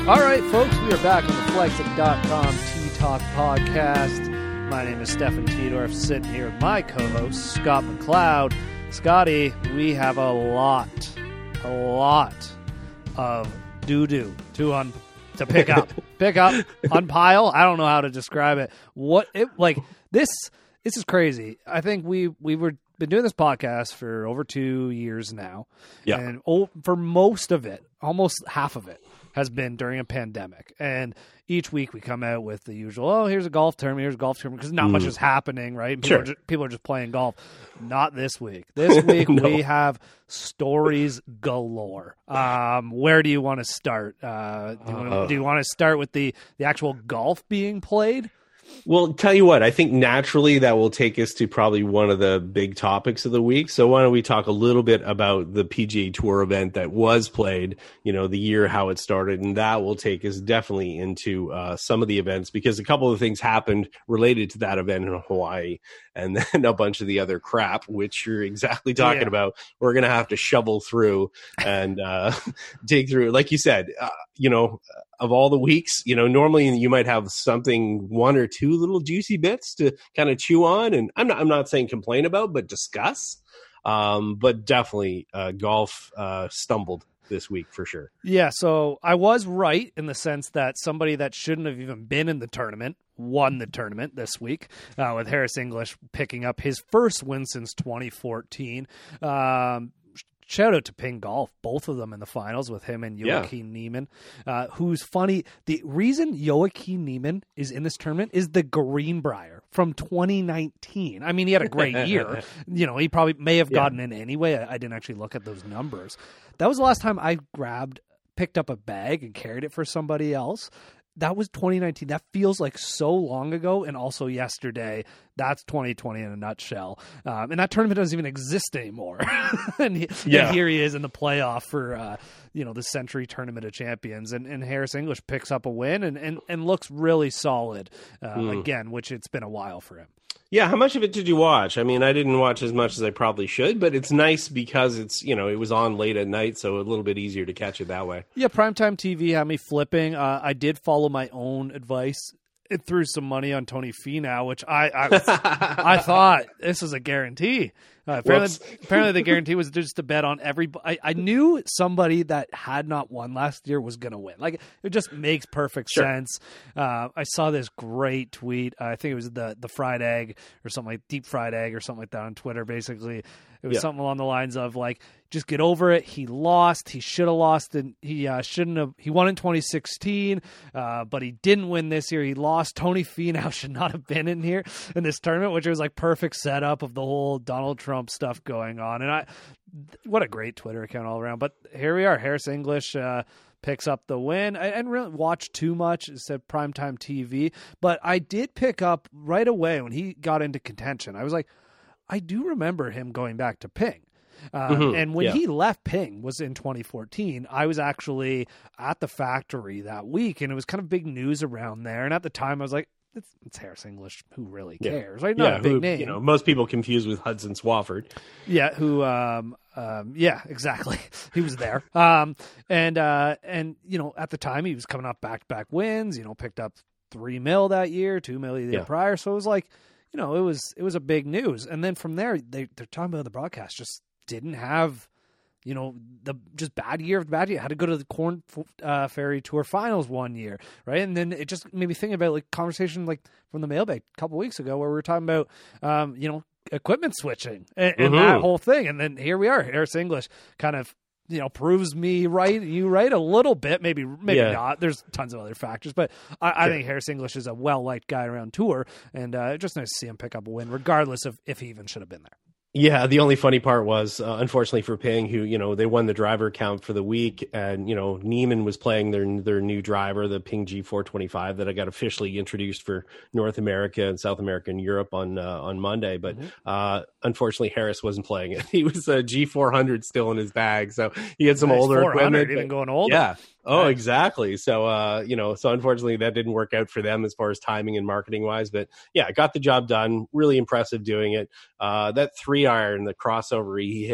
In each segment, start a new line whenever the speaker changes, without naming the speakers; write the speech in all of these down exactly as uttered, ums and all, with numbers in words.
All right, folks, we are back on the Flexit dot com T-Talk podcast. My name is Stefan Tiedorf, sitting here with my co-host, Scott McLeod. Scotty, we have a lot, a lot of doo-doo to un- to pick up. pick up, unpile. I don't know how to describe it. What it like this this is crazy. I think we we were been doing this podcast for over two years now.
Yeah.
And oh, for most of it, almost half of it, has been during a pandemic. And each week we come out with the usual, oh, here's a golf tournament, here's a golf tournament, because not mm. much is happening, right? People,
sure.
are just, people are just playing golf. Not this week. This week no. we have stories galore. Um, where do you want to start? Uh, do, you want to, uh, do you want to start with the, the actual golf being played?
Well, tell you what, I think naturally that will take us to probably one of the big topics of the week. So why don't we talk a little bit about the P G A Tour event that was played, you know, the year, how it started, and that will take us definitely into uh, some of the events, because a couple of things happened related to that event in Hawaii, and then a bunch of the other crap, which you're exactly talking yeah. about. We're going to have to shovel through and uh, dig through. Like you said, uh, you know, of all the weeks, you know, normally you might have something, one or two little juicy bits to kind of chew on. And I'm not, I'm not saying complain about, but discuss. Um, but definitely uh, golf uh, stumbled this week for sure.
Yeah. So I was right in the sense that somebody that shouldn't have even been in the tournament won the tournament this week, uh, with Harris English picking up his first win since twenty fourteen. Um, Shout out to Ping Golf, both of them in the finals with him and Joaquin yeah. Niemann, uh, who's funny. The reason Joaquin Niemann is in this tournament is the Greenbrier from twenty nineteen. I mean, he had a great year. You know, he probably may have gotten yeah. in anyway. I, I didn't actually look at those numbers. That was the last time I grabbed, picked up a bag and carried it for somebody else. That was twenty nineteen. That feels like so long ago, and also yesterday. That's twenty twenty in a nutshell. Um, and that tournament doesn't even exist anymore. and, he,
yeah.
and here he is in the playoff for uh, you know the Century Tournament of Champions. And, and Harris English picks up a win and, and, and looks really solid uh, mm. again, which it's been a while for him.
Yeah, how much of it did you watch? I mean, I didn't watch as much as I probably should, but it's nice because it's, you know, it was on late at night, so a little bit easier to catch it that way.
Yeah, Primetime T V had me flipping. Uh, I did follow my own advice. It threw some money on Tony Finau, which I I, was, I thought this was a guarantee. Uh, apparently, apparently, the guarantee was just to bet on every. I, I knew somebody that had not won last year was going to win. Like, it just makes perfect
sure.
sense. Uh, I saw this great tweet. Uh, I think it was the the fried egg or something like deep fried egg or something like that on Twitter. Basically, it was
yeah.
something along the lines of like, just get over it. He lost. He should have lost. And he uh, shouldn't have. He won in twenty sixteen, uh, but he didn't win this year. He lost. Tony Finau should not have been in here in this tournament, which was like perfect setup of the whole Donald Trump stuff going on. And I, what a great Twitter account all around. But here we are. Harris English uh, picks up the win. I didn't really watch too much. It said Primetime T V, but I did pick up right away when he got into contention. I was like, I do remember him going back to Ping. Um,
mm-hmm.
And when
yeah.
he left Ping was in twenty fourteen, I was actually at the factory that week, and it was kind of big news around there. And at the time I was like, it's, it's Harris English. Who really cares?
Yeah.
Right? Not
yeah,
a big
who,
name.
You know, most people confused with Hudson Swafford.
Yeah. Who, um, um, yeah, exactly. He was there. Um, and, uh, and, you know, at the time he was coming off back to back wins, you know, picked up three mil that year, two mil the year
yeah.
prior. So it was like, you know, it was, it was a big news. And then from there, they, they're talking about the broadcast just didn't have, you know, the just bad year of bad year. Had to go to the Corn uh, Ferry Tour Finals one year, right? And then it just made me think about like conversation like from the mailbag a couple weeks ago where we were talking about, um, you know, equipment switching and, and mm-hmm. that whole thing. And then here we are. Harris English kind of, you know, proves me right, you right a little bit, maybe maybe
yeah.
not. There's tons of other factors, but I, sure. I think Harris English is a well-liked guy around tour, and uh, just nice to see him pick up a win, regardless of if he even should have been there.
Yeah, the only funny part was, uh, unfortunately for Ping, who, you know, they won the driver count for the week, and, you know, Niemann was playing their their new driver, the Ping G four twenty-five, that I got officially introduced for North America and South America and Europe on uh, on Monday. But mm-hmm. uh, unfortunately, Harris wasn't playing it. He was a G four hundred still in his bag, so he had some
nice,
older equipment.
Even going older.
Yeah. Oh,
right.
exactly. So, uh, you know, so unfortunately that didn't work out for them as far as timing and marketing wise, but yeah, got the job done. Really impressive doing it. Uh, that three iron, the crossover he hit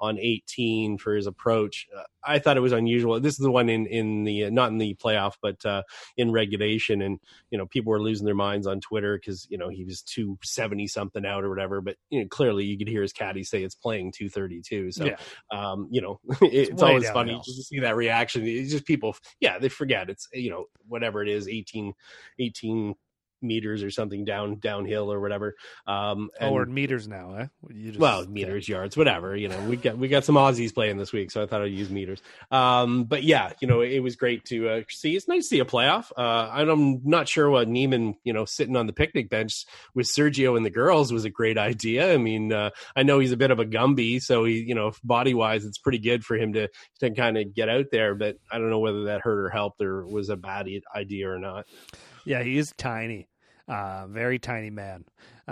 on eighteen for his approach. Uh, I thought it was unusual. This is the one in, in the, uh, not in the playoff, but uh, in regulation. And, you know, people were losing their minds on Twitter because, you know, he was two seventy something out or whatever. But, you know, clearly you could hear his caddy say it's playing two thirty-two. So, yeah. um, you know, it's, it's always funny just to see that reaction. It's just people, yeah, they forget it's, you know, whatever it is, eighteen, eighteen meters or something down downhill or whatever. Um, and,
oh, or meters now, eh?
You just, well, meters, yeah. yards, whatever. You know, we got we got some Aussies playing this week, so I thought I'd use meters. Um, but yeah, you know, it was great to uh, see. It's nice to see a playoff. Uh, I'm not sure what Neiman, you know, sitting on the picnic bench with Sergio and the girls was a great idea. I mean, uh, I know he's a bit of a Gumby, so he, you know, body wise, it's pretty good for him to to kind of get out there. But I don't know whether that hurt or helped or was a bad idea or not.
Yeah, he is tiny. Uh, very tiny man.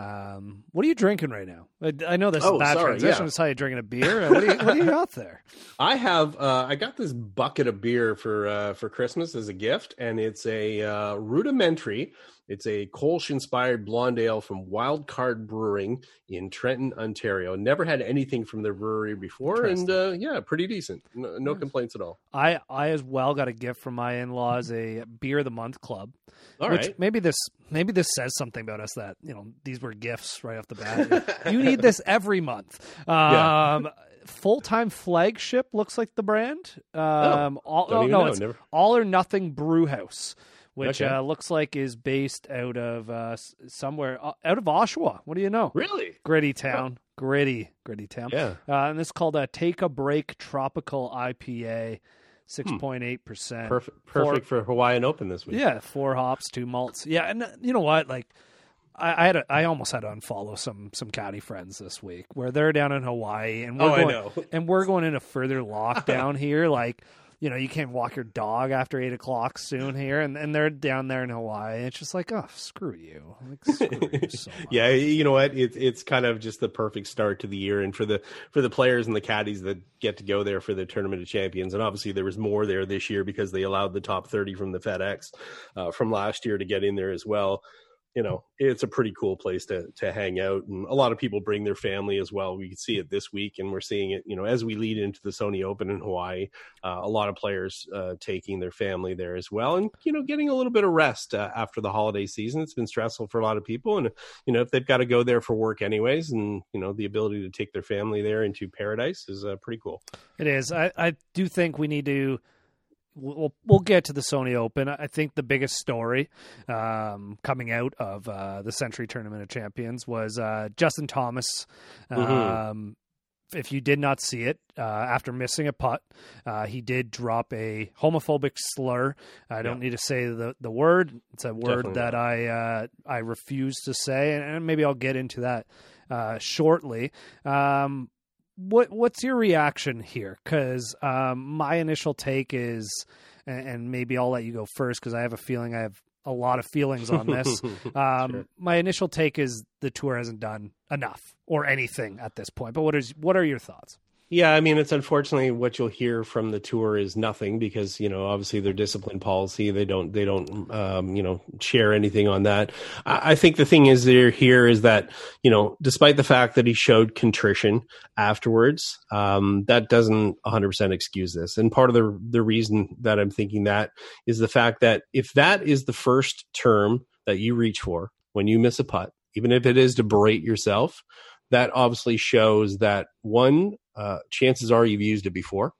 Um, what are you drinking right now? I, I know this is
oh,
a bad
sorry,
transition.
Yeah.
I saw you drinking a beer. What do you, what do you got there?
I have, uh, I got this bucket of beer for, uh, for Christmas as a gift, and it's a, uh, rudimentary. It's a Kolsch-inspired blonde ale from Wild Card Brewing in Trenton, Ontario. Never had anything from the brewery before, and uh, yeah, pretty decent. No, no
nice.
complaints at all.
I, I as well got a gift from my in-laws, a beer of the month club.
All
which
right.
Maybe this maybe this says something about us that, you know, these were gifts right off the bat. You need this every month. Um, yeah. Full-time Flagship looks like the brand. Um,
oh,
all,
don't
oh,
even
no,
know.
it's
Never.
All or Nothing Brew House. Which
okay.
uh, looks like is based out of uh, somewhere uh, out of Oshawa. What do you know?
Really?
Gritty town, oh. gritty, gritty town.
Yeah.
Uh, and this is called a Take a Break Tropical I P A, six point eight percent.
Perfect, perfect four, for Hawaiian Open this week.
Yeah, four hops, two malts. Yeah, and uh, you know what? Like, I, I had, a, I almost had to unfollow some some caddy friends this week where they're down in Hawaii, and we're
oh,
going,
I know.
and we're going into further lockdown here, like. You know, you can't walk your dog after eight o'clock soon here, and, and they're down there in Hawaii. And it's just like, oh, screw you. Like, screw you so much.
Yeah, you know what? It's it's kind of just the perfect start to the year, and for the for the players and the caddies that get to go there for the Tournament of Champions. And obviously, there was more there this year because they allowed the top thirty from the FedEx uh, from last year to get in there as well. You know, it's a pretty cool place to to hang out, and a lot of people bring their family as well. We can see it this week, and we're seeing it, you know, as we lead into the Sony Open in Hawaii. Uh, a lot of players uh, taking their family there as well, and you know, getting a little bit of rest uh, after the holiday season. It's been stressful for a lot of people, and you know, if they've got to go there for work anyways, and you know, the ability to take their family there into paradise is uh, pretty cool.
It is. I I do think we need to. We'll we'll get to the Sony Open. I think the biggest story um, coming out of uh, the Century Tournament of Champions was uh, Justin Thomas. Um, mm-hmm. If you did not see it, uh, after missing a putt, uh, he did drop a homophobic slur. I don't yeah. need to say the, the word. It's a word Definitely that not. I uh, I refuse to say, and maybe I'll get into that uh, shortly. Um, What what's your reaction here? Because um, my initial take is, and, and maybe I'll let you go first because I have a feeling I have a lot of feelings on this. um, sure. My initial take is the tour hasn't done enough or anything at this point. But what is what are your thoughts?
Yeah, I mean, it's unfortunately what you'll hear from the tour is nothing because, you know, obviously their discipline policy, they don't, they don't, um, you know, share anything on that. I, I think the thing is there here is that, you know, despite the fact that he showed contrition afterwards, um, that doesn't one hundred percent excuse this. And part of the the reason that I'm thinking that is the fact that if that is the first term that you reach for when you miss a putt, even if it is to berate yourself, that obviously shows that one, uh, chances are you've used it before.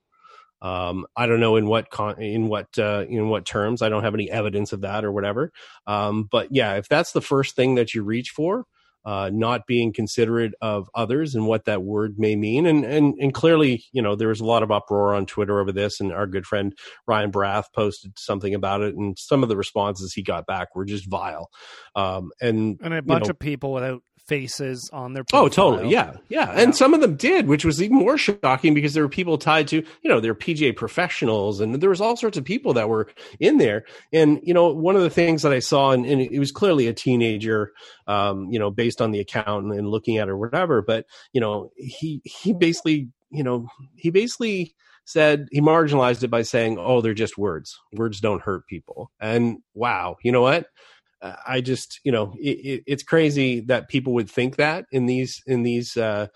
Um, I don't know in what con- in what uh, in what terms. I don't have any evidence of that or whatever. Um, but yeah, if that's the first thing that you reach for, uh, not being considerate of others and what that word may mean, and and and clearly, you know, there was a lot of uproar on Twitter over this, and our good friend Ryan Brath posted something about it, and some of the responses he got back were just vile, um, and
and a bunch
you know,
of people without faces on their profile.
Oh, totally. Yeah, yeah. And some of them did, which was even more shocking because there were people tied to, you know, they're P G A professionals and there was all sorts of people that were in there. And, you know, one of the things that I saw, and, and it was clearly a teenager, um, you know, based on the account and, and looking at it or whatever, but, you know, he, he basically, you know, he basically said, he marginalized it by saying, oh, they're just words. Words don't hurt people. And wow, you know what? I just, you know, it, it, it's crazy that people would think that in these, in these, uh,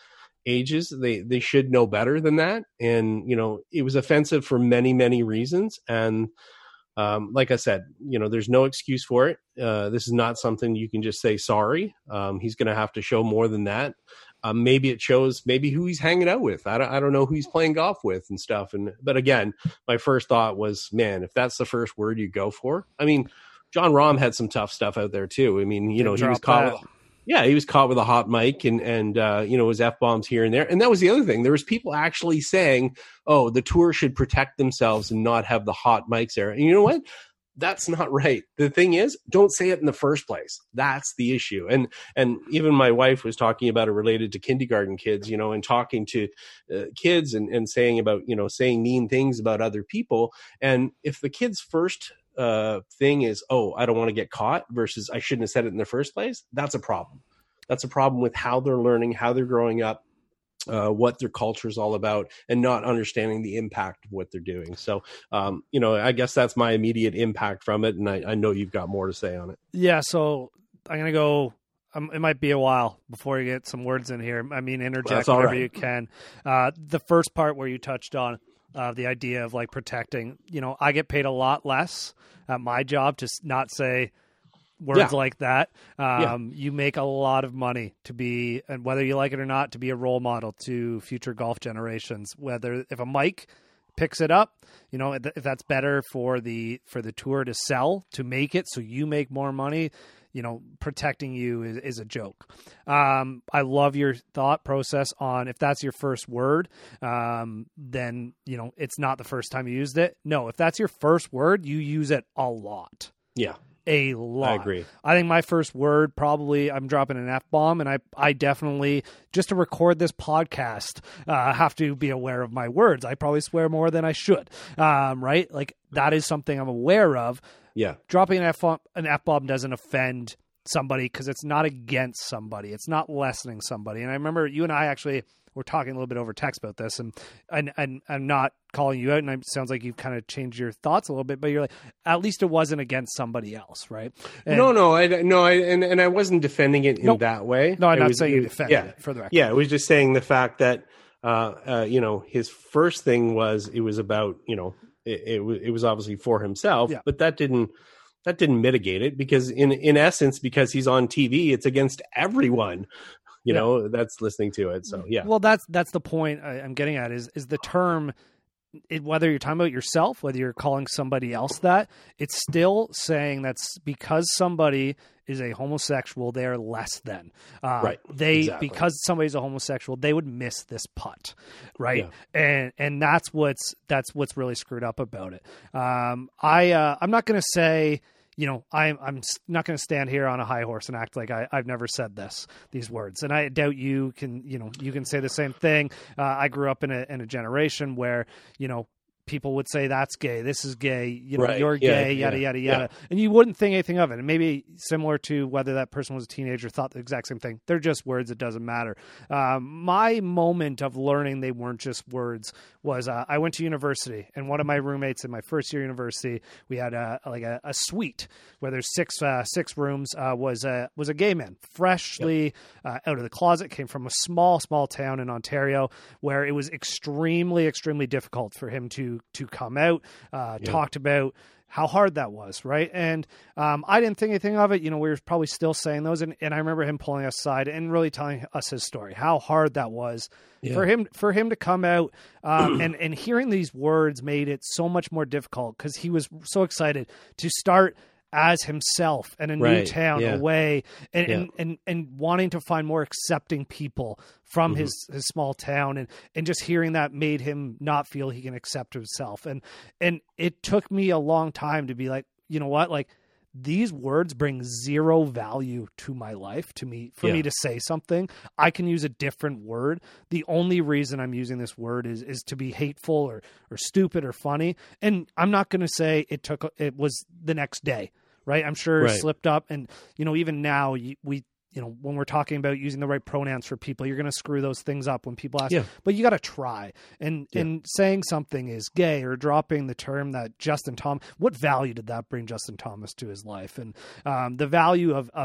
ages, they they should know better than that. And you know, it was offensive for many many reasons. And um, like I said, you know, there's no excuse for it. Uh, this is not something you can just say sorry. Um, he's going to have to show more than that. Um, maybe it shows maybe who he's hanging out with. I don't, I don't know who he's playing golf with and stuff. And but again, my first thought was, man, if that's the first word you go for, I mean, John Rahm had some tough stuff out there too. I mean, you
Didn't
know, he was caught. With, yeah, he was caught with a hot mic and and uh, you know, his F bombs here and there. And that was the other thing. There was people actually saying, "Oh, the tour should protect themselves and not have the hot mics there." And you know what? That's not right. The thing is, don't say it in the first place. That's the issue. And and even my wife was talking about it related to kindergarten kids, you know, and talking to uh, kids and, and saying about, you know, saying mean things about other people. And if the kid's first uh, thing is, oh, I don't want to get caught versus I shouldn't have said it in the first place, that's a problem. That's a problem with how they're learning, how they're growing up. Uh, what their culture is all about and not understanding the impact of what they're doing. So, um, you know, I guess that's my immediate impact from it. And I, I know you've got more to say on it.
Yeah. So I'm going to go, um, it might be a while before you get some words in here. I mean, interject whenever right. you can. Uh, the first part where you touched on uh, the idea of like protecting, you know, I get paid a lot less at my job to not say words yeah. like that. Um, yeah. You make a lot of money to be, and whether you like it or not, to be a role model to future golf generations. Whether if a mic picks it up, you know, if that's better for the for the tour to sell, to make it so you make more money, you know, protecting you is, is a joke. Um, I love your thought process on if that's your first word, um, then, you know, it's not the first time you used it. No, if that's your first word, you use it a lot.
Yeah.
A lot.
I agree.
I think my first word probably I'm dropping an F bomb, and I I definitely just to record this podcast uh, have to be aware of my words. I probably swear more than I should. Um, right? Like that is something I'm aware of.
Yeah.
Dropping an F bomb, an F bomb doesn't offend somebody because it's not against somebody. It's not lessening somebody. And I remember you and I actually were talking a little bit over text about this, and and, and I'm not calling you out, and it sounds like you've kind of changed your thoughts a little bit, but you're like, at least it wasn't against somebody else, right? And,
no, no, I no, I and, and I wasn't defending it in nope. that way.
No, I'm
it
not
was,
saying
it,
you defended
yeah,
it for the record.
Yeah, it was just saying the fact that uh, uh, you know, his first thing was it was about, you know, it, it was it was obviously for himself,
yeah.
but that didn't that didn't mitigate it because in in essence, because he's on T V, it's against everyone. You yeah. know, that's listening to it. So, yeah.
Well, that's that's the point I, I'm getting at is is the term, it, whether you're talking about yourself, whether you're calling somebody else that, it's still saying that's because somebody is a homosexual, they're less than. Uh,
right.
They
exactly.
Because somebody's a homosexual, they would miss this putt, right?
Yeah.
And and that's what's that's what's really screwed up about it. Um, I uh, I'm not going to say. You know, I'm I'm not going to stand here on a high horse and act like I, I've never said this, these words. And I doubt you can, you know, you can say the same thing. Uh, I grew up in a in a generation where, you know, people would say that's gay, this is gay, you know,
right.
you're
yeah,
gay, yada,
yeah,
yada, yada.
Yeah.
And you wouldn't think anything of it. And maybe similar to whether that person was a teenager, thought the exact same thing. They're just words. It doesn't matter. Um, my moment of learning they weren't just words was uh, I went to university, and one of my roommates in my first year university, we had a, like a, a suite where there's six uh, six rooms, uh, was, a, was a gay man, freshly yep. uh, out of the closet, came from a small, small town in Ontario where it was extremely, extremely difficult for him to to come out, uh, yeah. talked about how hard that was, right? And um, I didn't think anything of it. You know, we were probably still saying those, and, and I remember him pulling us aside and really telling us his story, how hard that was yeah. for him for him to come out, um, and, and hearing these words made it so much more difficult because he was so excited to start as himself in a right. new town
yeah.
away and,
yeah.
and, and, and wanting to find more accepting people from
mm-hmm.
his, his small town. And, and just hearing that made him not feel he can accept himself. And, and it took me a long time to be like, you know what, like these words bring zero value to my life, to me, for yeah. me to say something. I can use a different word. The only reason I'm using this word is, is to be hateful or, or stupid or funny. And I'm not going to say it took, it was the next day. Right. I'm sure
right.
it slipped up. And, you know, even now we, you know, when we're talking about using the right pronouns for people, you're going to screw those things up when people ask,
yeah.
but you got to try. And, yeah. and saying something is gay or dropping the term that Justin Thomas, what value did that bring Justin Thomas to his life? And um, the value of, of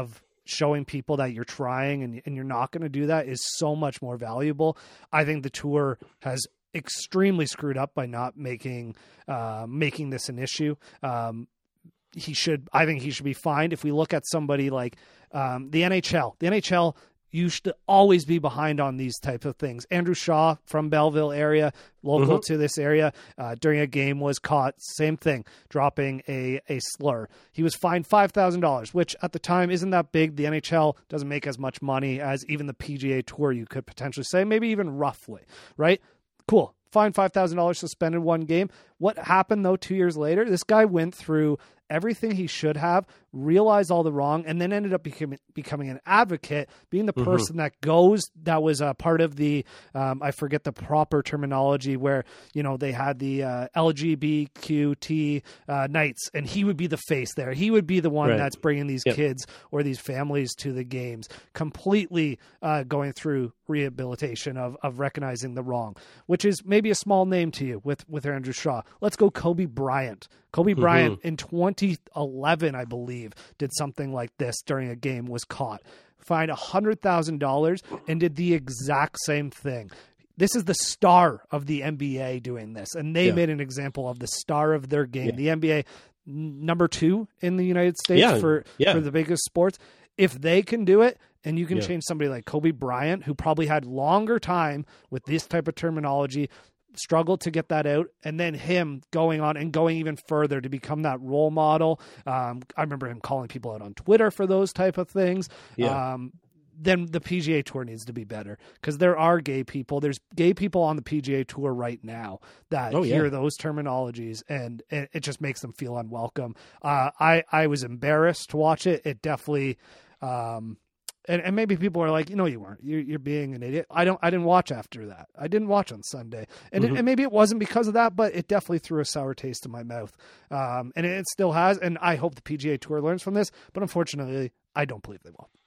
showing people that you're trying and, and you're not going to do that is so much more valuable. I think the tour has extremely screwed up by not making uh, making this an issue. Um, he should, I think he should be fined. If we look at somebody like um, the N H L, the N H L, you should always be behind on these types of things. Andrew Shaw from Belleville area, local mm-hmm. to this area, uh, during a game was caught, same thing, dropping a, a slur. He was fined five thousand dollars, which at the time isn't that big. The N H L doesn't make as much money as even the P G A Tour, you could potentially say, maybe even roughly, right? Cool. Fined five thousand dollars, suspended one game. What happened, though, two years later? This guy went through everything he should have, realized all the wrong, and then ended up becoming, becoming an advocate, being the person mm-hmm. that goes, that was a part of the, um, I forget the proper terminology, where, you know, they had the uh, L G B T Q uh, nights, and he would be the face there. He would be the one right. that's bringing these yep. kids or these families to the games, completely uh, going through rehabilitation of, of recognizing the wrong, which is maybe a small name to you with, with Andrew Shaw. Let's go Kobe Bryant. Kobe mm-hmm. Bryant in twenty eleven, I believe, did something like this during a game, was caught, fined one hundred thousand dollars, and did the exact same thing. This is the star of the N B A doing this, and they yeah. made an example of the star of their game. Yeah. The N B A, number two in the United States yeah. for yeah. for the biggest sports. If they can do it, and you can yeah. change somebody like Kobe Bryant, who probably had longer time with this type of terminology, struggled to get that out, and then him going on and going even further to become that role model. Um, I remember him calling people out on Twitter for those type of things. Yeah. Um, then the P G A Tour needs to be better, because there are gay people. There's gay people on the P G A Tour right now that oh, hear yeah. those terminologies, and it, it just makes them feel unwelcome. Uh, I, I was embarrassed to watch it. It definitely, um, And, and maybe people are like, you know, you weren't. You're, you're being an idiot. I don't. I didn't watch after that. I didn't watch on Sunday, and, mm-hmm. it, and maybe it wasn't because of that, but it definitely threw a sour taste in my mouth, um, and it, it still has. And I hope the P G A Tour learns from this, but unfortunately, I don't believe they will.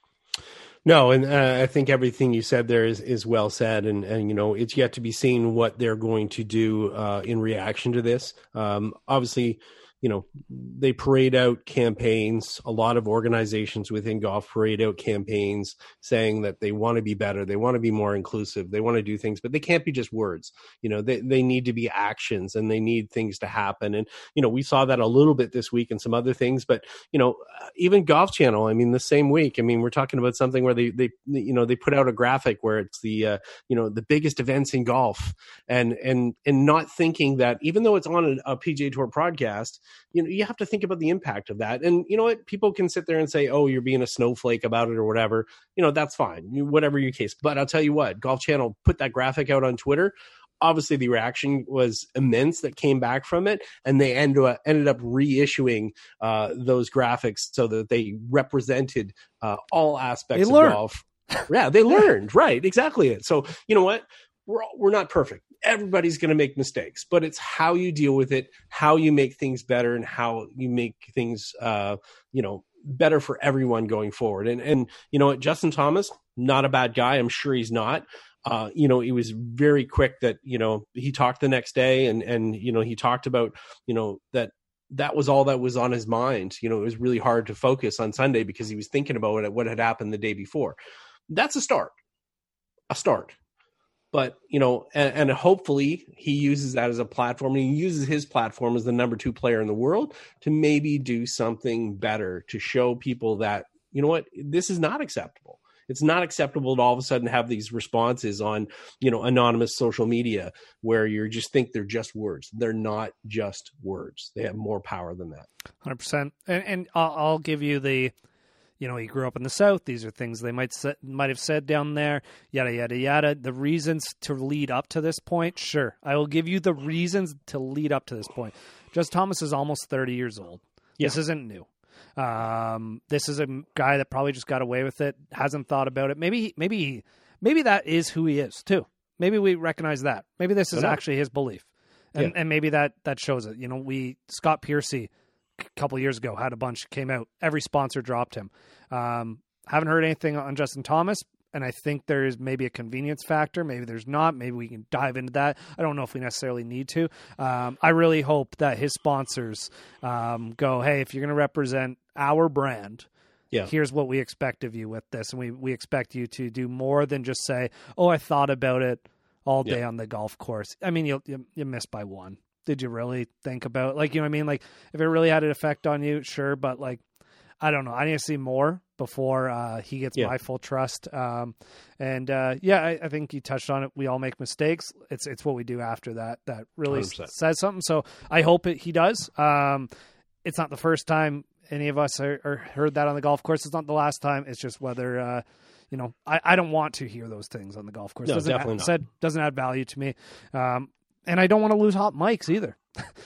No, and uh, I think everything you said there is, is well said, and, and you know, it's yet to be seen what they're going to do uh, in reaction to this. Um, obviously, you know, they parade out campaigns. A lot of organizations within golf parade out campaigns saying that they want to be better. They want to be more inclusive. They want to do things, but they can't be just words. You know, they, they need to be actions, and they need things to happen. And, you know, we saw that a little bit this week and some other things, but, you know, even Golf Channel, I mean, the same week, I mean, we're talking about something where they, they, you know, they put out a graphic where it's the, uh, you know, the biggest events in golf, and, and, and not thinking that even though it's on a, a P G A Tour podcast, you know, you have to think about the impact of that. And you know what? People can sit there and say, oh, you're being a snowflake about it or whatever. You know, that's fine. You, whatever your case. But I'll tell you what, Golf Channel put that graphic out on Twitter. Obviously, the reaction was immense that came back from it. And they end, uh, ended up reissuing uh, those graphics so that they represented uh, all aspects
they
of golf. Yeah, they learned. Right. Exactly it. So, you know what? We're, all, we're not perfect. Everybody's going to make mistakes, but it's how you deal with it, how you make things better, and how you make things, uh, you know, better for everyone going forward. And, and, you know what, Justin Thomas, not a bad guy. I'm sure he's not. Uh, you know, he was very quick that, you know, he talked the next day, and, and, you know, he talked about, you know, that that was all that was on his mind. You know, it was really hard to focus on Sunday because he was thinking about it, what had happened the day before. That's a start, a start. But, you know, and, and hopefully he uses that as a platform, and he uses his platform as the number two player in the world to maybe do something better, to show people that, you know what, this is not acceptable. It's not acceptable to all of a sudden have these responses on, you know, anonymous social media where you just think they're just words. They're not just words. They have more power than that.
one hundred percent. And, and I'll, I'll give you the, you know, he grew up in the South. These are things they might say, might have said down there, yada, yada, yada. The reasons to lead up to this point, sure. I will give you the reasons to lead up to this point. Justin Thomas is almost thirty years old. Yeah. This isn't new. Um, this is a guy that probably just got away with it, hasn't thought about it. Maybe, maybe, maybe that is who he is too. Maybe we recognize that. Maybe this is actually his belief. And, yeah. and maybe that, that shows it. You know, we, Scott Piercy, a couple years ago, had a bunch, came out, every sponsor dropped him. Um, haven't heard anything on Justin Thomas, and I think there is maybe a convenience factor. Maybe there's not. Maybe we can dive into that. I don't know if we necessarily need to. Um, I really hope that his sponsors um, go, hey, if you're going to represent our brand,
Yeah.
Here's what we expect of you with this. And we, we expect you to do more than just say, oh, I thought about it all day yeah. on the golf course. I mean, you, you you missed by one. Did you really think about, like, you know what I mean? Like, if it really had an effect on you, sure. But, like, I don't know. I need to see more before uh, he gets yeah. my full trust. Um, and, uh, yeah, I, I think you touched on it. We all make mistakes. It's it's what we do after that that really one hundred percent says something. So I hope it, he does. Um, it's not the first time any of us are, are heard that on the golf course. It's not the last time. It's just whether, uh, you know, I, I don't want to hear those things on the golf course.
No,
doesn't
definitely
add,
not.
Said, doesn't add value to me. Um, and I don't want to lose hot mics either.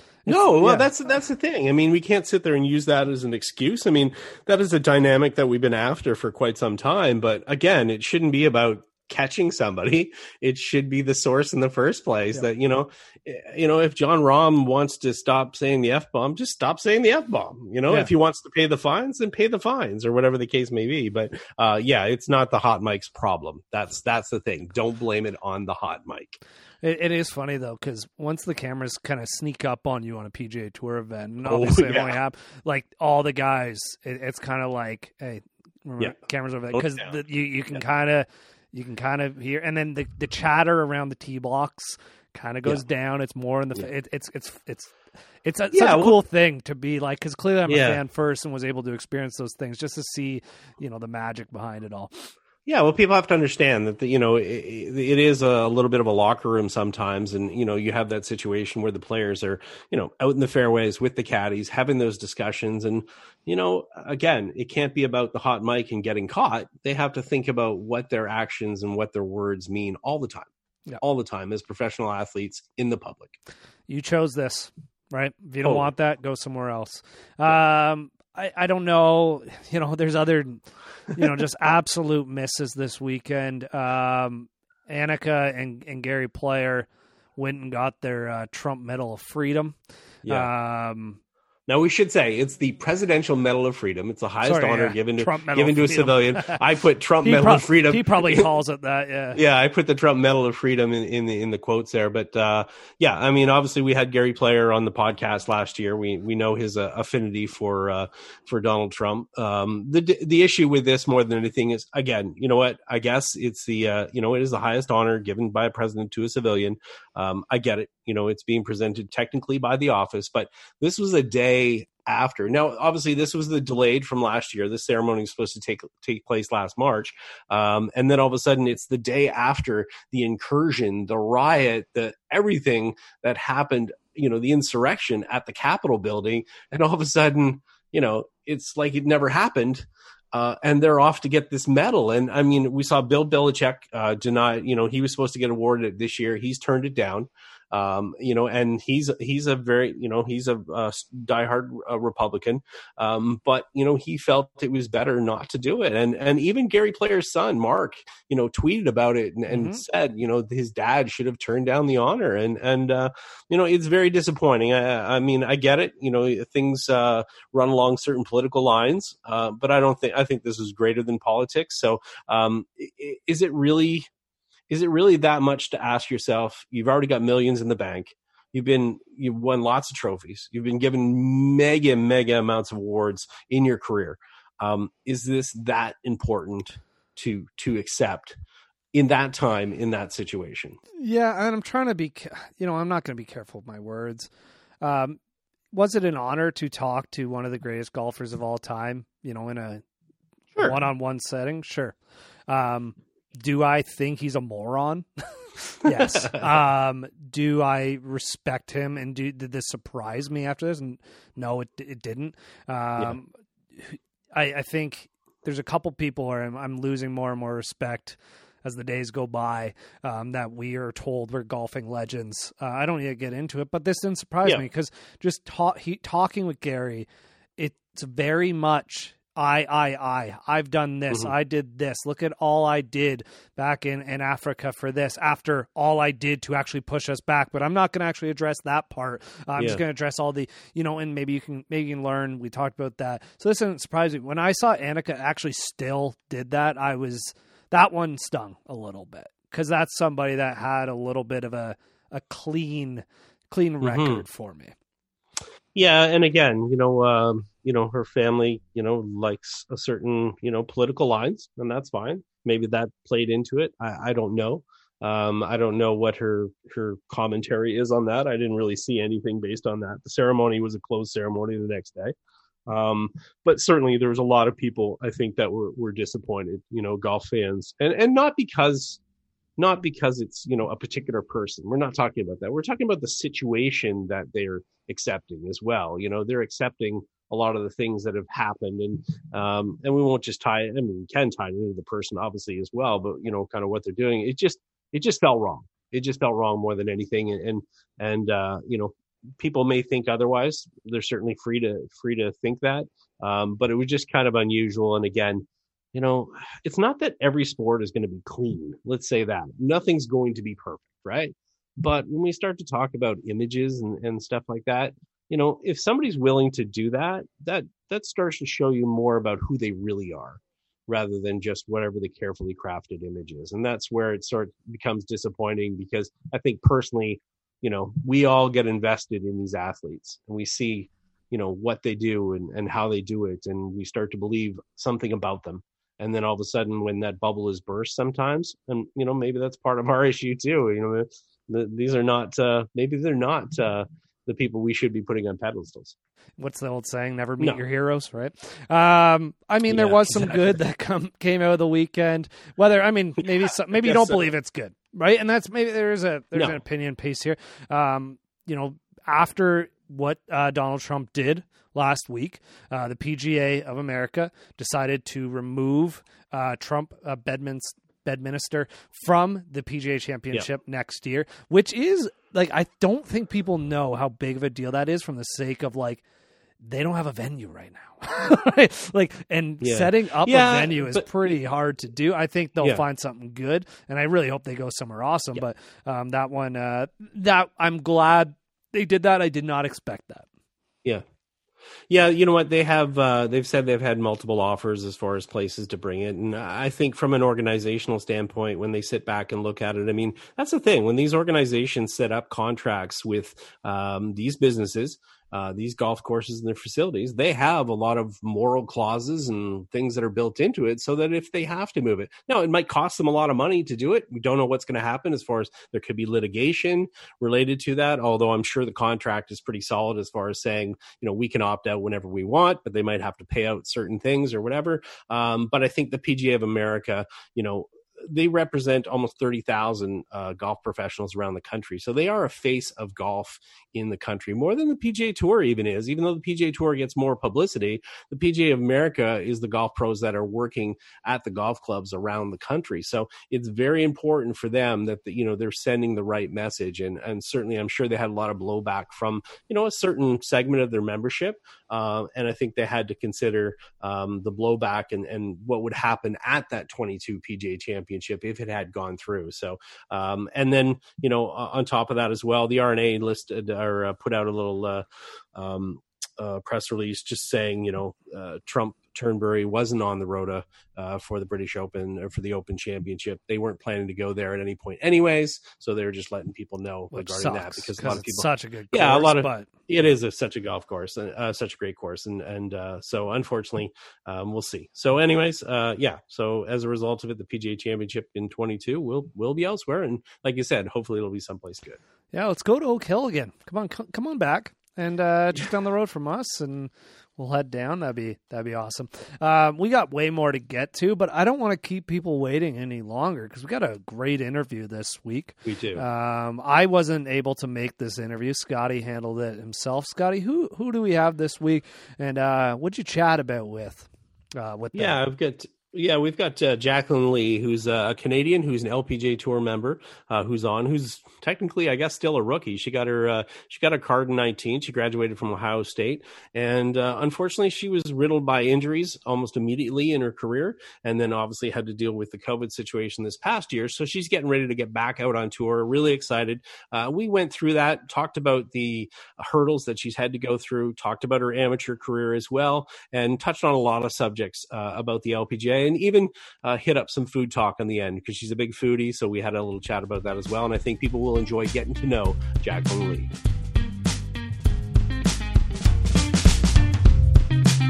No, well,
yeah.
that's that's the thing. I mean, we can't sit there and use that as an excuse. I mean, that is a dynamic that we've been after for quite some time. But again, it shouldn't be about catching somebody. It should be the source in the first place. Yeah. That, you know, you know, if John Rahm wants to stop saying the F-bomb, just stop saying the F-bomb. You know, yeah. if he wants to pay the fines, then pay the fines or whatever the case may be. But uh, yeah, it's not the hot mic's problem. That's that's the thing. Don't blame it on the hot mic.
It, it is funny, though, because once the cameras kind of sneak up on you on a P G A Tour event, and obviously oh, yeah. it only have, like, all the guys, it, it's kind of like, hey, remember, yeah. cameras over there, because the, you, you can yeah. kind of you can kind of hear, and then the, the chatter around the tee box kind of goes yeah. down. It's more in the, yeah. it, it's, it's, it's, it's a,
yeah,
such a
well,
cool thing to be like, because clearly I'm
yeah.
a fan first and was able to experience those things just to see, you know, the magic behind it all.
Yeah, well, people have to understand that, the, you know, it, it is a little bit of a locker room sometimes. And, you know, you have that situation where the players are, you know, out in the fairways with the caddies, having those discussions. And, you know, again, it can't be about the hot mic and getting caught. They have to think about what their actions and what their words mean all the time, yeah. all the time as professional athletes in the public.
You chose this, right? If you don't oh. want that, go somewhere else. Yeah. Um, I, I don't know, you know, there's other, you know, just absolute misses this weekend. Um, Annika and, and Gary Player went and got their uh, Trump Medal of Freedom.
Yeah.
Um,
Now, we should say it's the Presidential Medal of Freedom. It's the highest
Sorry,
honor
yeah.
given to
Trump
given to a civilian. I put Trump Medal
pro-
of Freedom.
He probably calls it that, yeah.
Yeah, I put the Trump Medal of Freedom in, in the in the quotes there. But uh, yeah, I mean, obviously we had Gary Player on the podcast last year. We we know his uh, affinity for uh, for Donald Trump. Um, the the issue with this more than anything is, again, you know what? I guess it's the uh, you know it is the highest honor given by a president to a civilian. Um, I get it. You know, it's being presented technically by the office, but this was a day after. Now, obviously, this was the delayed from last year. This ceremony was supposed to take take place last March, um, and then all of a sudden, it's the day after the incursion, the riot, the everything that happened. You know, the insurrection at the Capitol building, and all of a sudden, you know, it's like it never happened. Uh, and they're off to get this medal. And I mean, we saw Bill Belichick uh, deny, you know, he was supposed to get awarded it this year. He's turned it down. Um, you know, and he's, he's a very, you know, he's a, a diehard uh, Republican. Um, but, you know, he felt it was better not to do it. And, and even Gary Player's son, Mark, you know, tweeted about it and, and mm-hmm. said, you know, his dad should have turned down the honor. And, and, uh, you know, it's very disappointing. I, I mean, I get it. You know, things, uh, run along certain political lines. Uh, but I don't think, I think this is greater than politics. So, um, is it really, Is it really that much to ask yourself? You've already got millions in the bank. You've been, you've won lots of trophies. You've been given mega, mega amounts of awards in your career. Um, is this that important to, to accept in that time, in that situation?
Yeah. And I'm trying to be, you know, I'm not going to be careful with my words. Um, was it an honor to talk to one of the greatest golfers of all time, you know, in a
sure.
one-on-one setting? Sure. Um, Do I think he's a moron? Yes. Um, do I respect him? And do, did this surprise me after this? And no, it it didn't. Um, yeah. I, I think there's a couple people where I'm, I'm losing more and more respect as the days go by, um, that we are told we're golfing legends. Uh, I don't need to get into it, but this didn't surprise
yeah.
me because just talk, he, talking with Gary, it's very much I, I, I, I've done this. Mm-hmm. I did this. Look at all I did back in, in Africa for this after all I did to actually push us back. But I'm not going to actually address that part. Uh, I'm
yeah.
just going to address all the, you know, and maybe you can, maybe you can learn. We talked about that. So this didn't surprise me. When I saw Annika actually still did that, I was, that one stung a little bit because that's somebody that had a little bit of a, a clean, clean record mm-hmm. for me.
Yeah. And again, you know, um, you know, her family, you know, likes a certain, you know, political lines, and that's fine. Maybe that played into it. I, I don't know. Um, I don't know what her her commentary is on that. I didn't really see anything based on that. The ceremony was a closed ceremony the next day. Um, but certainly there was a lot of people, I think, that were, were disappointed, you know, golf fans, and, and not because, not because it's, you know, a particular person. We're not talking about that. We're talking about the situation that they're accepting as well. You know, they're accepting a lot of the things that have happened, and, um, and we won't just tie it. I mean, we can tie it into the person obviously as well, but you know, kind of what they're doing. It just, it just felt wrong. It just felt wrong more than anything. And, and, and uh, you know, people may think otherwise. They're certainly free to free to think that, um, but it was just kind of unusual. And again, you know, it's not that every sport is going to be clean. Let's say that nothing's going to be perfect, right? But when we start to talk about images and, and stuff like that, you know, if somebody's willing to do that, that that starts to show you more about who they really are, rather than just whatever the carefully crafted image is. And that's where it sort of becomes disappointing, because I think personally, you know, we all get invested in these athletes, and we see, you know, what they do and, and how they do it. And we start to believe something about them. And then all of a sudden when that bubble is burst sometimes, and, you know, maybe that's part of our issue too. You know, the, these are not, uh, maybe they're not uh, the people we should be putting on pedestals.
What's the old saying? Never meet
No.
your heroes, right? Um, I mean, there
Yeah,
was some
exactly.
good that come, came out of the weekend. Whether, I mean, maybe
Yeah,
some, maybe you
guess
don't
so.
believe it's good, right? And that's maybe there is a there's
No.
an opinion piece here. Um, you know, after what uh, Donald Trump did last week, uh, the P G A of America decided to remove uh, Trump uh, Bedminster. Bedminster from the P G A Championship yeah. next year, which is like, I don't think people know how big of a deal that is, from the sake of like, they don't have a venue right now. like, and yeah. setting up
yeah,
a venue is
but,
pretty hard to do. I think they'll
yeah.
find something good, and I really hope they go somewhere awesome.
Yeah.
But um, that one, uh, that I'm glad they did that. I did not expect that.
Yeah. Yeah, you know what, they have uh, they've said they've had multiple offers as far as places to bring it, and I think from an organizational standpoint, when they sit back and look at it, I mean, that's the thing, when these organizations set up contracts with um, these businesses, uh, these golf courses and their facilities, they have a lot of moral clauses and things that are built into it, so that if they have to move it, now it might cost them a lot of money to do it. We don't know what's going to happen, as far as there could be litigation related to that, although I'm sure the contract is pretty solid as far as saying, you know, we can opt out whenever we want, but they might have to pay out certain things or whatever. Um, but I think the P G A of America, you know, they represent almost thirty thousand uh, golf professionals around the country. So they are a face of golf in the country, more than the P G A Tour even is. Even though the P G A Tour gets more publicity, the P G A of America is the golf pros that are working at the golf clubs around the country. So it's very important for them that, the, you know, they're sending the right message. And, and certainly I'm sure they had a lot of blowback from, you know, a certain segment of their membership. Uh, and I think they had to consider um, the blowback and, and what would happen at that twenty-two P G A Championship if it had gone through. So, um, and then, you know, on top of that as well, the R N A listed or uh, put out a little uh, um, uh, press release just saying, you know, uh, Trump Turnberry wasn't on the rota uh, for the British Open or for the Open Championship. They weren't planning to go there at any point anyways. So they were just letting people know
Which
regarding
sucks,
that, because a lot of people,
it's such a good course,
yeah, a lot of,
but
it is a, such a golf course, uh, such a great course. And, and uh, so unfortunately um, we'll see. So anyways, uh, yeah. So as a result of it, the P G A Championship in twenty-two will, will be elsewhere. And like you said, hopefully it'll be someplace good.
Yeah. Let's go to Oak Hill again. Come on, come, come on back. And uh, just down the road from us, and we'll head down. That'd be that'd be awesome. Um, we got way more to get to, but I don't want to keep people waiting any longer, because we got a great interview this week.
We do.
Um, I wasn't able to make this interview. Scotty handled it himself. Scotty, who who do we have this week? And uh, what'd you chat about with? Uh, with
yeah,
them?
I've got. Yeah, we've got uh, Jacqueline Lee, who's a Canadian, who's an L P G A Tour member, uh, who's on, who's technically, I guess, still a rookie. She got her, uh, she got her card in nineteen. She graduated from Ohio State, and uh, unfortunately, she was riddled by injuries almost immediately in her career, and then obviously had to deal with the COVID situation this past year. So she's getting ready to get back out on tour. Really excited. Uh, we went through that, talked about the hurdles that she's had to go through, talked about her amateur career as well, and touched on a lot of subjects uh, about the L P G A. And even uh, hit up some food talk on the end, because she's a big foodie. So we had a little chat about that as well. And I think people will enjoy getting to know Jacqueline Lee.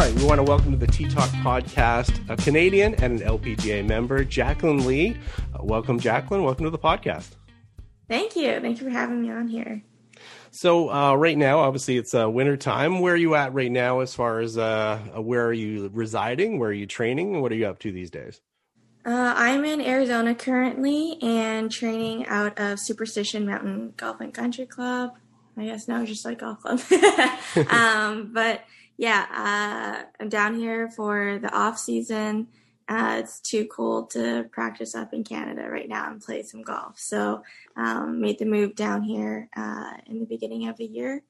right, we want to welcome to the T-Talk podcast a Canadian and an L P G A member, Jacqueline Lee. Uh, welcome, Jacqueline. Welcome to the podcast.
Thank you. Thank you for having me on here.
So uh, right now, obviously, it's uh, winter time. Where are you at right now as far as uh, where are you residing? Where are you training? What are you up to these days?
Uh, I'm in Arizona currently and training out of Superstition Mountain Golf and Country Club. I guess now it's just like golf club. um, but yeah, uh, I'm down here for the off season. Uh, it's too cold to practice up in Canada right now and play some golf. So um, made the move down here uh, in the beginning of the year.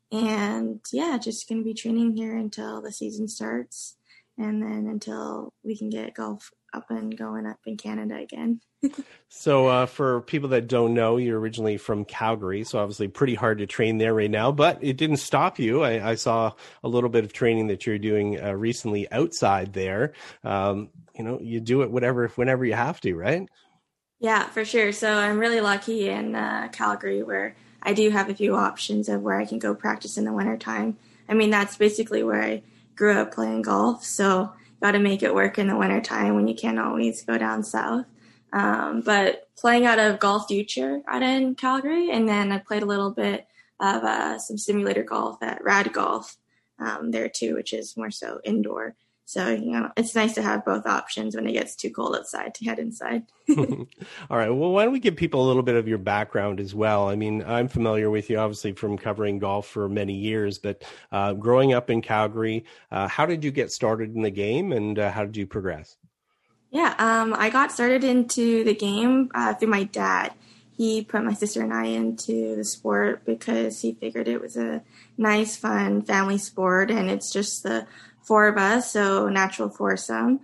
And yeah, just going to be training here until the season starts and then until we can get golf up and going up in Canada again.
So uh, for people that don't know, you're originally from Calgary, so obviously pretty hard to train there right now, but it didn't stop you. I, I saw a little bit of training that you're doing uh, recently outside there. Um, you know, you do it whatever, whenever you have to, right?
Yeah, for sure. So I'm really lucky in uh, Calgary where I do have a few options of where I can go practice in the wintertime. I mean, that's basically where I grew up playing golf, so got to make it work in the wintertime when you can't always go down south. Um, but playing out of Golf Future out in Calgary, and then I played a little bit of uh, some simulator golf at Rad Golf um, there too, which is more so indoor. So, you know, it's nice to have both options when it gets too cold outside to head inside.
All right. Well, why don't we give people a little bit of your background as well? I mean, I'm familiar with you, obviously, from covering golf for many years, but uh, growing up in Calgary, uh, how did you get started in the game and uh, how did you progress?
Yeah, um, I got started into the game uh, through my dad. He put my sister and I into the sport because he figured it was a nice, fun family sport, and it's just the four of us, so natural foursome.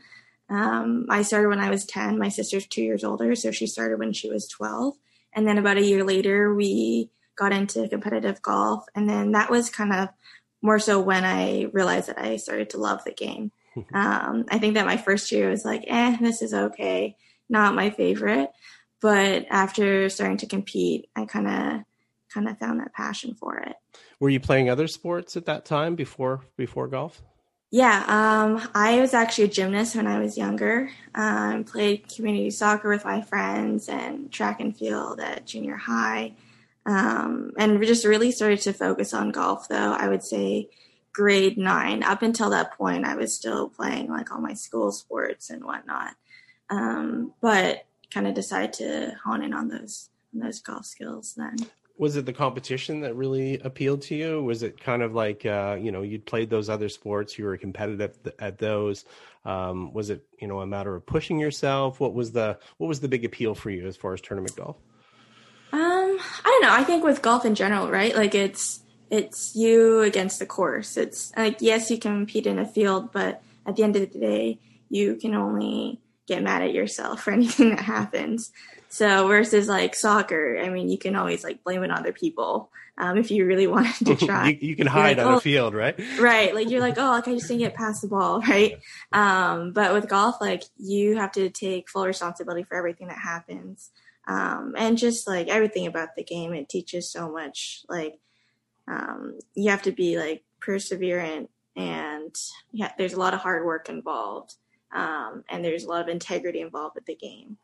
Um, I started when I was ten. My sister's two years older, so she started when she was twelve. And then about a year later, we got into competitive golf, and then that was kind of more so when I realized that I started to love the game. Um, I think that my first year was like, eh, this is okay, not my favorite. But after starting to compete, I kind of kind of found that passion for it.
Were you playing other sports at that time before before golf?
Yeah, um, I was actually a gymnast when I was younger. Um, played community soccer with my friends and track and field at junior high. Um, and we just really started to focus on golf, though, I would say grade nine. Up until that point, I was still playing like all my school sports and whatnot. Um, but kind of decided to hone in on those on those golf skills then.
Was it the competition that really appealed to you? Was it kind of like, uh, you know, you'd played those other sports, you were competitive at those. Um, was it, you know, a matter of pushing yourself? What was the, what was the big appeal for you as far as tournament golf?
Um, I don't know. I think with golf in general, right? Like it's, it's you against the course. It's like, yes, you can compete in a field, but at the end of the day, you can only get mad at yourself for anything that happens. So versus like soccer, I mean, you can always like blame it on other people um, if you really wanted to try.
you, you can hide like, on oh, the field, right?
Right. Like you're like, oh, like I just didn't get past the ball, right? Um, but with golf, like you have to take full responsibility for everything that happens. Um, and just like everything about the game, it teaches so much. Like um, you have to be like perseverant, and yeah, there's a lot of hard work involved. Um, and there's a lot of integrity involved with the game.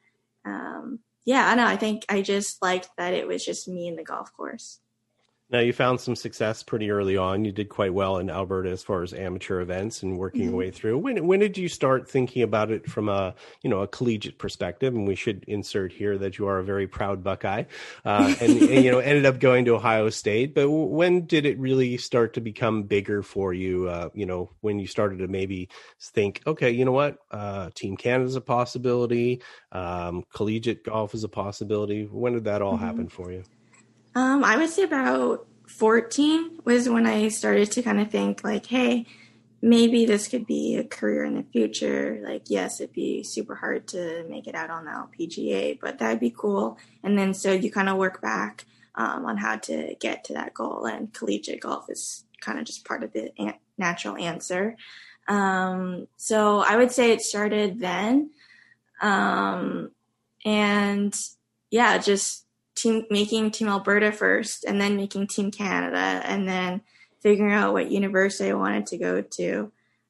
Um, yeah, I know. I think I just liked that it was just me and the golf course.
Now, you found some success pretty early on. You did quite well in Alberta as far as amateur events and working mm-hmm. your way through. When when did you start thinking about it from a, you know, a collegiate perspective? And we should insert here that you are a very proud Buckeye uh, and, and, you know, ended up going to Ohio State. But when did it really start to become bigger for you, uh, you know, when you started to maybe think, okay, you know what, uh, Team Canada is a possibility, um, collegiate golf is a possibility. When did that all mm-hmm. happen for you?
Um, I would say about fourteen was when I started to kind of think like, hey, maybe this could be a career in the future. Like, yes, it'd be super hard to make it out on the L P G A, but that'd be cool. And then so you kind of work back um, on how to get to that goal. And collegiate golf is kind of just part of the an- natural answer. Um, so I would say it started then. Um, and yeah, just Team, making Team Alberta first, and then making Team Canada, and then figuring out what university I wanted to go to.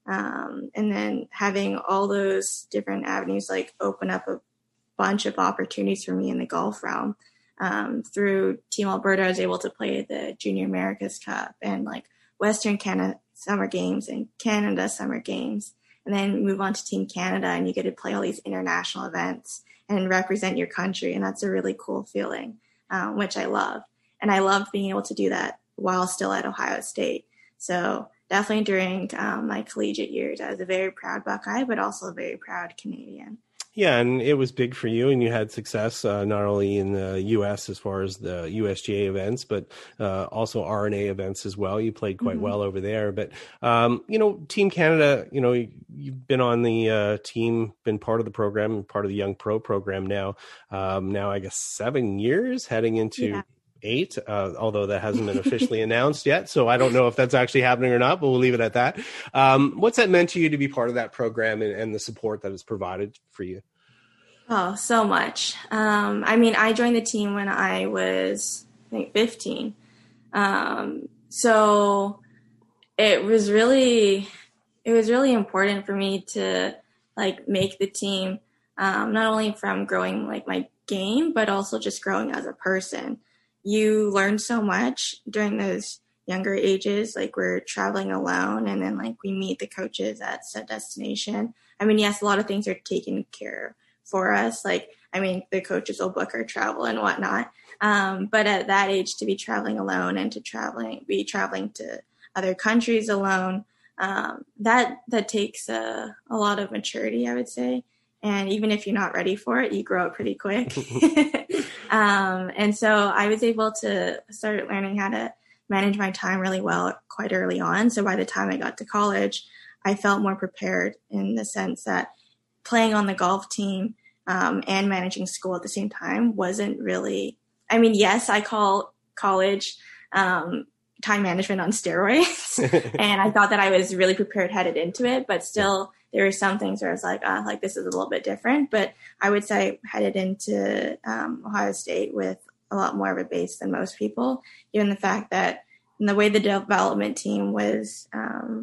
Um, and then having all those different avenues like open up a bunch of opportunities for me in the golf realm. Um, through Team Alberta, I was able to play the Junior America's Cup and like Western Canada Summer Games and Canada Summer Games, and then move on to Team Canada, and you get to play all these international events and represent your country. And that's a really cool feeling, um, which I love. And I love being able to do that while still at Ohio State. So definitely during um, my collegiate years, I was a very proud Buckeye, but also a very proud Canadian.
Yeah, and it was big for you, and you had success uh, not only in the U S as far as the U S G A events, but uh, also R N A events as well. You played quite mm-hmm. well over there. But, um, you know, Team Canada, you know, you've been on the uh, team, been part of the program, part of the Young Pro program now. Um, now, I guess, seven years heading into yeah. eight, uh, although that hasn't been officially announced yet. So I don't know if that's actually happening or not, but we'll leave it at that. Um, what's that meant to you to be part of that program and, and the support that it's provided for you?
Oh, so much. Um, I mean, I joined the team when I was, I think, fifteen. Um, so it was really, it was really important for me to like make the team, um, not only from growing like my game, but also just growing as a person. You learn so much during those younger ages, like we're traveling alone and then like we meet the coaches at said destination. I mean, yes, a lot of things are taken care of for us. Like, I mean, the coaches will book our travel and whatnot. Um, but at that age, to be traveling alone and to traveling, be traveling to other countries alone, um, that, that takes a, a lot of maturity, I would say. And even if you're not ready for it, you grow up pretty quick. um, and so I was able to start learning how to manage my time really well quite early on. So by the time I got to college, I felt more prepared in the sense that playing on the golf team um, and managing school at the same time wasn't really, I mean, yes, I call college um, time management on steroids. And I thought that I was really prepared headed into it, but still there were some things where I was like, uh, like this is a little bit different. But I would say I headed into um, Ohio State with a lot more of a base than most people, given the fact that the way the development team was, um,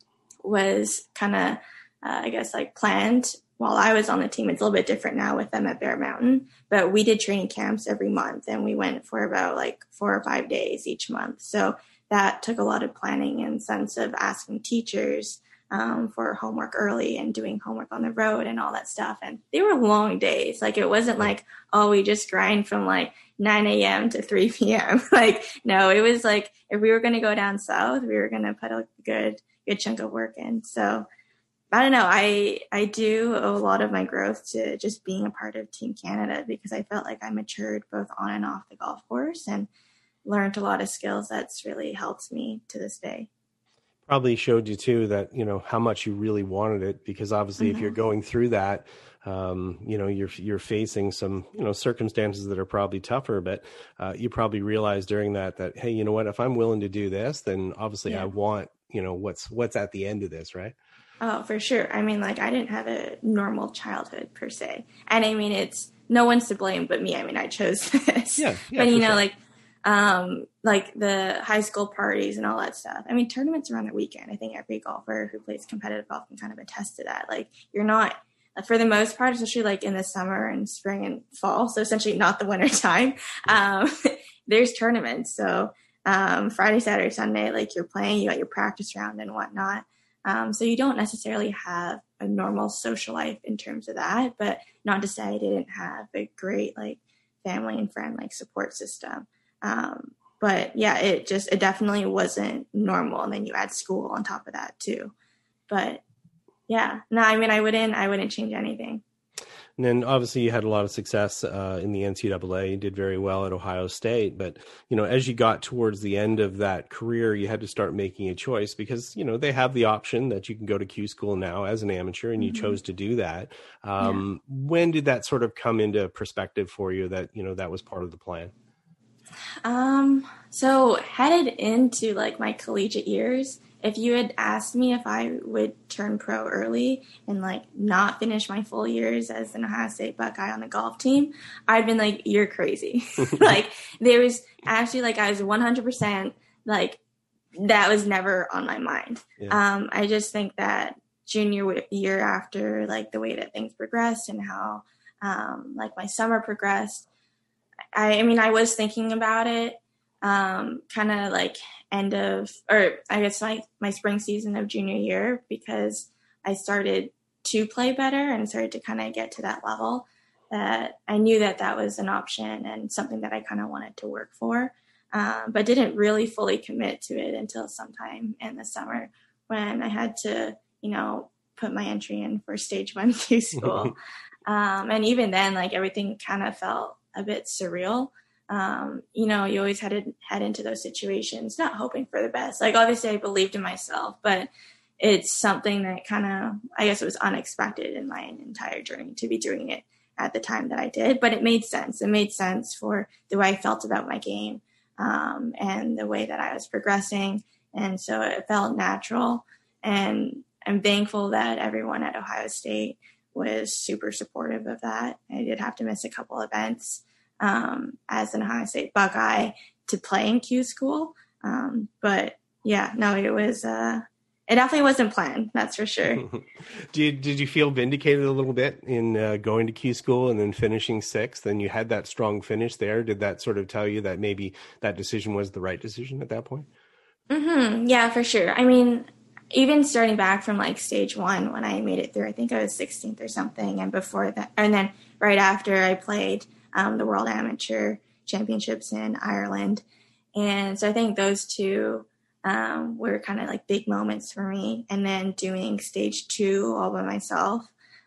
was kind of, uh, I guess, like planned while I was on the team. It's a little bit different now with them at Bear Mountain, but we did training camps every month and we went for about like four or five days each month. So that took a lot of planning and sense of asking teachers um, for homework early and doing homework on the road and all that stuff. And they were long days. Like it wasn't like, oh, we just grind from like nine a.m. to three p.m. Like, no, it was like, if we were going to go down south, we were going to put a good, good chunk of work in. So I don't know. I I do owe a lot of my growth to just being a part of Team Canada because I felt like I matured both on and off the golf course and learned a lot of skills that's really helped me to this day.
Probably showed you too that, you know, how much you really wanted it, because obviously mm-hmm. if you're going through that, um, you know, you're, you're facing some, you know, circumstances that are probably tougher, but uh, you probably realize during that, that, hey, you know what, if I'm willing to do this, then obviously yeah. I want, you know, what's, what's at the end of this, right?
Oh, for sure. I mean, like, I didn't have a normal childhood per se. And I mean, it's no one's to blame but me. I mean, I chose this. Yeah, yeah, but, you know, sure. like, um, like the high school parties and all that stuff. I mean, tournaments are on the weekend. I think every golfer who plays competitive golf can kind of attest to that. Like, you're not, for the most part, especially like in the summer and spring and fall, so essentially not the winter time, um, there's tournaments. So um, Friday, Saturday, Sunday, like you're playing, you got your practice round and whatnot. Um, so you don't necessarily have a normal social life in terms of that, but not to say I didn't have a great like family and friend like support system. Um, but yeah, it just, it definitely wasn't normal. And then you add school on top of that too. But yeah, no, I mean, I wouldn't, I wouldn't change anything.
And then obviously you had a lot of success uh, in the N C double A. You did very well at Ohio State. But, you know, as you got towards the end of that career, you had to start making a choice because, you know, they have the option that you can go to Q school now as an amateur, and you mm-hmm. chose to do that. Um, yeah. When did that sort of come into perspective for you that, you know, that was part of the plan?
Um, so headed into like my collegiate years, if you had asked me if I would turn pro early and like not finish my full years as an Ohio State Buckeye on the golf team, I'd been like, you're crazy. Like there was actually like, I was one hundred percent like that was never on my mind.
Yeah.
Um, I just think that junior year, after like the way that things progressed and how um, like my summer progressed, I, I mean, I was thinking about it um, kind of like end of, or I guess my, my spring season of junior year, because I started to play better and started to kind of get to that level that I knew that that was an option and something that I kind of wanted to work for. Um, but didn't really fully commit to it until sometime in the summer when I had to, you know, put my entry in for stage one Q school. um, and even then, like everything kind of felt a bit surreal. Um, you know, you always had to head into those situations, not hoping for the best. Like obviously I believed in myself, but it's something that kind of, I guess it was unexpected in my entire journey to be doing it at the time that I did, but it made sense. It made sense for the way I felt about my game. Um, and the way that I was progressing. And so it felt natural. And I'm thankful that everyone at Ohio State was super supportive of that. I did have to miss a couple events um, as an Ohio State Buckeye to play in Q school. Um, but yeah, no, it was, uh, it definitely wasn't planned. That's for sure.
did, did you feel vindicated a little bit in uh, going to Q school and then finishing sixth, and you had that strong finish there? Did that sort of tell you that maybe that decision was the right decision at that point?
Mm-hmm. Yeah, for sure. I mean, even starting back from like stage one, when I made it through, I think I was sixteenth or something. And before that, and then right after I played um, the World Amateur Championships in Ireland. And so I think those two um, were kind of like big moments for me. And then doing stage two all by myself.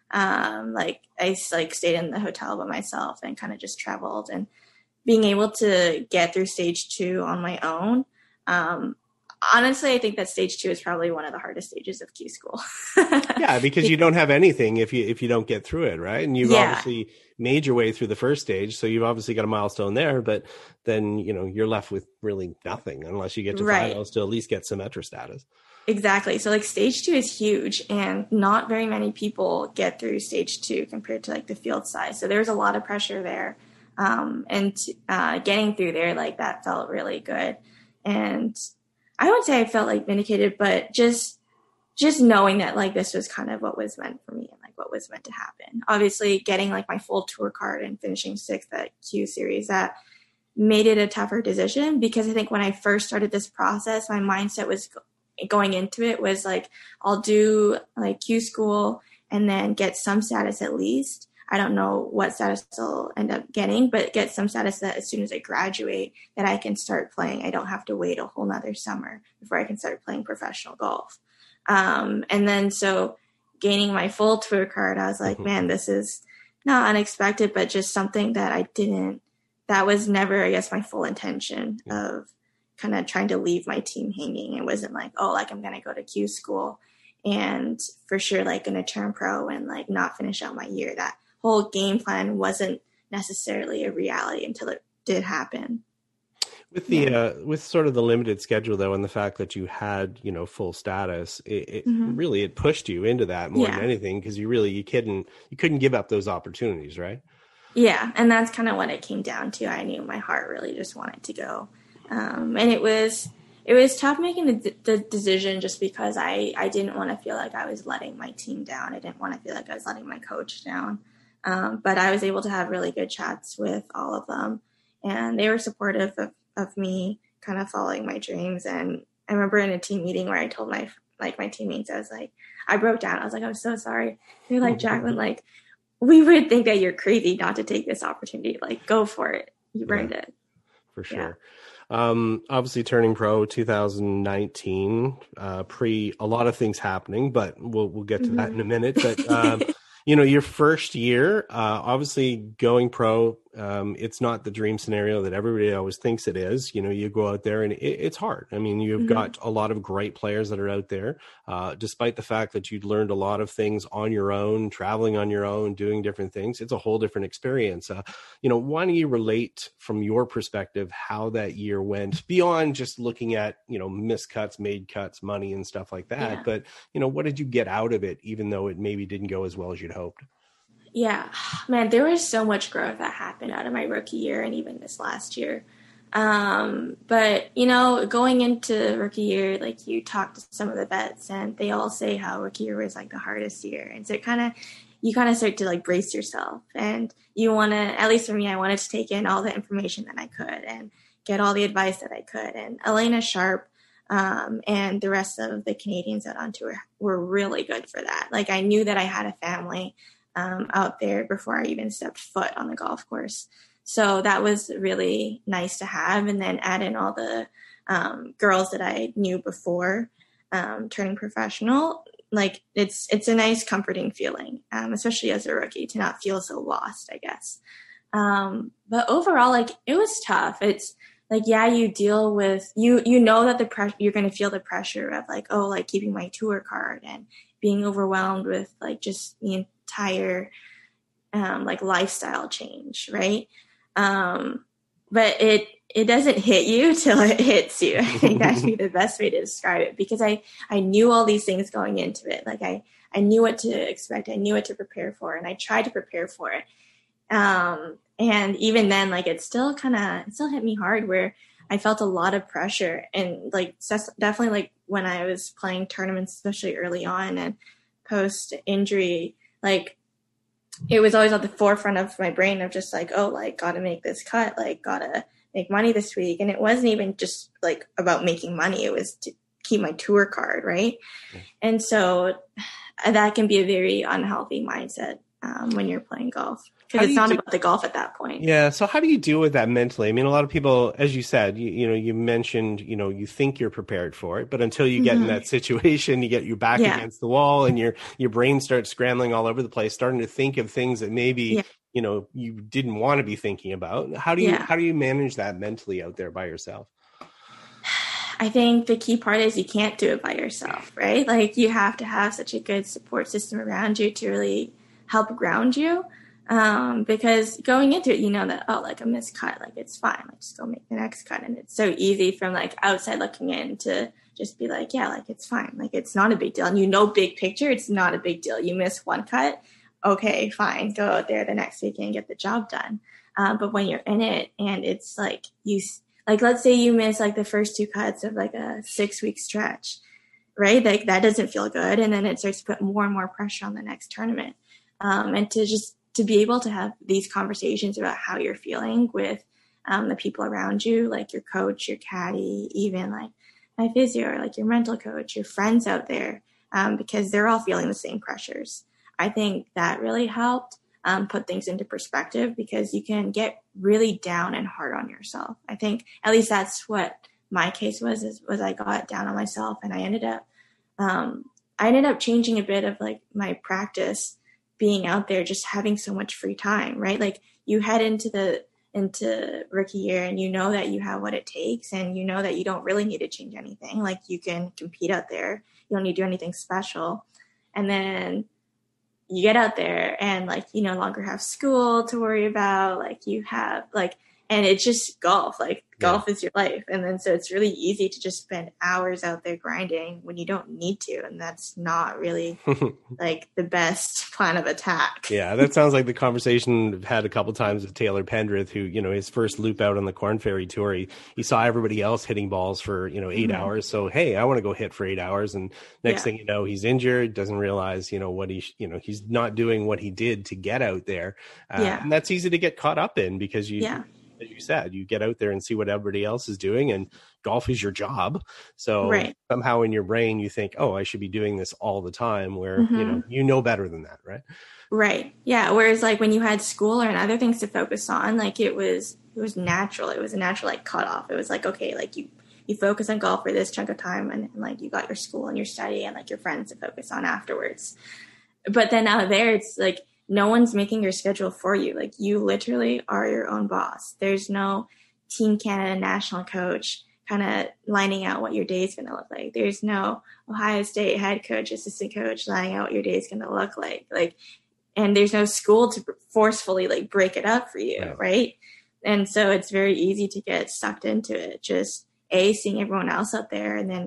Um, like I like stayed in the hotel by myself and kind of just traveled, and being able to get through stage two on my own. Um, honestly, I think that stage two is probably one of the hardest stages of Q school.
Yeah, because you don't have anything if you if you don't get through it, right? And you've
yeah.
obviously made your way through the first stage, so you've obviously got a milestone there. But then you know you're left with really nothing unless you get to
right.
finals to at least get Symetra status.
Exactly. So like stage two is huge, and not very many people get through stage two compared to like the field size. So there's a lot of pressure there, um, and uh, getting through there like that felt really good. And I would say I felt like vindicated, but just just knowing that like this was kind of what was meant for me and like what was meant to happen. Obviously, getting like my full tour card and finishing sixth at Q series, that made it a tougher decision, because I think when I first started this process, my mindset was going into it was like, I'll do like Q school and then get some status at least. I don't know what status I'll end up getting, but get some status that as soon as I graduate that I can start playing. I don't have to wait a whole nother summer before I can start playing professional golf. Um, and then so gaining my full tour card, I was like, man, this is not unexpected, but just something that I didn't, that was never, I guess, my full intention of kind of trying to leave my team hanging. It wasn't like, oh, like I'm going to go to Q school and for sure, like going to turn pro and like not finish out my year. That whole game plan wasn't necessarily a reality until it did happen.
With the yeah. uh, with sort of the limited schedule though, and the fact that you had, you know, full status, it, it mm-hmm. really it pushed you into that more yeah. than anything, because you really you couldn't you couldn't give up those opportunities, right?
Yeah, and that's kind of what it came down to. I knew my heart really just wanted to go, um, and it was it was tough making the, the decision just because I I didn't want to feel like I was letting my team down. I didn't want to feel like I was letting my coach down. Um, but I was able to have really good chats with all of them, and they were supportive of, of me kind of following my dreams. And I remember in a team meeting where I told my, like my teammates, I was like, I broke down. I was like, I'm so sorry. They're like, Jacqueline, like, we would think that you're crazy not to take this opportunity. Like, go for it. You earned
yeah,
it.
For sure. Yeah. Um, obviously turning pro two thousand nineteen, uh, pre a lot of things happening, but we'll, we'll get to mm-hmm. that in a minute. But, um, you know, your first year, uh, obviously going pro, um, it's not the dream scenario that everybody always thinks it is. You know, you go out there and it, it's hard. I mean, you've mm-hmm. got a lot of great players that are out there, uh, despite the fact that you'd learned a lot of things on your own, traveling on your own, doing different things. It's a whole different experience. Uh, you know, why don't you relate from your perspective how that year went beyond just looking at, you know, missed cuts, made cuts, money and stuff like that. Yeah. But, you know, what did you get out of it, even though it maybe didn't go as well as you'd hoped?
Yeah, man, there was so much growth that happened out of my rookie year and even this last year. Um, but, you know, going into rookie year, like you talk to some of the vets and they all say how rookie year was like the hardest year. And so it kind of, you kind of start to like brace yourself, and you want to, at least for me, I wanted to take in all the information that I could and get all the advice that I could. And Elena Sharp, um, and the rest of the Canadians out on tour were really good for that. Like I knew that I had a family, um, out there before I even stepped foot on the golf course. So that was really nice to have. And then add in all the um, girls that I knew before um, turning professional. Like it's it's a nice, comforting feeling, um, especially as a rookie, to not feel so lost, I guess. Um, but overall, like it was tough. It's like, yeah, you deal with, you you know that the pressure, you're going to feel the pressure of like, oh, like keeping my tour card and being overwhelmed with like just the entire um, like lifestyle change, right? Um, but it, it doesn't hit you till it hits you. I think that'd be the best way to describe it, because I, I knew all these things going into it. Like I, I knew what to expect. I knew what to prepare for, and I tried to prepare for it. Um, and even then, like it still kind of, it still hit me hard, where I felt a lot of pressure, and like definitely like when I was playing tournaments, especially early on and post injury, like it was always at the forefront of my brain of just like, oh, like got to make this cut, like got to make money this week. And it wasn't even just like about making money. It was to keep my tour card. Right. Mm-hmm. And so that can be a very unhealthy mindset um, when you're playing golf, because it's not do- about the golf at that point.
Yeah. So how do you deal with that mentally? I mean, a lot of people, as you said, you, you know, you mentioned, you know, you think you're prepared for it, but until you get mm-hmm. in that situation, you get your back yeah. against the wall and your, your brain starts scrambling all over the place, starting to think of things that maybe, yeah. you know, you didn't want to be thinking about. How do you, yeah. how do you manage that mentally out there by yourself?
I think the key part is you can't do it by yourself, right? Like you have to have such a good support system around you to really help ground you. Um, because going into it, you know that, oh, like a missed cut, like it's fine. Like just go make the next cut. And it's so easy from like outside looking in to just be like, yeah, like it's fine. Like it's not a big deal. And you know, big picture, it's not a big deal. You miss one cut. Okay, fine. Go out there the next week and get the job done. Uh, but when you're in it and it's like you, like, let's say you miss like the first two cuts of like a six week stretch, right? Like that doesn't feel good. And then it starts to put more and more pressure on the next tournament. Um, and to just, to be able to have these conversations about how you're feeling with um, the people around you, like your coach, your caddy, even like my physio, or like your mental coach, your friends out there, um, because they're all feeling the same pressures. I think that really helped um, put things into perspective, because you can get really down and hard on yourself. I think at least that's what my case was, is, was I got down on myself, and I ended up, um, I ended up changing a bit of like my practice, being out there, just having so much free time, right? Like you head into the, into rookie year and you know that you have what it takes, and you know that you don't really need to change anything. Like you can compete out there. You don't need to do anything special. And then you get out there and like, you no longer have school to worry about. Like you have like, and it's just golf, like yeah. golf is your life. And then, so it's really easy to just spend hours out there grinding when you don't need to. And that's not really like the best plan of attack.
Yeah. That sounds like the conversation I've had a couple times with Taylor Pendrith, who, you know, his first loop out on the Corn Ferry Tour, he, he saw everybody else hitting balls for, you know, eight mm-hmm. hours. So, hey, I want to go hit for eight hours. And next yeah. thing you know, he's injured, doesn't realize, you know, what he, you know, he's not doing what he did to get out there. Uh, yeah. And that's easy to get caught up in, because you, yeah. as you said, you get out there and see what everybody else is doing, and golf is your job. So right. somehow in your brain, you think, oh, I should be doing this all the time, where, mm-hmm. you know, you know better than that. Right.
Right. Yeah. Whereas like when you had school or other things to focus on, like it was, it was natural. It was a natural like cutoff. It was like, okay, like you, you focus on golf for this chunk of time, and, and like you got your school and your study and like your friends to focus on afterwards. But then out there, it's like, no one's making your schedule for you. Like you literally are your own boss. There's no Team Canada national coach kind of lining out what your day is going to look like. There's no Ohio State head coach, assistant coach lining out what your day is going to look like. Like, and there's no school to forcefully like break it up for you. Right. right? And so it's very easy to get sucked into it. Just A, seeing everyone else out there, and then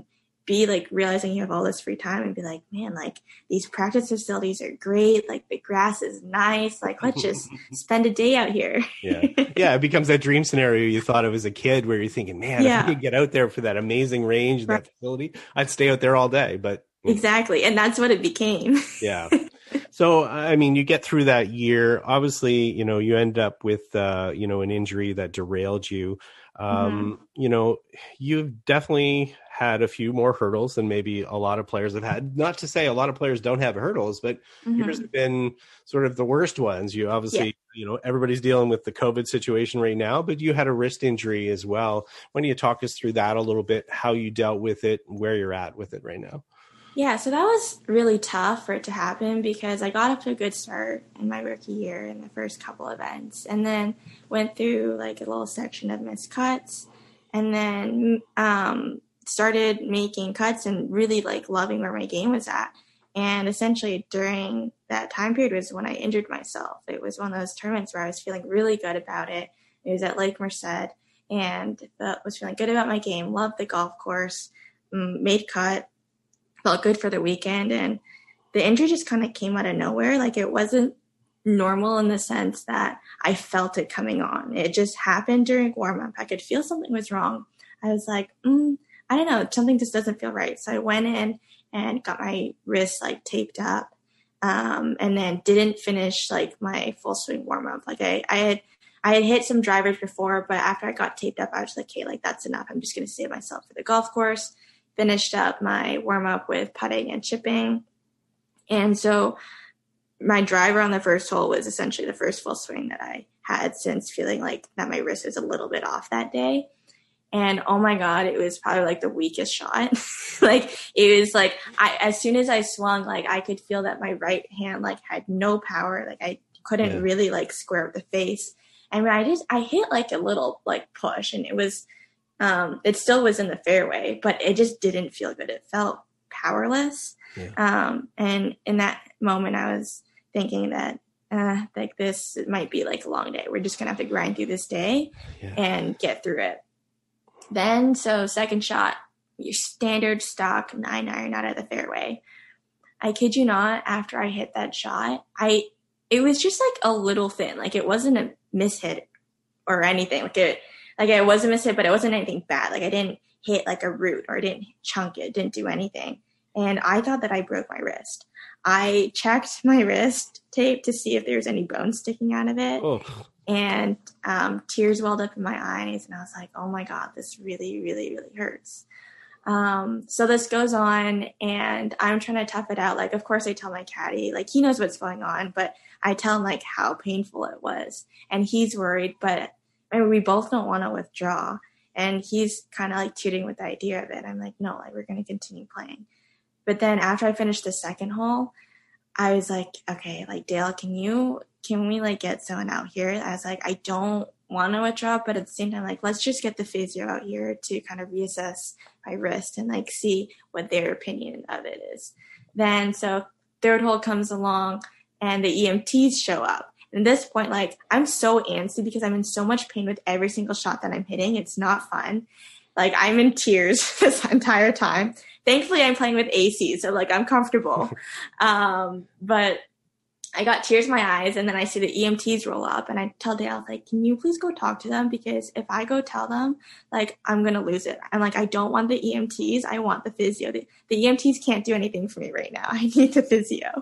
be like realizing you have all this free time and be like, man, like these practice facilities are great. Like the grass is nice. Like, let's just spend a day out here.
yeah. Yeah. It becomes that dream scenario you thought of as a kid where you're thinking, man,
yeah.
if I could get out there for that amazing range, right. that facility, I'd stay out there all day. But
exactly. And that's what it became.
yeah. So, I mean, you get through that year, obviously, you know, you end up with, uh, you know, an injury that derailed you. Um, mm-hmm. You know, you've definitely had a few more hurdles than maybe a lot of players have had. Not to say a lot of players don't have hurdles, but mm-hmm. yours have been sort of the worst ones. You obviously, yeah. you know, everybody's dealing with the COVID situation right now, but you had a wrist injury as well. Why don't you talk us through that a little bit, how you dealt with it, where you're at with it right now?
Yeah, so that was really tough for it to happen because I got up to a good start in my rookie year in the first couple events and then went through like a little section of missed cuts and then um, started making cuts and really like loving where my game was at. And essentially during that time period was when I injured myself. It was one of those tournaments where I was feeling really good about it. It was at Lake Merced and uh, was feeling good about my game, loved the golf course, um, made cut. Felt good for the weekend, and the injury just kind of came out of nowhere. Like it wasn't normal in the sense that I felt it coming on. It just happened during warm up. I could feel something was wrong. I was like, mm, I don't know, something just doesn't feel right. So I went in and got my wrist like taped up, um, and then didn't finish like my full swing warm up. Like I, I had, I had hit some drivers before, but after I got taped up, I was like, okay, like that's enough. I'm just going to save myself for the golf course. Finished up my warm-up with putting and chipping. And so my driver on the first hole was essentially the first full swing that I had since feeling like that my wrist was a little bit off that day. And oh my God, it was probably like the weakest shot. Like it was like, I, as soon as I swung, like I could feel that my right hand like had no power. Like I couldn't yeah. really like square up the face. And when I just, I hit like a little like push and it was, Um, it still was in the fairway, but it just didn't feel good. It felt powerless. Yeah. Um, and in that moment, I was thinking that, uh, like this might be like a long day. We're just going to have to grind through this day yeah. and get through it. Then, so second shot, your standard stock nine iron out of the fairway. I kid you not, after I hit that shot, I, it was just like a little thin. Like it wasn't a mishit or anything. Like it, Like it wasn't a mishit, but it wasn't anything bad. Like I didn't hit like a root or I didn't chunk it, didn't do anything. And I thought that I broke my wrist. I checked my wrist tape to see if there was any bone sticking out of it. Oh. And um, tears welled up in my eyes. And I was like, oh my God, this really, really, really hurts. Um, so this goes on and I'm trying to tough it out. Like, of course I tell my caddy, like he knows what's going on, but I tell him like how painful it was. And he's worried, but I mean, we both don't want to withdraw. And he's kind of like tooting with the idea of it. I'm like, no, like we're going to continue playing. But then after I finished the second hole, I was like, okay, like Dale, can you, can we like get someone out here? I was like, I don't want to withdraw, but at the same time, like, let's just get the physio out here to kind of reassess my wrist and like see what their opinion of it is. Then, so third hole comes along and the E M Ts show up. At this point, like, I'm so antsy because I'm in so much pain with every single shot that I'm hitting. It's not fun. Like, I'm in tears this entire time. Thankfully, I'm playing with A C, so, like, I'm comfortable. um, but I got tears in my eyes, and then I see the E M Ts roll up, and I tell Dale, like, can you please go talk to them? Because if I go tell them, like, I'm going to lose it. I'm like, I don't want the E M Ts. I want the physio. The, the E M Ts can't do anything for me right now. I need the physio.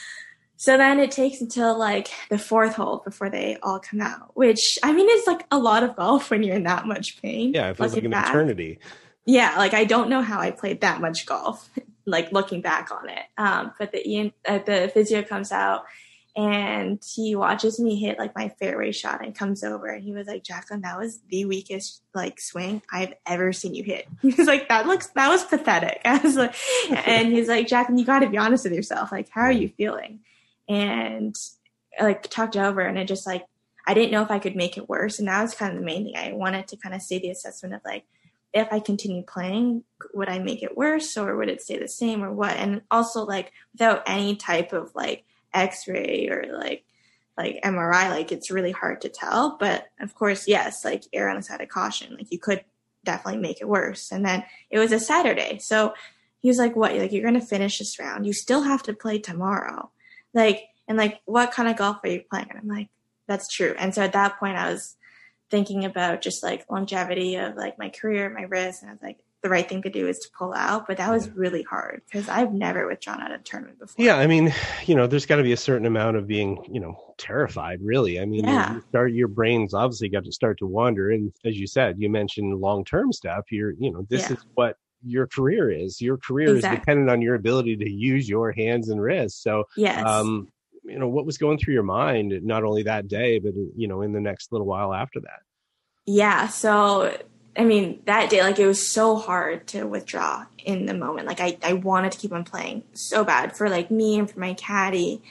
So then it takes until like the fourth hole before they all come out, which I mean, is like a lot of golf when you're in that much pain.
Yeah, it feels like an back. eternity.
Yeah, like I don't know how I played that much golf, like looking back on it. Um, but the Ian, uh, the physio comes out and he watches me hit like my fairway shot and comes over and he was like, Jacqueline, that was the weakest like swing I've ever seen you hit. He was like, that looks, that was pathetic. I was like, and he's like, Jacqueline, you got to be honest with yourself. Like, how are you feeling? And like talked over and it just like, I didn't know if I could make it worse. And that was kind of the main thing. I wanted to kind of see the assessment of like, if I continue playing, would I make it worse or would it stay the same or what? And also like without any type of like x-ray or like, like M R I, like it's really hard to tell. But of course, yes, like err on the side of caution. Like you could definitely make it worse. And then it was a Saturday. So he was like, what, like, you're going to finish this round. You still have to play tomorrow. Like, and like, what kind of golf are you playing? And I'm like, that's true. And so at that point I was thinking about just like longevity of like my career, my wrist. And I was like, the right thing to do is to pull out. But that was yeah. really hard because I've never withdrawn out of a tournament before.
Yeah. I mean, you know, there's got to be a certain amount of being, you know, terrified, really. I mean, yeah. you start, your brain's obviously got to start to wander. And as you said, you mentioned long-term stuff. You're, you know, this yeah. is what your career is. Your career exactly. is dependent on your ability to use your hands and wrists. So,
yes.
um, you know, what was going through your mind, not only that day, but, you know, in the next little while after that?
Yeah. So, I mean, that day, like, it was so hard to withdraw in the moment. Like, I, I wanted to keep on playing so bad for, like, me and for my caddy,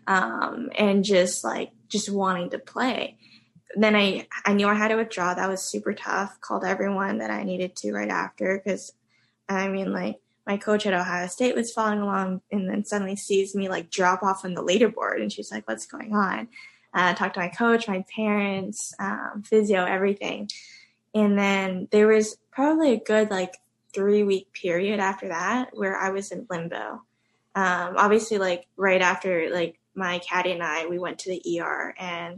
um, and just, like, just wanting to play. Then I, I knew I had to withdraw. That was super tough. Called everyone that I needed to right after because, I mean, like, my coach at Ohio State was following along and then suddenly sees me, like, drop off on the leaderboard. And she's like, what's going on? Uh, talked to my coach, my parents, um, physio, everything. And then there was probably a good like three week period after that where I was in limbo. Um, obviously, like right after like my caddy and I, we went to the E R and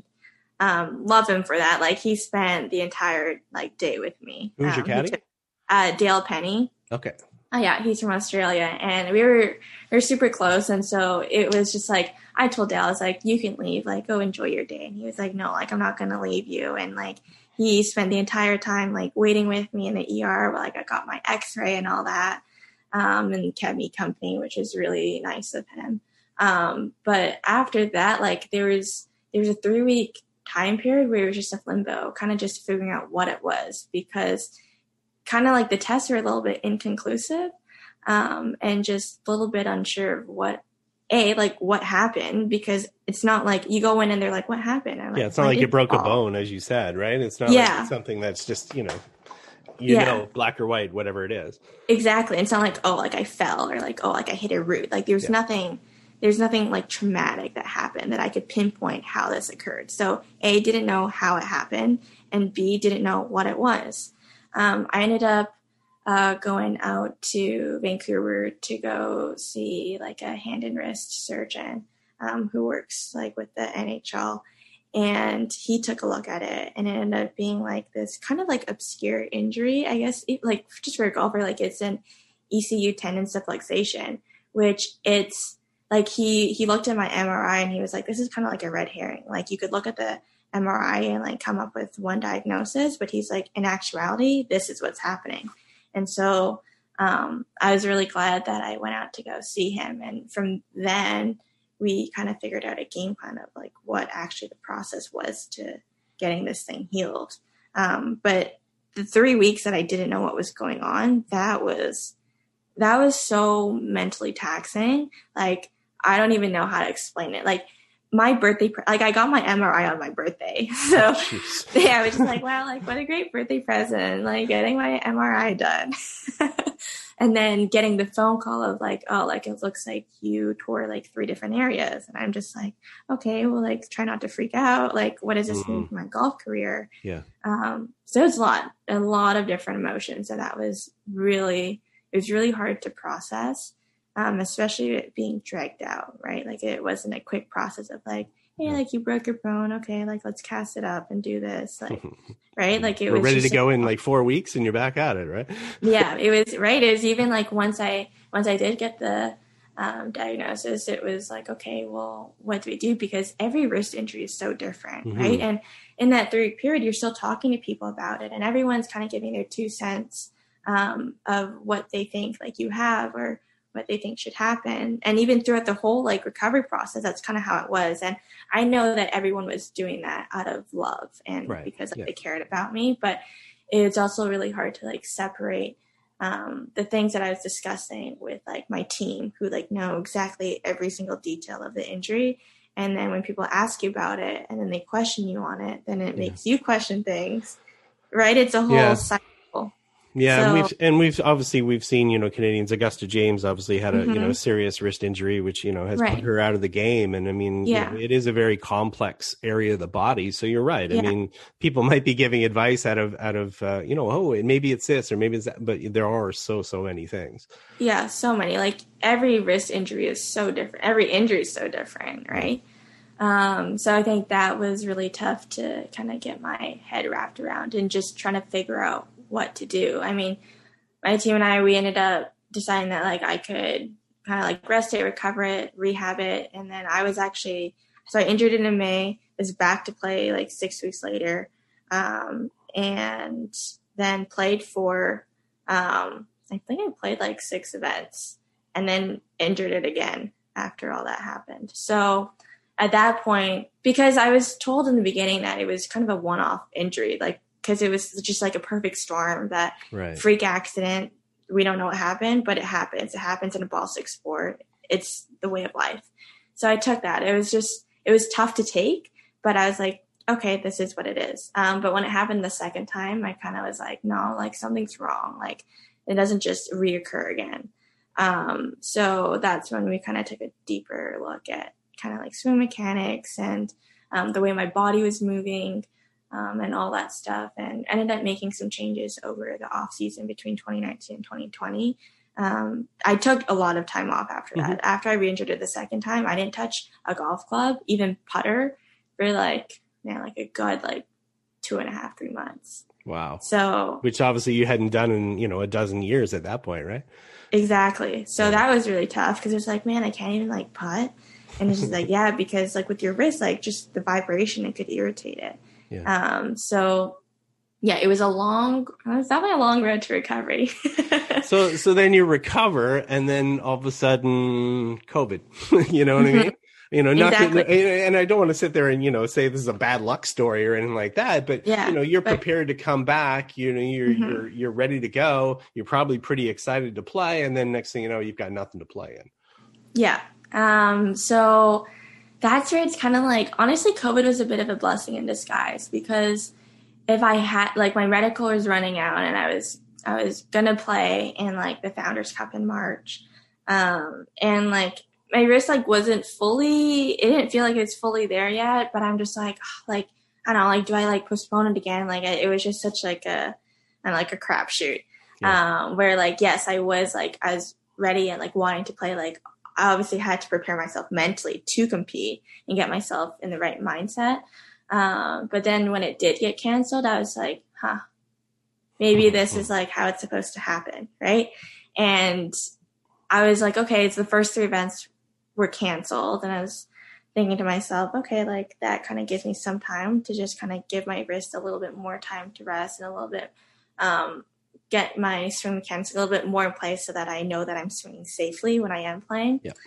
um, love him for that. Like he spent the entire like day with me.
Who's
um,
your caddy?
Took, uh, Dale Penny.
Okay.
Oh yeah, he's from Australia, and we were we were super close. And so it was just like I told Dale, I was like, "You can leave, like go enjoy your day." And he was like, "No, like I'm not gonna leave you." And like he spent the entire time like waiting with me in the E R while like I got my X-ray and all that, um, and kept me company, which is really nice of him. Um, but after that, like there was there was a three week time period where it was just a limbo, kind of just figuring out what it was because. Kind of like the tests are a little bit inconclusive um, and just a little bit unsure of what, A, like what happened, because it's not like you go in and they're like, what happened? I'm
yeah,
like,
it's not like you broke fall. a bone, as you said, right? It's not yeah. like it's something that's just, you know, you yeah. know, black or white, whatever it is.
Exactly. It's not like, oh, like I fell or like, oh, like I hit a root. Like there's yeah. nothing, there's nothing like traumatic that happened that I could pinpoint how this occurred. So A, didn't know how it happened, and B, didn't know what it was. Um, I ended up uh, going out to Vancouver to go see like a hand and wrist surgeon um, who works like with the N H L, and he took a look at it, and it ended up being like this kind of like obscure injury, I guess, it, like just for a golfer, like it's an E C U tendon subluxation, which it's like he he looked at my M R I and he was like, this is kind of like a red herring. Like you could look at the M R I and like come up with one diagnosis, but he's like, in actuality, this is what's happening. And so um, I was really glad that I went out to go see him. And from then we kind of figured out a game plan of like what actually the process was to getting this thing healed. Um, but the three weeks that I didn't know what was going on, that was, that was so mentally taxing. Like, I don't even know how to explain it. Like, my birthday, like I got my M R I on my birthday. So oh, yeah, I was just like, wow, like what a great birthday present, like getting my M R I done. And then getting the phone call of like, oh, like it looks like you tore like three different areas. And I'm just like, okay, well, like try not to freak out. Like, what does this mm-hmm. mean for my golf career?
Yeah.
Um, so it's a lot, a lot of different emotions. And that was really, it was really hard to process. Um, especially it being dragged out, right? Like it wasn't a quick process of like, hey, like you broke your bone. Okay. Like let's cast it up and do this. Like, right. Like it
We're
was
ready to go
a,
in like four weeks and you're back at it. Right.
Yeah, it was right. It was even like once I, once I did get the um, diagnosis, it was like, okay, well, what do we do? Because every wrist injury is so different. Mm-hmm. Right. And in that three week period, you're still talking to people about it and everyone's kind of giving their two cents um, of what they think like you have or what they think should happen. And even throughout the whole like recovery process, that's kind of how it was. And I know that everyone was doing that out of love and right. because like, yeah. they cared about me, but it's also really hard to like separate um, the things that I was discussing with like my team who like know exactly every single detail of the injury. And then when people ask you about it and then they question you on it, then it yeah. makes you question things, right? It's a whole
yeah.
cycle.
Yeah,
So,
and we've and we've obviously we've seen, you know, Canadians. Augusta James obviously had a
mm-hmm.
you know serious wrist injury, which you know has
right.
put her out of the game. And I mean,
Yeah.
you know, it is a very complex area of the body. So you're right.
Yeah.
I mean, people might be giving advice out of out of uh, you know, oh, maybe it's this or maybe it's that, but there are so so many things.
Yeah, so many. Like every wrist injury is so different. Every injury is so different, right? Um, so I think that was really tough to kind of get my head wrapped around and just trying to figure out what to do. I mean, my team and I, we ended up deciding that like I could kind of like rest it, recover it, rehab it. And then I was actually, so I injured it in May, was back to play like six weeks later. Um, and then played for, um, I think I played like six events and then injured it again after all that happened. So at that point, because I was told in the beginning that it was kind of a one-off injury, like, because it was just like a perfect storm, that
right.
freak accident. We don't know what happened, but it happens. It happens in a ball stick sport. It's the way of life. So I took that. It was just, it was tough to take, but I was like, okay, this is what it is. Um, but when it happened the second time, I kind of was like, no, like something's wrong. Like it doesn't just reoccur again. Um, so that's when we kind of took a deeper look at kind of like swim mechanics and um, the way my body was moving. Um, and all that stuff, and ended up making some changes over the off season between twenty nineteen and twenty twenty. Um, I took a lot of time off after that. Mm-hmm. After I re-injured it the second time, I didn't touch a golf club, even putter, for like, man, like a good like two and a half, three months.
Wow.
So,
which obviously you hadn't done in, you know, a dozen years at that point, right?
Exactly. So yeah. That was really tough because it's like, man, I can't even like putt. And it's just like, yeah, because like with your wrist, like just the vibration, it could irritate it. Yeah. Um, so yeah, it was a long, it was definitely a long road to recovery.
so, so then you recover and then all of a sudden COVID, you know what mm-hmm. I mean? You know, not
exactly.
to, and I don't want to sit there and, you know, say this is a bad luck story or anything like that, but
yeah,
you know, you're
but,
prepared to come back, you know, you're, mm-hmm. you're, you're ready to go. You're probably pretty excited to play. And then next thing you know, you've got nothing to play in.
Yeah. Um, so that's where it's kind of like, honestly, COVID was a bit of a blessing in disguise because if I had, like, my medical was running out and I was, I was going to play in, like, the Founders Cup in March. Um, and, like, my wrist, like, wasn't fully, it didn't feel like it's fully there yet, but I'm just like, like, I don't know, like, do I, like, postpone it again? Like, it was just such, like, a, I don't know, like, a crapshoot. Yeah. Um, where, like, yes, I was, like, I was ready and, like, wanting to play, like, I obviously had to prepare myself mentally to compete and get myself in the right mindset. Um, but then when it did get canceled, I was like, huh, maybe this is like how it's supposed to happen. Right. And I was like, okay, it's the first three events were canceled. And I was thinking to myself, okay, like that kind of gives me some time to just kind of give my wrist a little bit more time to rest and a little bit, um, get my swing mechanics a little bit more in place so that I know that I'm swinging safely when I am playing.
Yeah.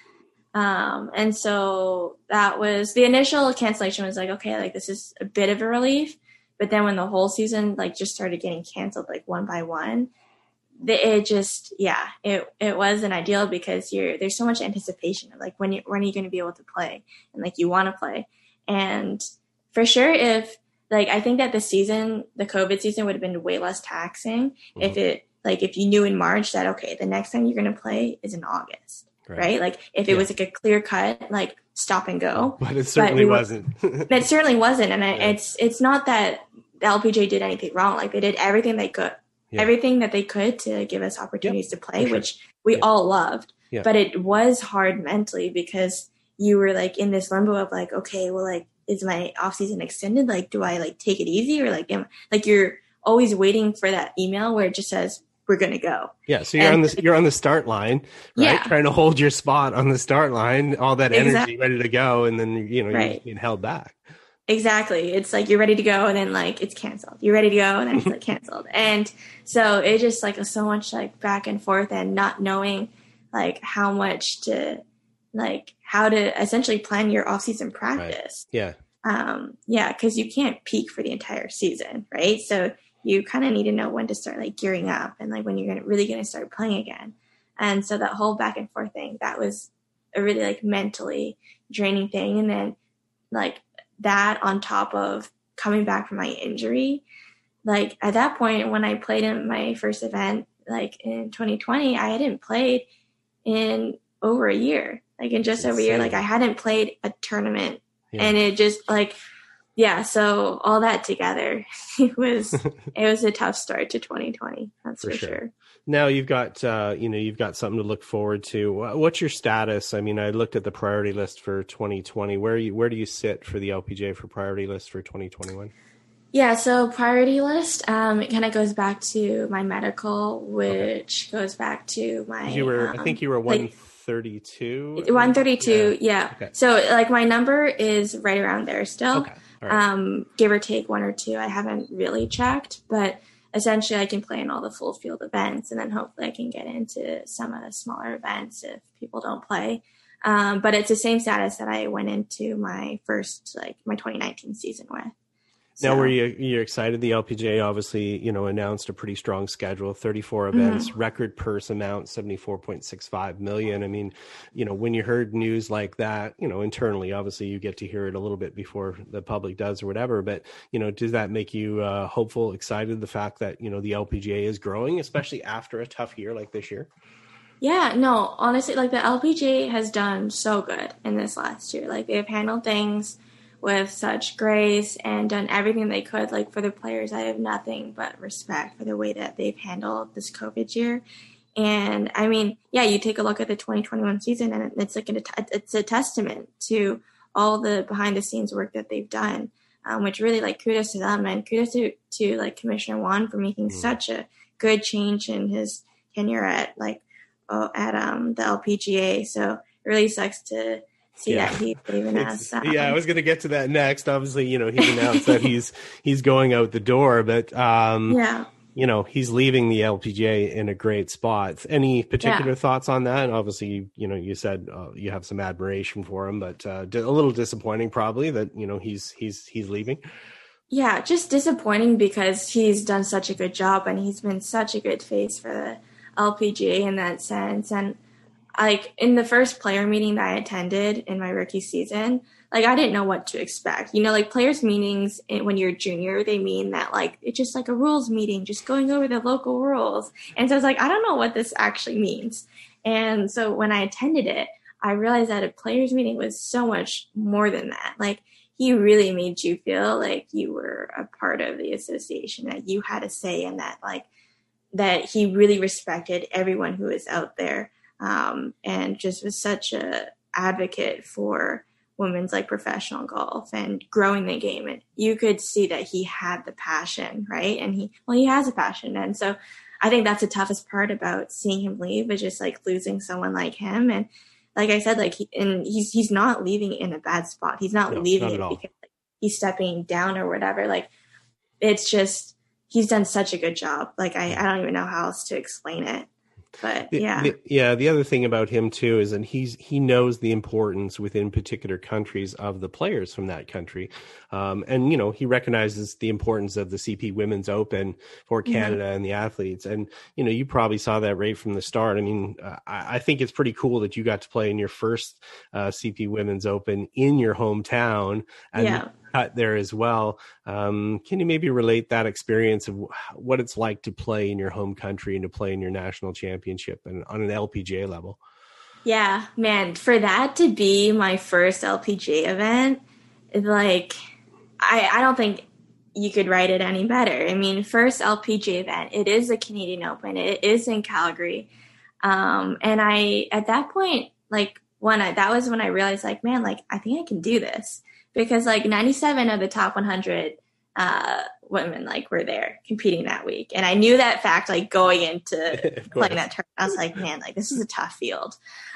Um, and so that was the initial cancellation was like, okay, like this is a bit of a relief. But then when the whole season like just started getting canceled like one by one, the, it just, yeah, it, it wasn't ideal because you're, there's so much anticipation of like when you, when are you going to be able to play and like you want to play. And for sure, if, like, I think that the season, the COVID season would have been way less taxing mm-hmm. if it, like, if you knew in March that, okay, the next time you're going to play is in August, right? right? Like, if it yeah. was like a clear cut, like, stop and go.
But it certainly but we
wasn't. It certainly wasn't. And yeah. it's, it's not that the L P G A did anything wrong. Like, they did everything they could, yeah. everything that they could to give us opportunities yep. to play, sure. which we yeah. all loved. Yeah. But it was hard mentally because you were, like, in this limbo of, like, okay, well, like, is my off season extended? Like, do I like take it easy or like, am like you're always waiting for that email where it just says we're going to go.
Yeah. So you're and, on the, you're on the start line, right? Yeah. Trying to hold your spot on the start line, all that energy exactly. ready to go. And then, you know, right. you're being held back.
Exactly. It's like, you're ready to go. And then like, it's canceled. You're ready to go. And then it's like canceled. And so it just like so much like back and forth and not knowing like how much to, like how to essentially plan your off-season practice.
Right. Yeah.
Um, yeah, because you can't peak for the entire season, right? So you kind of need to know when to start like gearing up and like when you're gonna really going to start playing again. And so that whole back and forth thing, that was a really like mentally draining thing. And then like that on top of coming back from my injury, like at that point when I played in my first event, like in twenty twenty, I hadn't played in over a year, like in just over a year, like I hadn't played a tournament. Yeah. And it just like, yeah. So all that together, it was, it was a tough start to twenty twenty. That's for, for sure. sure.
Now you've got, uh, you know, you've got something to look forward to. What's your status? I mean, I looked at the priority list for twenty twenty. Where are you, where do you sit for the L P G A for priority list for twenty twenty-one?
Yeah, so priority list, um, it kind of goes back to my medical, which okay. goes back to my.
You were,
um,
I think you were one thirty-two.
one thirty-two,
yeah.
yeah.
Okay.
So like my number is right around there still,
okay. All right.
um, give or take one or two. I haven't really checked, but essentially I can play in all the full field events, and then hopefully I can get into some of the smaller events if people don't play. Um, but it's the same status that I went into my first, like my twenty nineteen season with.
Now,
So.
were you you excited? The L P G A obviously, you know, announced a pretty strong schedule, thirty-four events, mm-hmm. record purse amount, seventy-four point six five million. I mean, you know, when you heard news like that, you know, internally, obviously you get to hear it a little bit before the public does or whatever. But, you know, does that make you uh, hopeful, excited, the fact that, you know, the L P G A is growing, especially after a tough year like this year?
Yeah, no, honestly, like the L P G A has done so good in this last year. Like they've handled things with such grace and done everything they could. Like for the players, I have nothing but respect for the way that they've handled this COVID year. And I mean, yeah, you take a look at the twenty twenty-one season, and it's like a, it's a testament to all the behind the scenes work that they've done, um, which really like kudos to them, and kudos to, to like Commissioner Juan for making mm-hmm. such a good change in his tenure at like oh, at um the L P G A. So it really sucks to see yeah. that he's leaving us. Um,
yeah, I was going to get to that next. Obviously, you know, he's announced that he's he's going out the door, but um,
yeah,
you know, he's leaving the L P G A in a great spot. Any particular
yeah.
thoughts on that? And obviously, you, you know, you said uh, you have some admiration for him, but uh, a little disappointing probably that, you know, he's he's he's leaving.
Yeah, just disappointing because he's done such a good job and he's been such a good face for the L P G A in that sense. And like in the first player meeting that I attended in my rookie season, like I didn't know what to expect. You know, like players meetings when you're junior, they mean that like it's just like a rules meeting, just going over the local rules. And so I was like, I don't know what this actually means. And so when I attended it, I realized that a players meeting was so much more than that. Like he really made you feel like you were a part of the association, that you had a say in that, like that he really respected everyone who was out there. Um, and just was such a advocate for women's like professional golf and growing the game. And you could see that he had the passion, right? And he, well, he has a passion. And so I think that's the toughest part about seeing him leave, is just like losing someone like him. And like I said, like, he, and he's, he's not leaving in a bad spot. He's not
no,
leaving
not
it
all.
because like, he's stepping down or whatever. Like it's just, he's done such a good job. Like I, I don't even know how else to explain it. But yeah,
the, the, yeah. The other thing about him too is, and he's he knows the importance within particular countries of the players from that country, um, and you know he recognizes the importance of the C P Women's Open for Canada mm-hmm. and the athletes. And you know you probably saw that right from the start. I mean, uh, I, I think it's pretty cool that you got to play in your first uh, C P Women's Open in your hometown, and
yeah.
cut there as well. Um, can you maybe relate that experience of what it's like to play in your home country and to play in your national championship and on an L P G A level?
Yeah, man, for that to be my first L P G A event, like, I, I don't think you could write it any better. I mean, first L P G A event, it is the Canadian Open. It is in Calgary. Um, and I, at that point, like, when I, that was when I realized, like, man, like, I think I can do this. Because like ninety-seven of the top one hundred uh, women like were there competing that week, and I knew that fact like going into playing that tournament. I was like, man, like this is a tough field,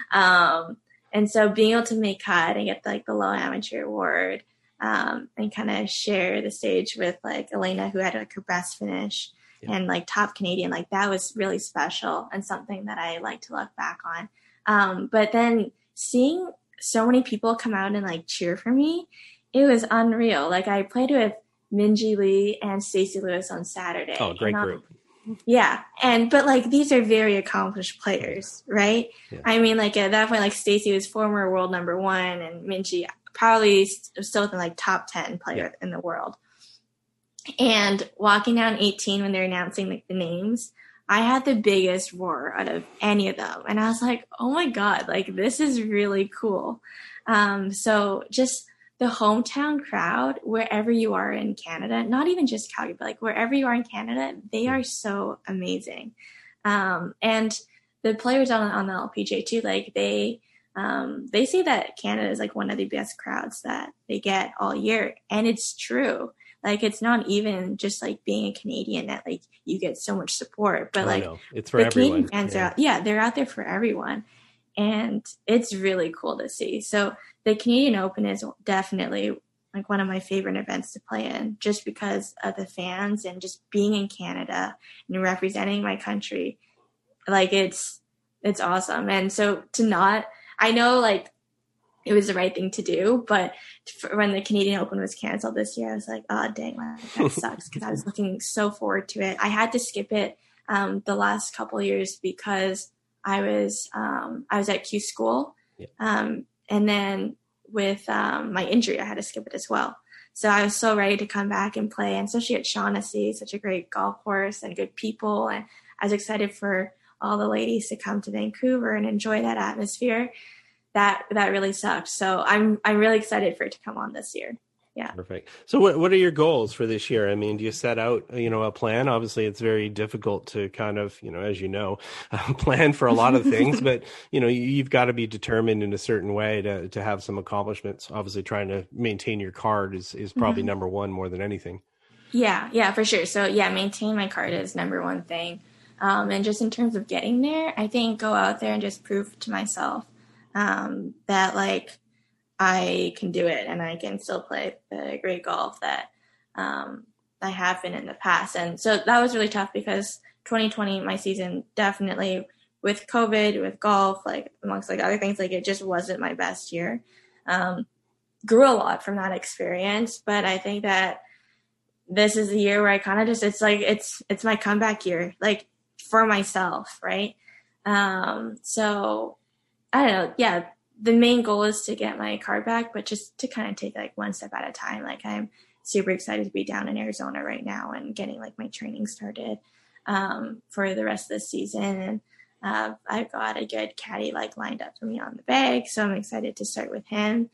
um, and so being able to make cut and get like the low amateur award, um, and kind of share the stage with like Elena, who had like her best finish, yeah. and like top Canadian, like that was really special and something that I like to look back on. Um, but then seeing so many people come out and like cheer for me, it was unreal. Like I played with Minji Lee and Stacey Lewis on Saturday.
Oh, great
and, um,
group.
Yeah. And, but like, these are very accomplished players, right?
Yeah.
I mean, like at that point, like Stacey was former world number one and Minji probably still within like top ten player yeah. in the world. And walking down eighteen when they're announcing like the names, I had the biggest roar out of any of them. And I was like, oh my God, like this is really cool. Um, so just the hometown crowd, wherever you are in Canada, not even just Calgary, but like wherever you are in Canada, they are so amazing. Um, and the players on, on the L P G A too, like they, um, they say that Canada is like one of the best crowds that they get all year. And it's true. Like, it's not even just like being a Canadian that like you get so much support, but
oh,
like
no. It's for
the
everyone.
Canadian fans
yeah.
are out, yeah, they're out there for everyone. And it's really cool to see. So the Canadian Open is definitely like one of my favorite events to play in, just because of the fans and just being in Canada and representing my country. Like it's, it's awesome. And so to not, I know like it was the right thing to do, but for, when the Canadian Open was canceled this year, I was like, oh dang, like, that sucks. Cause I was looking so forward to it. I had to skip it um, the last couple of years because I was, um, I was at Q school.
Yeah.
Um, and then with um, my injury, I had to skip it as well. So I was so ready to come back and play, and especially at Shaughnessy, such a great golf course and good people. And I was excited for all the ladies to come to Vancouver and enjoy that atmosphere. That that really sucked. So I'm I'm really excited for it to come on this year. Yeah.
Perfect. So what what are your goals for this year? I mean, do you set out, you know, a plan? Obviously, it's very difficult to kind of, you know, as you know, uh, plan for a lot of things, but, you know, you, you've got to be determined in a certain way to, to have some accomplishments. Obviously, trying to maintain your card is, is probably mm-hmm. number one more than anything.
Yeah, yeah, for sure. So, yeah, maintain my card is number one thing. Um, and just in terms of getting there, I think go out there and just prove to myself um, that, like, I can do it and I can still play the great golf that um, I have been in the past. And so that was really tough because twenty twenty, my season, definitely with COVID, with golf, like amongst like other things, like it just wasn't my best year. Um, grew a lot from that experience, but I think that this is the year where I kind of just, it's like, it's, it's my comeback year, like for myself. Right. Um, so I don't know. Yeah. The main goal is to get my card back, but just to kind of take like one step at a time. Like I'm super excited to be down in Arizona right now and getting like my training started um, for the rest of the season. And uh, I've got a good caddy like lined up for me on the bag. So I'm excited to start with him.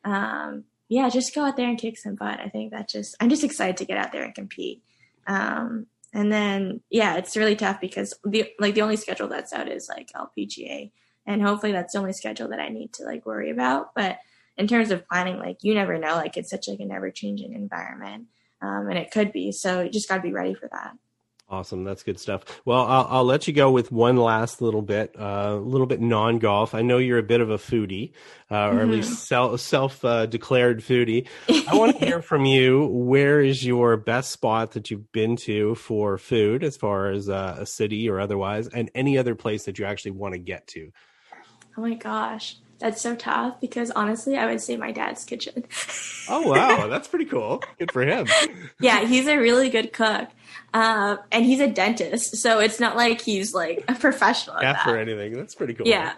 Um, yeah, just go out there and kick some butt. I think that just, I'm just excited to get out there and compete. Um, and then, yeah, it's really tough because the, like the only schedule that's out is like L P G A. And hopefully that's the only schedule that I need to like worry about. But in terms of planning, like you never know, like it's such like a never changing environment. Um, and it could be, so you just got to be ready for that.
Awesome. That's good stuff. Well, I'll, I'll let you go with one last little bit, uh, a little bit non-golf. I know you're a bit of a foodie, uh, or mm-hmm. at least self, self uh, declared foodie. I want to hear from you. Where is your best spot that you've been to for food as far as uh, a city or otherwise, and any other place that you actually want to get to?
Oh my gosh, that's so tough because honestly, I would say my dad's kitchen.
Oh, wow. That's pretty cool. Good for him.
Yeah, he's a really good cook. Uh, and he's a dentist. So it's not like he's like a professional at
Chef
that.
or anything. That's pretty cool.
Yeah.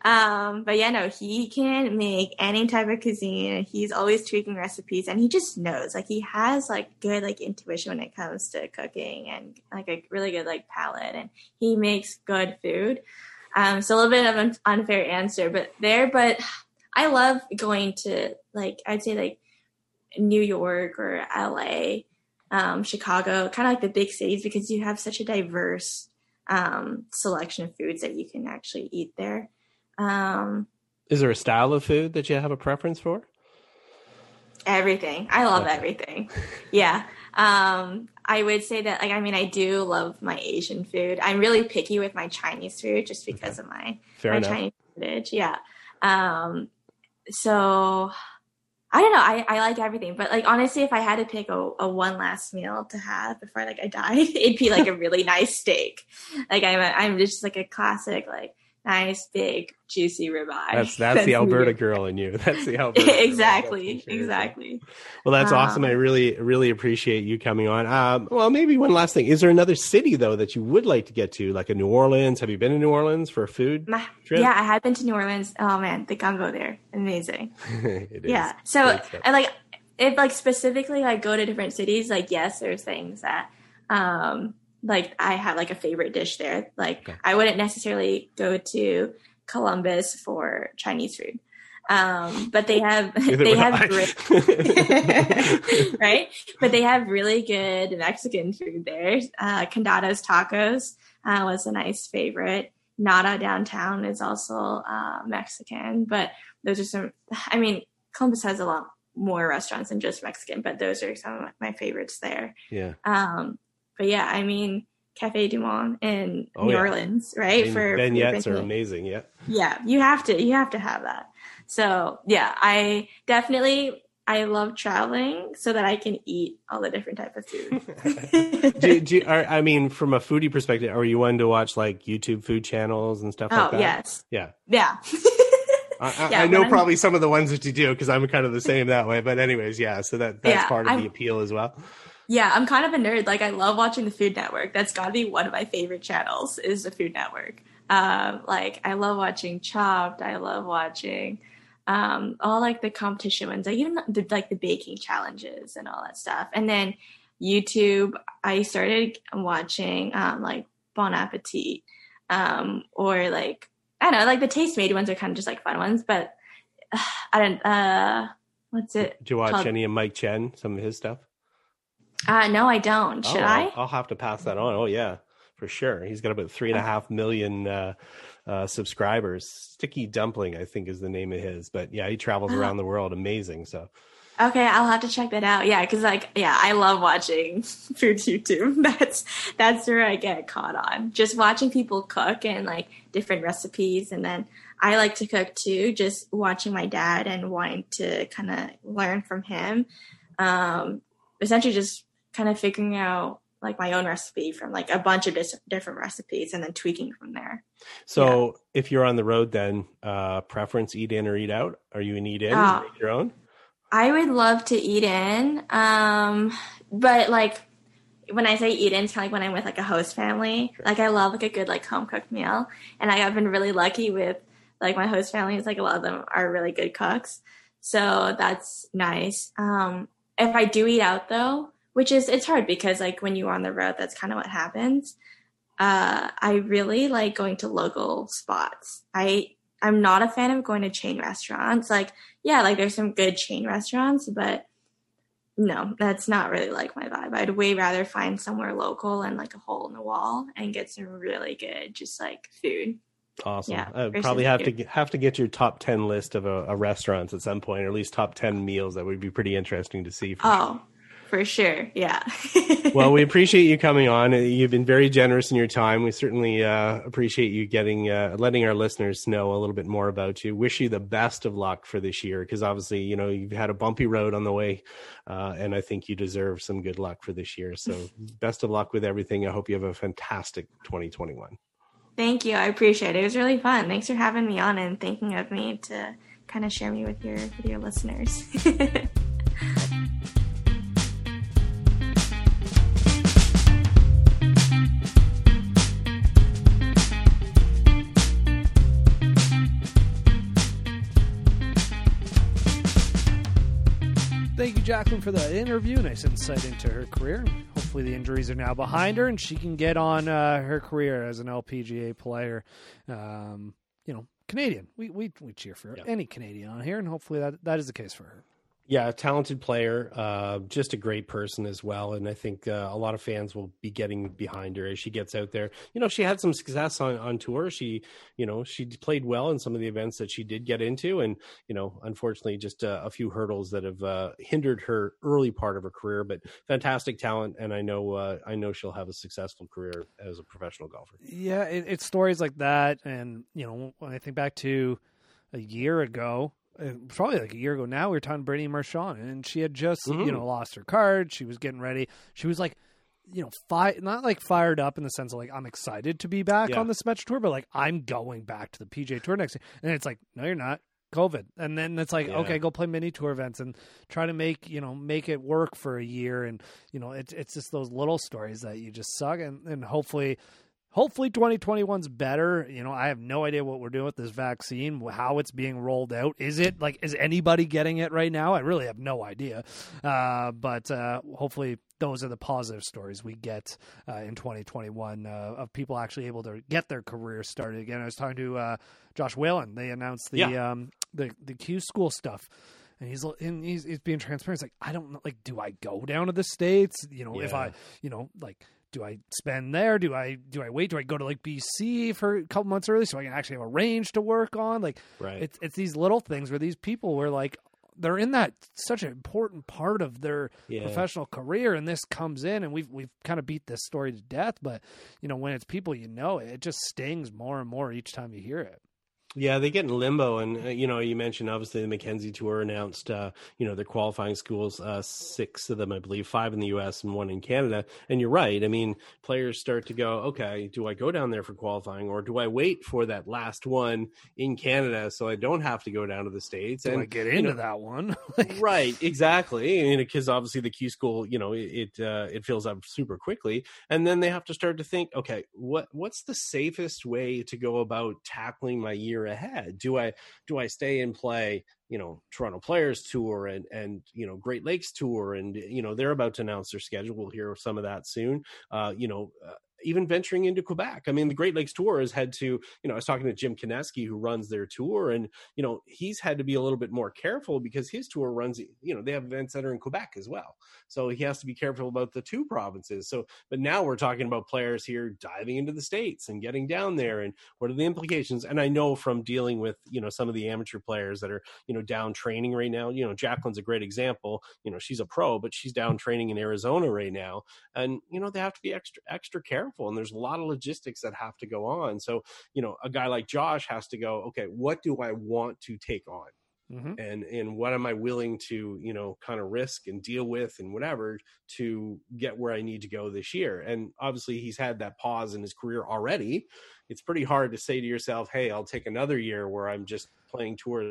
Um, but yeah, no, he can make any type of cuisine. He's always tweaking recipes and he just knows. Like he has like good like intuition when it comes to cooking and like a really good like palate. And he makes good food. Um, so a little bit of an unfair answer, but there, but I love going to like, I'd say like New York or L A, um, Chicago, kind of like the big cities because you have such a diverse, um, selection of foods that you can actually eat there. Um,
Is there a style of food that you have a preference for?
Everything. I love
okay.
everything. Yeah. Um, I would say that, like, I mean, I do love my Asian food. I'm really picky with my Chinese food just because okay. of my, my Chinese heritage. Yeah. Um, so I don't know. I, I like everything, but like, honestly, if I had to pick a, a one last meal to have before like I died, it'd be like a really nice steak. Like I'm, a, I'm just like a classic, like nice, big, juicy ribeye.
That's that's, that's the Alberta weird. Girl in you. That's the Alberta
exactly,
sure.
exactly.
Well, that's
um,
awesome. I really, really appreciate you coming on. Um, well, maybe one last thing. Is there another city though that you would like to get to, like a New Orleans? Have you been to New Orleans for a food
my,
trip?
Yeah, I have been to New Orleans. Oh man, the gumbo there, amazing.
It is.
Yeah. So I like if like specifically I go to different cities, like yes, there's things that um like I have like a favorite dish there. Like okay. I wouldn't necessarily go to Columbus for Chinese food. Um, but they have, Neither they have, re- right? But they have really good Mexican food there. Uh, Condado's Tacos uh, was a nice favorite. Nada downtown is also uh, Mexican, but those are some, I mean, Columbus has a lot more restaurants than just Mexican, but those are some of my favorites there.
Yeah.
Um, but yeah, I mean, Cafe Du Monde in
oh,
New
yeah.
Orleans, right?
I mean,
for
vignettes
for
are amazing. Yeah.
Yeah. You have to, you have to have that. So yeah, I definitely, I love traveling so that I can eat all the different type of food.
do, do, are, I mean, from a foodie perspective, are you one to watch like YouTube food channels and stuff
oh,
like that?
Yes.
Yeah.
Yeah.
I, I,
yeah,
I know
I'm,
probably some of the ones that you do because I'm kind of the same that way. But anyways, yeah. So that that's
yeah,
part of
I'm,
the appeal as well.
Yeah, I'm kind of a nerd. Like I love watching the Food Network. That's got to be one of my favorite channels is the Food Network. Um, like I love watching Chopped. I love watching um, all like the competition ones, like even the, like the baking challenges and all that stuff. And then YouTube, I started watching um, like Bon Appetit um, or like, I don't know, like the Taste Made ones are kind of just like fun ones, but uh, I don't, uh, what's it?
Did you watch
called?
any of Mike Chen, some of his stuff?
Uh, no, I don't. Should
oh,
I?
I'll, I'll have to pass that on. Oh yeah, for sure. He's got about three and a half million uh, uh, subscribers. Sticky Dumpling, I think, is the name of his. But yeah, he travels around the world. Amazing. So.
Okay, I'll have to check that out. Yeah, because like, yeah, I love watching food YouTube. That's that's where I get caught on. Just watching people cook and like different recipes, and then I like to cook too. Just watching my dad and wanting to kind of learn from him. Um, essentially, just kind of figuring out like my own recipe from like a bunch of dis- different recipes, and then tweaking from there.
So,
yeah.
If you're on the road, then uh, preference eat in or eat out? Are you an eat in?
Uh,
make your own?
I would love to eat in, um, but like when I say eat in, it's kind of like when I'm with like a host family. Sure. Like I love like a good like home cooked meal, and like, I've been really lucky with like my host family. It's like a lot of them are really good cooks, so that's nice. Um, if I do eat out though, which is it's hard because like when you're on the road, that's kind of what happens. Uh, I really like going to local spots. I I'm not a fan of going to chain restaurants. Like, yeah, like there's some good chain restaurants, but no, that's not really like my vibe. I'd way rather find somewhere local and like a hole in the wall and get some really good, just like food.
Awesome.
Yeah,
I probably have food. to get, have to get your top ten list of a, a restaurants at some point, or at least top ten meals. That would be pretty interesting to see. For
oh,
sure.
For sure. Yeah.
Well, we appreciate you coming on. You've been very generous in your time. We certainly uh, appreciate you getting, uh, letting our listeners know a little bit more about you. Wish you the best of luck for this year, because obviously, you know, you've had a bumpy road on the way, uh, and I think you deserve some good luck for this year. So best of luck with everything. I hope you have a fantastic twenty twenty-one.
Thank you. I appreciate it. It was really fun. Thanks for having me on and thinking of me to kind of share me with your, with your listeners.
Thank you, Jacqueline, for that interview. Nice insight into her career. Hopefully the injuries are now behind her and she can get on uh, her career as an L P G A player. Um, you know, Canadian. We we we cheer for yeah. any Canadian on here, and hopefully that, that is the case for her.
Yeah, talented player, uh, just a great person as well. And I think uh, a lot of fans will be getting behind her as she gets out there. You know, she had some success on, on tour. She, you know, she played well in some of the events that she did get into. And, you know, unfortunately, just uh, a few hurdles that have uh, hindered her early part of her career. But fantastic talent. And I know uh, I know she'll have a successful career as a professional golfer.
Yeah, it, it's stories like that. And, you know, when I think back to a year ago, probably like a year ago now, we were talking Brittany Marchand, and she had just, mm-hmm. you know, lost her card. She was getting ready. She was like, you know, fi- not like fired up in the sense of like, I'm excited to be back yeah. on the Symetra Tour, but like, I'm going back to the P G A Tour next year. And it's like, no, you're not. COVID. And then it's like, yeah. okay, go play mini tour events and try to make, you know, make it work for a year. And, you know, it's, it's just those little stories that you just suck. And, and hopefully hopefully twenty twenty-one's better. You know, I have no idea what we're doing with this vaccine, how it's being rolled out. Is it like, is anybody getting it right now? I really have no idea. Uh, but uh, hopefully those are the positive stories we get uh, in twenty twenty-one uh, of people actually able to get their career started again. I was talking to uh, Josh Whalen. They announced the
Yeah.
um, the the Q school stuff. And he's, and he's he's being transparent. He's like, I don't know, like, do I go down to the States? You know,
Yeah.
if I, you know, like, do I spend there? Do I do I wait? Do I go to like B C for a couple months early so I can actually have a range to work on? Like,
Right.
it's it's these little things where these people were like, they're in that such an important part of their
Yeah.
professional career, and this comes in, and we've we've kind of beat this story to death. But you know, when it's people you know, it just stings more and more each time you hear it.
Yeah, they get in limbo, and uh, you know, you mentioned obviously the Mackenzie Tour announced, uh, you know, their qualifying schools, uh, six of them, I believe, five in the U S and one in Canada. And you're right. I mean, players start to go, okay, do I go down there for qualifying, or do I wait for that last one in Canada so I don't have to go down to the States?
Do
and
I get
you
into
know,
that one? Like,
right, exactly. And because obviously the Q school, you know, it it, uh, it fills up super quickly, and then they have to start to think, okay, what what's the safest way to go about tackling my year ahead? Do I do I stay and play, you know, Toronto Players Tour and and you know Great Lakes Tour, and you know they're about to announce their schedule. We'll hear some of that soon. Uh, you know. Uh, even venturing into Quebec. I mean, the Great Lakes Tour has had to, you know, I was talking to Jim Kineski, who runs their tour, and, you know, he's had to be a little bit more careful because his tour runs, you know, they have events that are in Quebec as well. So he has to be careful about the two provinces. So, but now we're talking about players here diving into the States and getting down there, and what are the implications? And I know from dealing with, you know, some of the amateur players that are, you know, down training right now, you know, Jacqueline's a great example. You know, she's a pro, but she's down training in Arizona right now. And, you know, they have to be extra, extra careful. And there's a lot of logistics that have to go on. So, you know, a guy like Josh has to go, okay, what do I want to take on? Mm-hmm. And, and what am I willing to, you know, kind of risk and deal with and whatever to get where I need to go this year? And obviously he's had that pause in his career already. It's pretty hard to say to yourself, hey, I'll take another year where I'm just playing tours.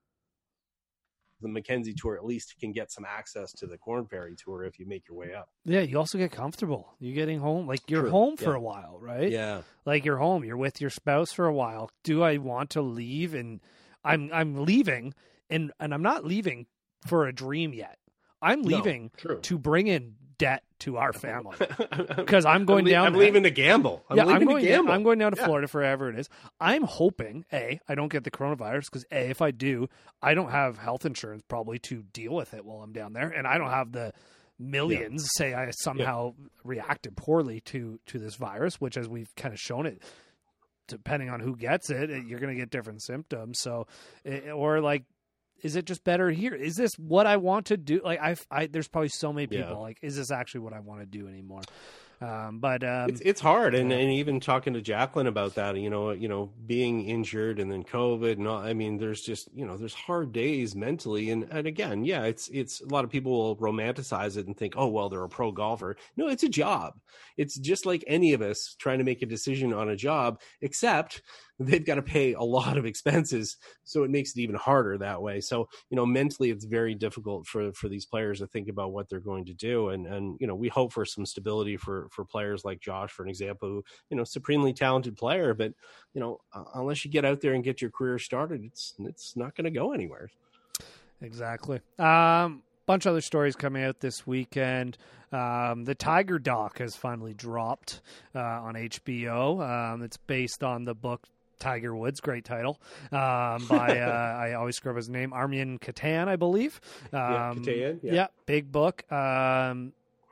The Mackenzie Tour at least can get some access to the Corn Ferry Tour if you make your way up.
Yeah, you also get comfortable. You're getting home, like you're
True.
home for
yeah.
a while, right?
Yeah,
like you're home. You're with your spouse for a while. Do I want to leave? And I'm I'm leaving, and and I'm not leaving for a dream yet. I'm leaving
no,
to bring in debt to our family because I'm going
I'm le-
down.
I'm
there.
leaving to gamble. I'm
yeah,
leaving
I'm going.
to gamble.
I'm going down to
yeah.
Florida forever. It is. I'm hoping a I don't get the coronavirus because a if I do, I don't have health insurance probably to deal with it while I'm down there, and I don't have the millions. Yeah. Say I somehow yeah. reacted poorly to to this virus, which as we've kind of shown it, depending on who gets it, it you're going to get different symptoms. So, it, or like. Is it just better here? Is this what I want to do? Like I, I there's probably so many people yeah. like, is this actually what I want to do anymore? Um, but um,
it's it's hard, and, yeah. and even talking to Jacqueline about that, you know, you know, being injured and then COVID, and all, I mean, there's just you know, there's hard days mentally, and and again, yeah, it's it's a lot of people will romanticize it and think, oh well, they're a pro golfer. No, it's a job. It's just like any of us trying to make a decision on a job, except they've got to pay a lot of expenses, so it makes it even harder that way. So you know, mentally, it's very difficult for for these players to think about what they're going to do, and and you know, we hope for some stability for. for players like Josh, for an example, who, you know, supremely talented player, but, you know, uh, unless you get out there and get your career started, it's, it's not going to go anywhere.
Exactly. Um, bunch of other stories coming out this weekend. Um, the Tiger doc has finally dropped uh, on H B O. Um, it's based on the book Tiger Woods, great title, um, by, uh, I always screw up his name, Armin Katan, I believe. Um,
yeah, Katan, yeah.
yeah, big book. Um,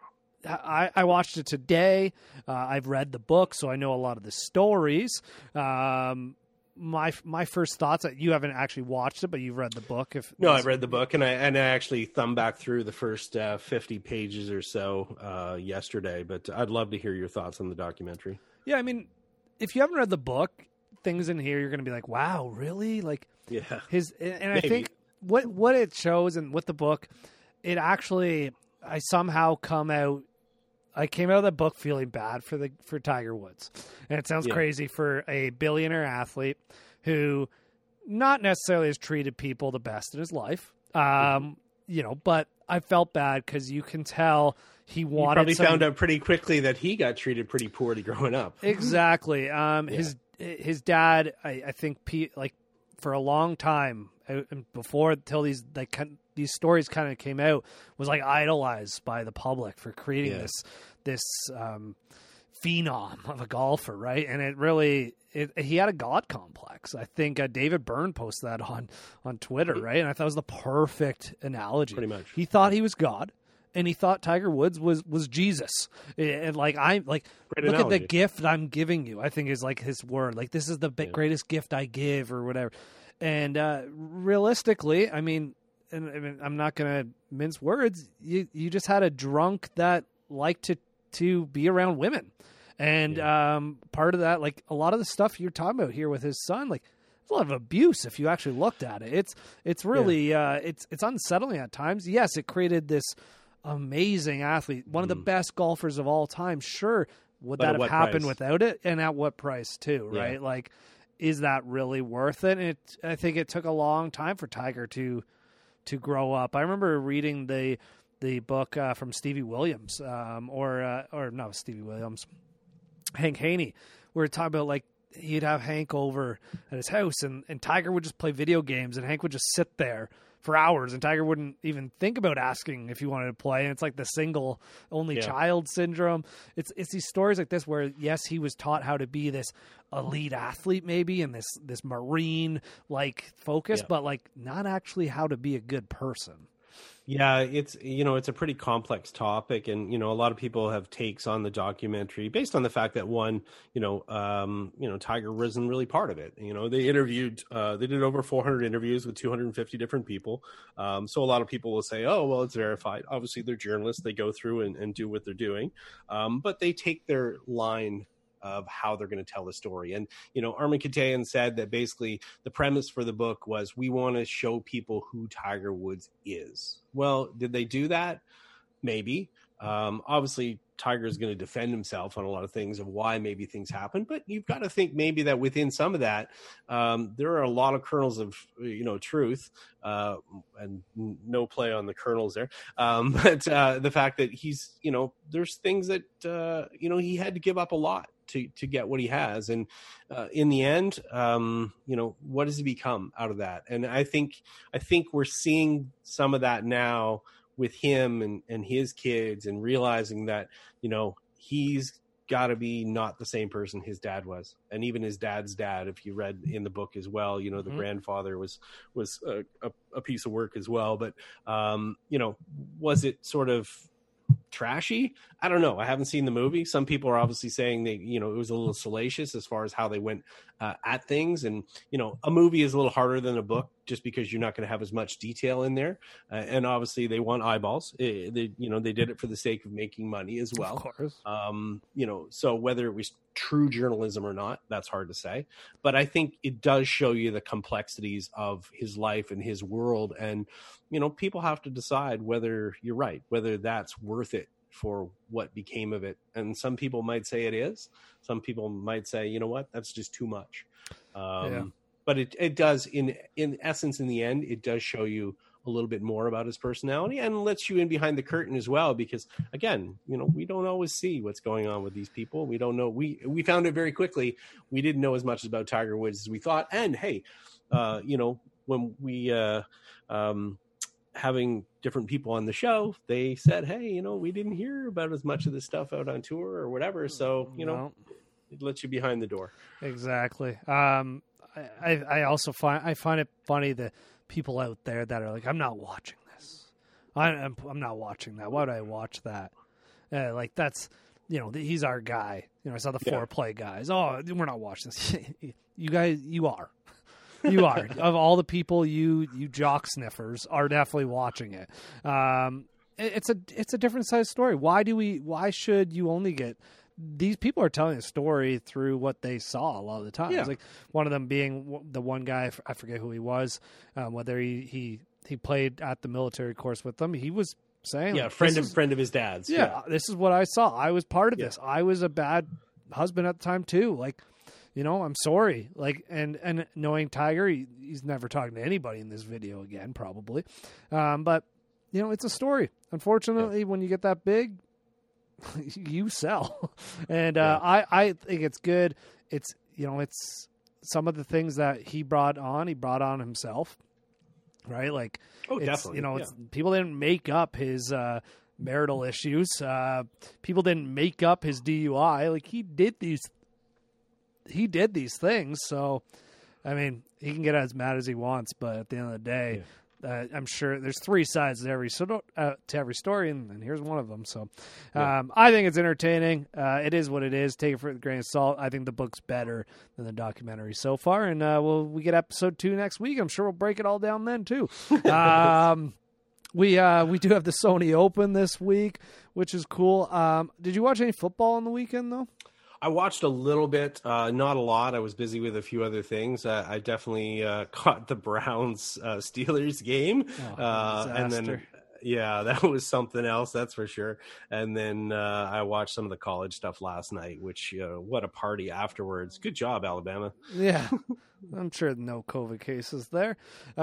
I, I watched it today. Uh, I've read the book, so I know a lot of the stories. Um, my my first thoughts, you haven't actually watched it, but you've read the book. If
No, I've read the book, and I and I actually thumbed back through the first uh, fifty pages or so uh, yesterday, but I'd love to hear your thoughts on the documentary.
Yeah, I mean, if you haven't read the book, things in here, you're going to be like, wow, really? Like,
yeah.
his, and I think what, what it shows and with the book, it actually, I somehow come out, I came out of the book feeling bad for the for Tiger Woods. And it sounds yeah. crazy for a billionaire athlete who not necessarily has treated people the best in his life. Um, mm-hmm. You know, but I felt bad because you can tell he wanted.
He probably
some...
found out pretty quickly that he got treated pretty poorly growing up.
Exactly. Um,
Yeah.
his his dad, I, I think, P, like for a long time uh, before till these like kind- these stories kind of came out, was like idolized by the public for creating
Yeah.
this this um, phenom of a golfer, right? And it really. It, he had a god complex. I think uh, David Byrne posted that on, on Twitter, right? And I thought it was the perfect analogy.
Pretty much.
He thought he was God, and he thought Tiger Woods was, was Jesus. And like I like
Great
look
analogy.
at the gift I'm giving you. I think is like his word. Like this is the big,
Yeah.
greatest gift I give, or whatever. And uh, realistically, I mean, and, I mean, I'm not going to mince words. You you just had a drunk that liked to to be around women. And um, part of that, like a lot of the stuff you're talking about here with his son, like there's a lot of abuse if you actually looked at it. It's it's really yeah. uh, it's it's unsettling at times. Yes, it created this amazing athlete, one of the best golfers of all time. Sure, would
But at
that have
what
happened
price?
without it, and at what price too?
Yeah.
Right? Like, is that really worth it? And it, I think it took a long time for Tiger to to grow up. I remember reading the the book uh, from Stevie Williams, um, or uh, or no Stevie Williams. Hank Haney, we were talking about like he'd have Hank over at his house and, and Tiger would just play video games and Hank would just sit there for hours and Tiger wouldn't even think about asking if he wanted to play. And it's like the single only
Yeah.
child syndrome. It's it's these stories like this where yes, he was taught how to be this elite athlete maybe and this this Marine like focus,
Yeah.
but like not actually how to be a good person.
Yeah, it's you know it's a pretty complex topic, and you know a lot of people have takes on the documentary based on the fact that one, you know, um, you know Tiger wasn't really part of it. You know, they interviewed, uh, they did over four hundred interviews with two hundred fifty different people. Um, so a lot of people will say, oh, well, it's verified. Obviously, they're journalists; they go through and, and do what they're doing, um, but they take their line of how they're going to tell the story. And, you know, Armin Katayan said that basically the premise for the book was we want to show people who Tiger Woods is. Well, did they do that? Maybe. Um, obviously, Tiger is going to defend himself on a lot of things of why maybe things happen, but you've got to think maybe that within some of that, um, there are a lot of kernels of, you know, truth, uh, and no play on the kernels there. Um, but uh, the fact that he's, you know, there's things that, uh, you know, he had to give up a lot to, to get what he has. And uh, in the end, um, you know, what does he become out of that? And I think, I think we're seeing some of that now with him and, and his kids and realizing that, you know, he's got to be not the same person his dad was. And even his dad's dad, if you read in the book as well, you know, the
Mm-hmm.
grandfather was, was a, a, a piece of work as well. But, um, you know, was it sort of trashy? I don't know. I haven't seen the movie. Some people are obviously saying they, you know, it was a little salacious as far as how they went uh, at things. And, you know, a movie is a little harder than a book just because you're not going to have as much detail in there. Uh, and obviously they want eyeballs. It, they, you know, they did it for the sake of making money as well.
Of course.
Um, you know, so whether it was true journalism or not, that's hard to say. But I think it does show you the complexities of his life and his world. And, you know, people have to decide whether you're right, whether that's worth it for what became of it. And some people might say it is. Some people might say, you know what, that's just too much. Um,
Yeah.
But it, it does, in in essence, in the end, it does show you a little bit more about his personality and lets you in behind the curtain as well. Because again, you know, we don't always see what's going on with these people. We don't know. We we found it very quickly. We didn't know as much about Tiger Woods as we thought. And hey, uh, you know, when we uh, um, having different people on the show, they said, hey, you know, we didn't hear about as much of this stuff out on tour or whatever. So you know,
No.
it lets you behind the door.
Exactly. Um, I, I also find I find it funny that people out there that are like, I'm not watching this. I, I'm I'm not watching that. Why would I watch that? Uh, like that's, you know, he's our guy. You know, I saw the
Yeah.
foreplay guys. Oh, we're not watching this. You guys, you are. You are. Of all the people, you you jock sniffers are definitely watching it. Um, it- it's a it's a different size story. Why do we? Why should you only get? These people are telling a story through what they saw a lot of the time.
Yeah.
It's like one of them being w- the one guy, I forget who he was, um, whether he, he he played at the military course with them. He was saying,
Yeah,
like,
friend
this
of
is-
friend of his dad's.
yeah, this is what I saw. I was part of
Yeah.
this. I was a bad husband at the time too. Like, you know, I'm sorry. Like, and and knowing Tiger, he, he's never talking to anybody in this video again, probably. Um, but you know, it's a story. Unfortunately, when you get that big, you sell. And uh, yeah. I, I think it's good. It's, you know, it's some of the things that he brought on, he brought on himself, right? Like,
oh,
it's,
definitely.
You know,
yeah.
it's, people didn't make up his uh, marital issues. Uh, people didn't make up his D U I. Like, he did these, he did these things. So, I mean, he can get as mad as he wants, but at the end of the day, yeah. Uh, I'm sure there's three sides to every so uh, to every story, and, and here's one of them. So, um, yeah. I think it's entertaining. Uh, it is what it is. Take it for a grain of salt. I think the book's better than the documentary so far, and uh, we'll we get episode two next week. I'm sure we'll break it all down then too. um, we uh, we do have the Sony Open this week, which is cool. Um, did you watch any football on the weekend though?
I watched a little bit, uh, not a lot. I was busy with a few other things. Uh, I definitely uh, caught the Browns uh, Steelers game,
oh,
uh, and then yeah, that was something else, that's for sure. And then uh, I watched some of the college stuff last night, which uh, what a party afterwards. Good job, Alabama.
Yeah, I'm sure no COVID cases there.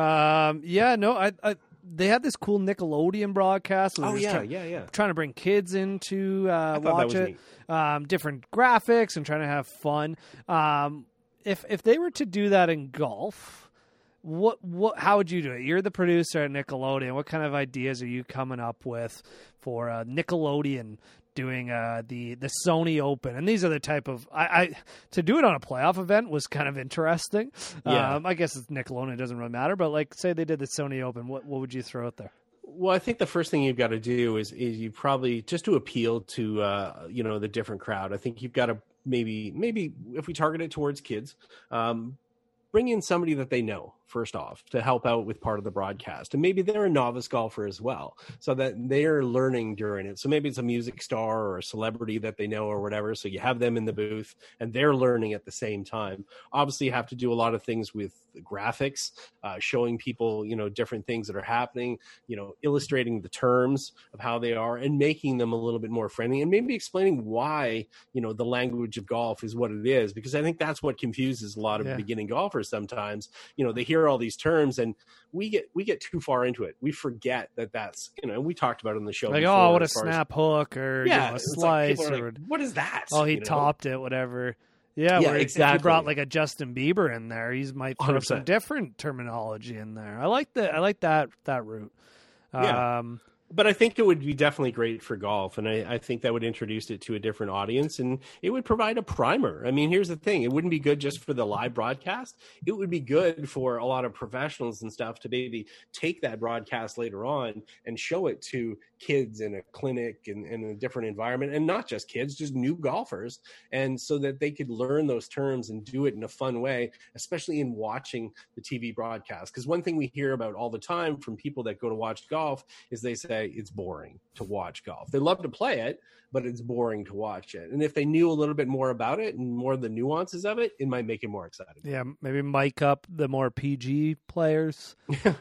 Um, yeah, no, I. I They had this cool Nickelodeon broadcast.
Oh yeah,
try,
yeah, yeah.
Trying to bring kids in to uh, watch it. Um, different graphics and trying to have fun. Um, if if they were to do that in golf, what what how would you do it? You're the producer at Nickelodeon. What kind of ideas are you coming up with for uh, Nickelodeon doing uh, the the Sony Open? And these are the type of I, I to do it on a playoff event was kind of interesting.
Yeah.
Um, I guess it's Nickelodeon, it doesn't really matter. But like, say they did the Sony Open, what what would you throw out there?
Well, I think the first thing you've got to do is is you probably just to appeal to uh, you know the different crowd. I think you've got to maybe maybe if we target it towards kids, um, bring in somebody that they know first off to help out with part of the broadcast, and maybe they're a novice golfer as well, so that they're learning during it. So maybe it's a music star or a celebrity that they know or whatever. So you have them in the booth and they're learning at the same time. Obviously, you have to do a lot of things with the graphics, uh, showing people, you know, different things that are happening, you know, illustrating the terms of how they are and making them a little bit more friendly, and maybe explaining why, you know, the language of golf is what it is, because I think that's what confuses a lot of yeah. beginning golfers sometimes. You know, they hear all these terms and we get we get too far into it. We forget that that's, you know, we talked about it on the show
like,
before,
oh, what a snap as, hook or
yeah,
you know, a slice
like,
or
like, what is that?
Oh, he
you know?
topped it, whatever. Yeah,
yeah,
where
exactly.
If you brought like a Justin Bieber in there, he might throw
one hundred percent
some different terminology in there. I like the I like that that route.
Yeah.
Um,
But I think it would be definitely great for golf, and I, I think that would introduce it to a different audience, and it would provide a primer. I mean, here's the thing. It wouldn't be good just for the live broadcast. It would be good for a lot of professionals and stuff to maybe take that broadcast later on and show it to kids in a clinic and in a different environment, and not just kids, just new golfers, and so that they could learn those terms and do it in a fun way, especially in watching the T V broadcast. Because one thing we hear about all the time from people that go to watch golf is they say, it's boring to watch golf. They love to play it, but it's boring to watch it. And if they knew a little bit more about it and more of the nuances of it, it might make it more exciting.
Yeah, maybe mic up the more P G players,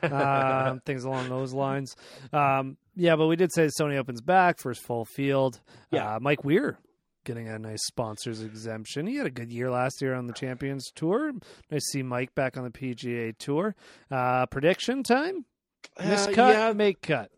uh, things along those lines. Um, yeah, but we did say Sony Open's back for his full field.
Yeah,
uh, Mike Weir getting a nice sponsors exemption. He had a good year last year on the Champions Tour. Nice to see Mike back on the P G A Tour. Uh, prediction time? Miscut,
uh, yeah.
make cut.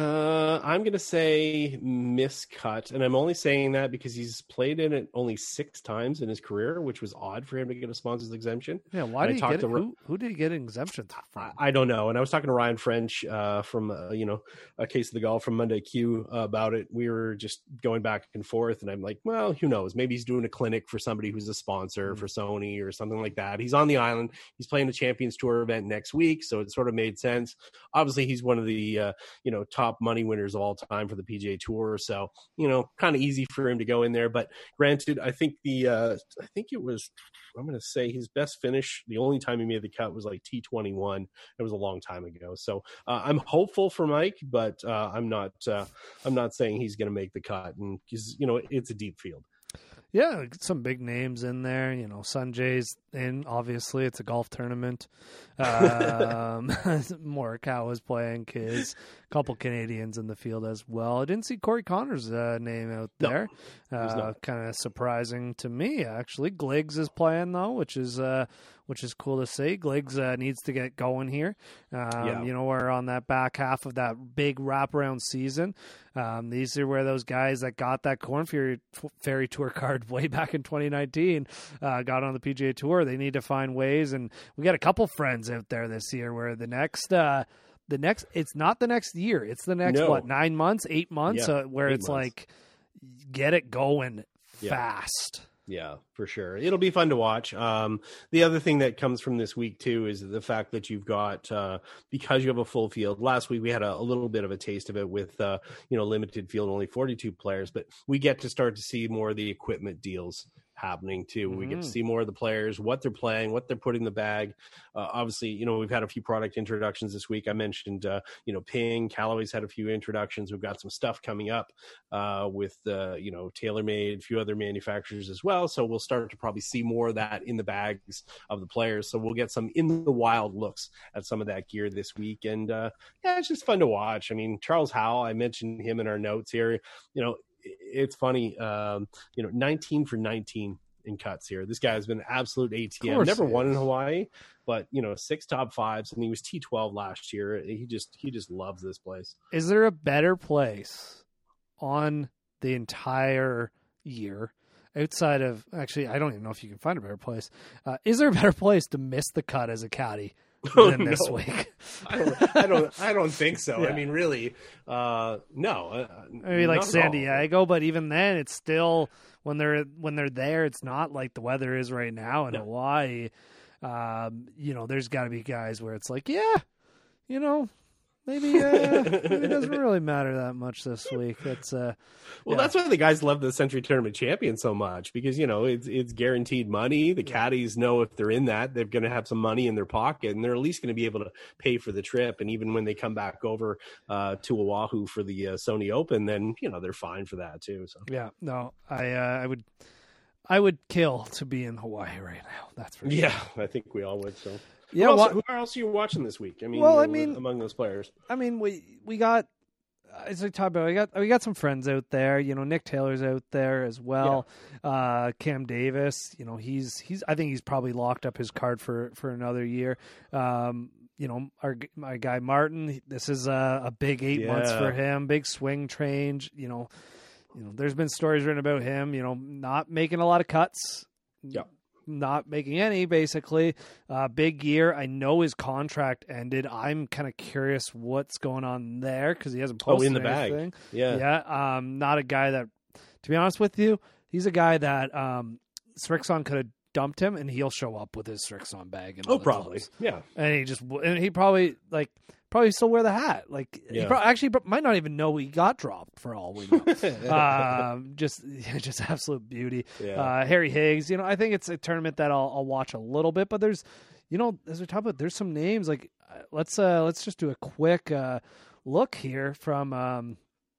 Uh, I'm going to say miscut, and I'm only saying that because he's played in it only six times in his career, which was odd for him to get a sponsor's exemption.
Yeah, why
and
did he get it? Who, who did he get an exemption from?
I, I don't know. And I was talking to Ryan French uh, from, uh, you know, a Case of the Golf from Monday Q uh, about it. We were just going back and forth, and I'm like, well, who knows? Maybe he's doing a clinic for somebody who's a sponsor mm-hmm. for Sony or something like that. He's on the island. He's playing a Champions Tour event next week, so it sort of made sense. Obviously, he's one of the, uh, you know, top money winners of all time for the P G A Tour, so you know, kind of easy for him to go in there. But granted, I think the uh I think it was I'm going to say his best finish, the only time he made the cut was like T twenty-one. It was a long time ago, so uh, I'm hopeful for Mike, but uh, I'm not uh, I'm not saying he's going to make the cut, and because you know it's a deep field.
Yeah, some big names in there. You know, Sanjay's in. Obviously, it's a golf tournament. Um, Morikawa is playing. Kids, a couple Canadians in the field as well. I didn't see Corey Connor's uh, name out there.
No,
uh, kind of surprising to me, actually. Gliggs is playing though, which is uh, which is cool to see. Gliggs uh, needs to get going here. Um,
Yeah.
You know, we're on that back half of that big wraparound season. Um, these are where those guys that got that Corn Ferry, Ferry Tour card way back in twenty nineteen uh, got on the P G A Tour. They need to find ways, and we got a couple friends out there this year where the next, uh, the next, it's not the next year, it's the next
No.
what nine months, eight months,
Yeah,
uh, where
eight
it's
months.
like get it going
Yeah.
fast.
Yeah, for sure. It'll be fun to watch. Um, the other thing that comes from this week too is the fact that you've got uh, because you have a full field. Last week we had a, a little bit of a taste of it with uh, you know limited field, only forty-two players, but we get to start to see more of the equipment deals happening too. We get to
Mhm.
see more of the players, what they're playing, what they're putting in the bag. Uh, obviously, you know, we've had a few product introductions this week. I mentioned, uh, you know, Ping, Callaway's had a few introductions. We've got some stuff coming up uh, with, uh, you know, TaylorMade, a few other manufacturers as well. So we'll start to probably see more of that in the bags of the players. So we'll get some in the wild looks at some of that gear this week. And uh, yeah, it's just fun to watch. I mean, Charles Howell, I mentioned him in our notes here. You know, it's funny, um, you know, nineteen for nineteen in cuts here. This guy has been an absolute A T M.
course
Never
he
won in
is.
Hawaii, but you know, six top fives, and he was T twelve last year. He just he just loves this place.
Is there a better place on the entire year outside of, actually, I don't even know if you can find a better place. Uh, is there a better place to miss the cut as a caddy
Oh,
than this
no.
week?
I don't, I don't, I don't think so.
Yeah.
I mean, really, uh, no. Uh,
Maybe like
not at
San
all.
Diego, but even then, it's still when they're when they're there, it's not like the weather is right now in
No.
Hawaii. Um, you know, there's got to be guys where it's like, yeah, you know, maybe, uh, maybe it doesn't really matter that much this week. It's uh,
Well,
yeah.
that's why the guys love the Century Tournament Champion so much, because you know it's it's guaranteed money. The caddies know if they're in that, they're going to have some money in their pocket, and they're at least going to be able to pay for the trip. And even when they come back over uh, to Oahu for the uh, Sony Open, then you know they're fine for that too. So
yeah, no, I uh, I would I would kill to be in Hawaii right now. That's for sure.
yeah, I think we all would. So
Yeah,
who else,
what-
who else are you watching this week? I mean,
Well, I
with-
mean-
among those players,
I mean, we we got as we talked about, we got we got some friends out there. You know, Nick Taylor's out there as well. Uh, Cam Davis, you know, he's he's. I think he's probably locked up his card for for another year. Um, you know, our my guy Martin. This is a, a big eight months
Yeah.
for him. Big swing change. You know, you know. There's been stories written about him. You know, not making a lot of cuts.
Yeah.
Not making any, basically. Uh, big year. I know his contract ended. I'm kind of curious what's going on there because he hasn't
oh,
posted
in the bag,
anything.
yeah,
Yeah. Um, not a guy that, to be honest with you, he's a guy that um, Srixon could have dumped him and he'll show up with his Srixon bag. And all
oh,
the
probably,
gloves.
yeah.
And he just, and he probably, like, probably still wear the hat. Like, he
Yeah.
pro- actually might not even know he got dropped for all we know. um, just, just absolute beauty.
Yeah.
Uh, Harry Higgs, you know, I think it's a tournament that I'll, I'll watch a little bit, but there's, you know, as we talk about, there's some names like, uh, let's, uh, let's just do a quick, uh, look here from, um,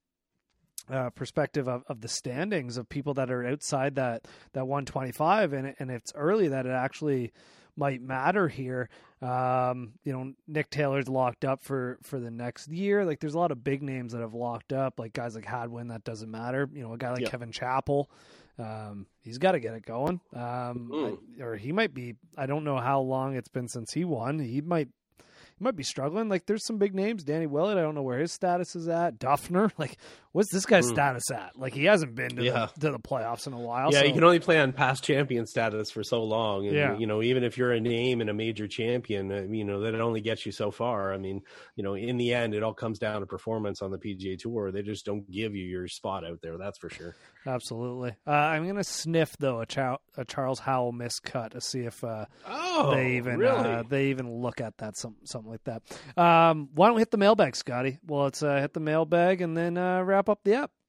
uh, perspective of, of the standings of people that are outside that, that one twenty-five. And, and it's early that it actually might matter here. Um, you know, Nick Taylor's locked up for, for the next year. Like there's a lot of big names that have locked up, like guys like Hadwin, that doesn't matter. You know, a guy like
Yeah.
Kevin Chappell, um, he's got to get it going. Um,
Mm.
I- or he might be, I don't know how long it's been since he won. He might, he might be struggling. Like there's some big names, Danny Willett. I don't know where his status is at. Duffner, like what's this guy's
Mm.
status at? Like he hasn't been to,
Yeah.
the, to the playoffs in a while.
Yeah,
so,
you can only play on past champion status for so long. And,
Yeah.
you know, even if you're a name and a major champion, uh, you know, that only gets you so far. I mean, you know, in the end, it all comes down to performance on the P G A Tour. They just don't give you your spot out there. That's for sure.
absolutely. Uh, I'm going to sniff though a, Chow- a Charles Howell miscut to see if uh,
Oh,
they even
really?
uh, they even look at that some, something like that. Um, why don't we hit the mailbag, Scotty? Well, let's uh, hit the mailbag and then uh, wrap up the app.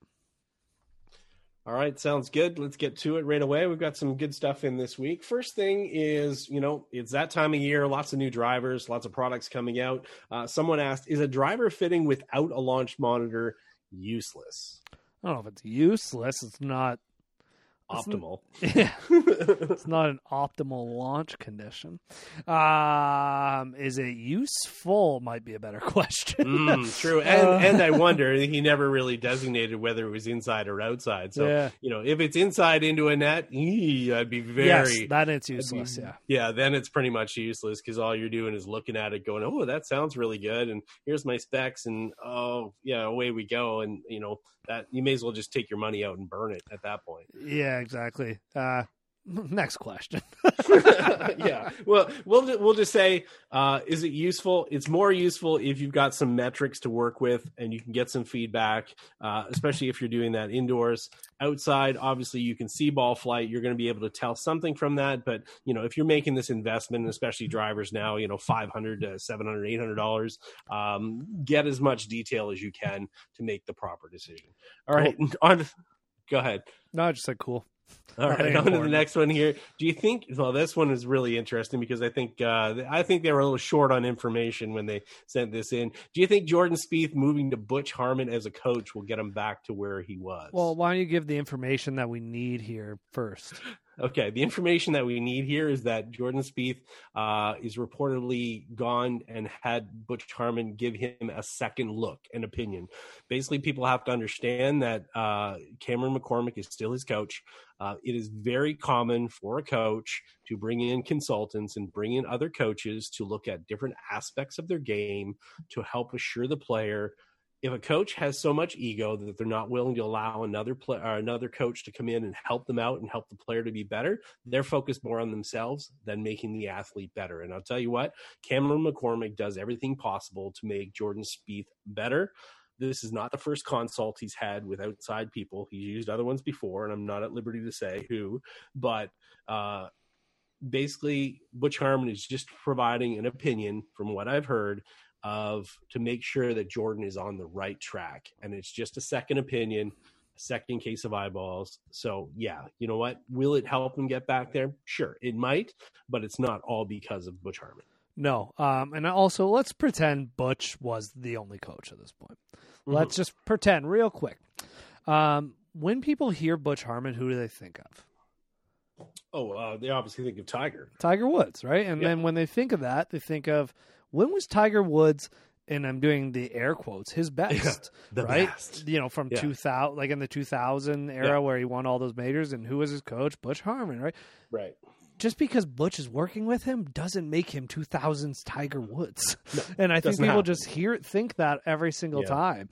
All right, sounds good. Let's get to it right away. We've got some good stuff in this week. First thing is, you know, it's that time of year, lots of new drivers, lots of products coming out. Uh, someone asked, is a driver fitting without a launch monitor useless?
I don't know if it's useless. It's not
optimal.
Yeah, it's not an optimal launch condition. Um, is it useful? Might be a better question.
mm, true, and
Uh,
and I wonder, he never really designated whether it was inside or outside. So
Yeah.
you know, if it's inside into a net, ee, I'd be very
yes, that it's useless. Yeah.
yeah. Then it's pretty much useless because all you're doing is looking at it, going, "Oh, that sounds really good," and here's my specs, and oh yeah, away we go. And you know that you may as well just take your money out and burn it at that point.
Yeah, exactly. Uh, next question.
yeah. Well, we'll we'll just say, uh, is it useful? It's more useful if you've got some metrics to work with and you can get some feedback, uh, especially if you're doing that indoors. Outside, obviously, you can see ball flight. You're going to be able to tell something from that. But you know, if you're making this investment, especially drivers now, you know, five hundred to seven hundred, eight hundred dollars, um, get as much detail as you can to make the proper decision. All right.
Cool.
On to, go ahead.
No, I just said cool.
All
Nothing
right, on to the
important.
next one here. Do you think? Well, this one is really interesting because I think uh, I think they were a little short on information when they sent this in. Do you think Jordan Spieth moving to Butch Harmon as a coach will get him back to where he was?
Well, why don't you give the information that we need here first?
Okay, the information that we need here is that Jordan Spieth uh, is reportedly gone and had Butch Harmon give him a second look, an opinion. Basically, people have to understand that uh, Cameron McCormick is still his coach. Uh, it is very common for a coach to bring in consultants and bring in other coaches to look at different aspects of their game to help assure the player. If a coach has so much ego that they're not willing to allow another play, or another coach to come in and help them out and help the player to be better, they're focused more on themselves than making the athlete better. And I'll tell you what, Cameron McCormick does everything possible to make Jordan Spieth better. This is not the first consult he's had with outside people. He's used other ones before, and I'm not at liberty to say who, but uh, basically Butch Harmon is just providing an opinion from what I've heard of to make sure that Jordan is on the right track. And it's just a second opinion, a second case of eyeballs. So yeah, you know what? Will it help him get back there? Sure, it might, but it's not all because of Butch Harmon.
No. Um, and also, let's pretend Butch was the only coach at this point. Mm-hmm. Let's just pretend real quick. Um, when people hear Butch Harmon, who do they think of?
Oh, uh, they obviously think of Tiger.
Tiger Woods, right? And
yeah.
then when they think of that, they think of, when was Tiger Woods, and I'm doing the air quotes, his best,
yeah, the
right?
Best.
You know, from
yeah.
two thousand, like in the two thousand era
yeah.
where he won all those majors, and who was his coach? Butch Harmon, right?
Right.
Just because Butch is working with him doesn't make him two thousands Tiger Woods.
No,
and I think people
happen.
just hear think that every single
yeah.
time.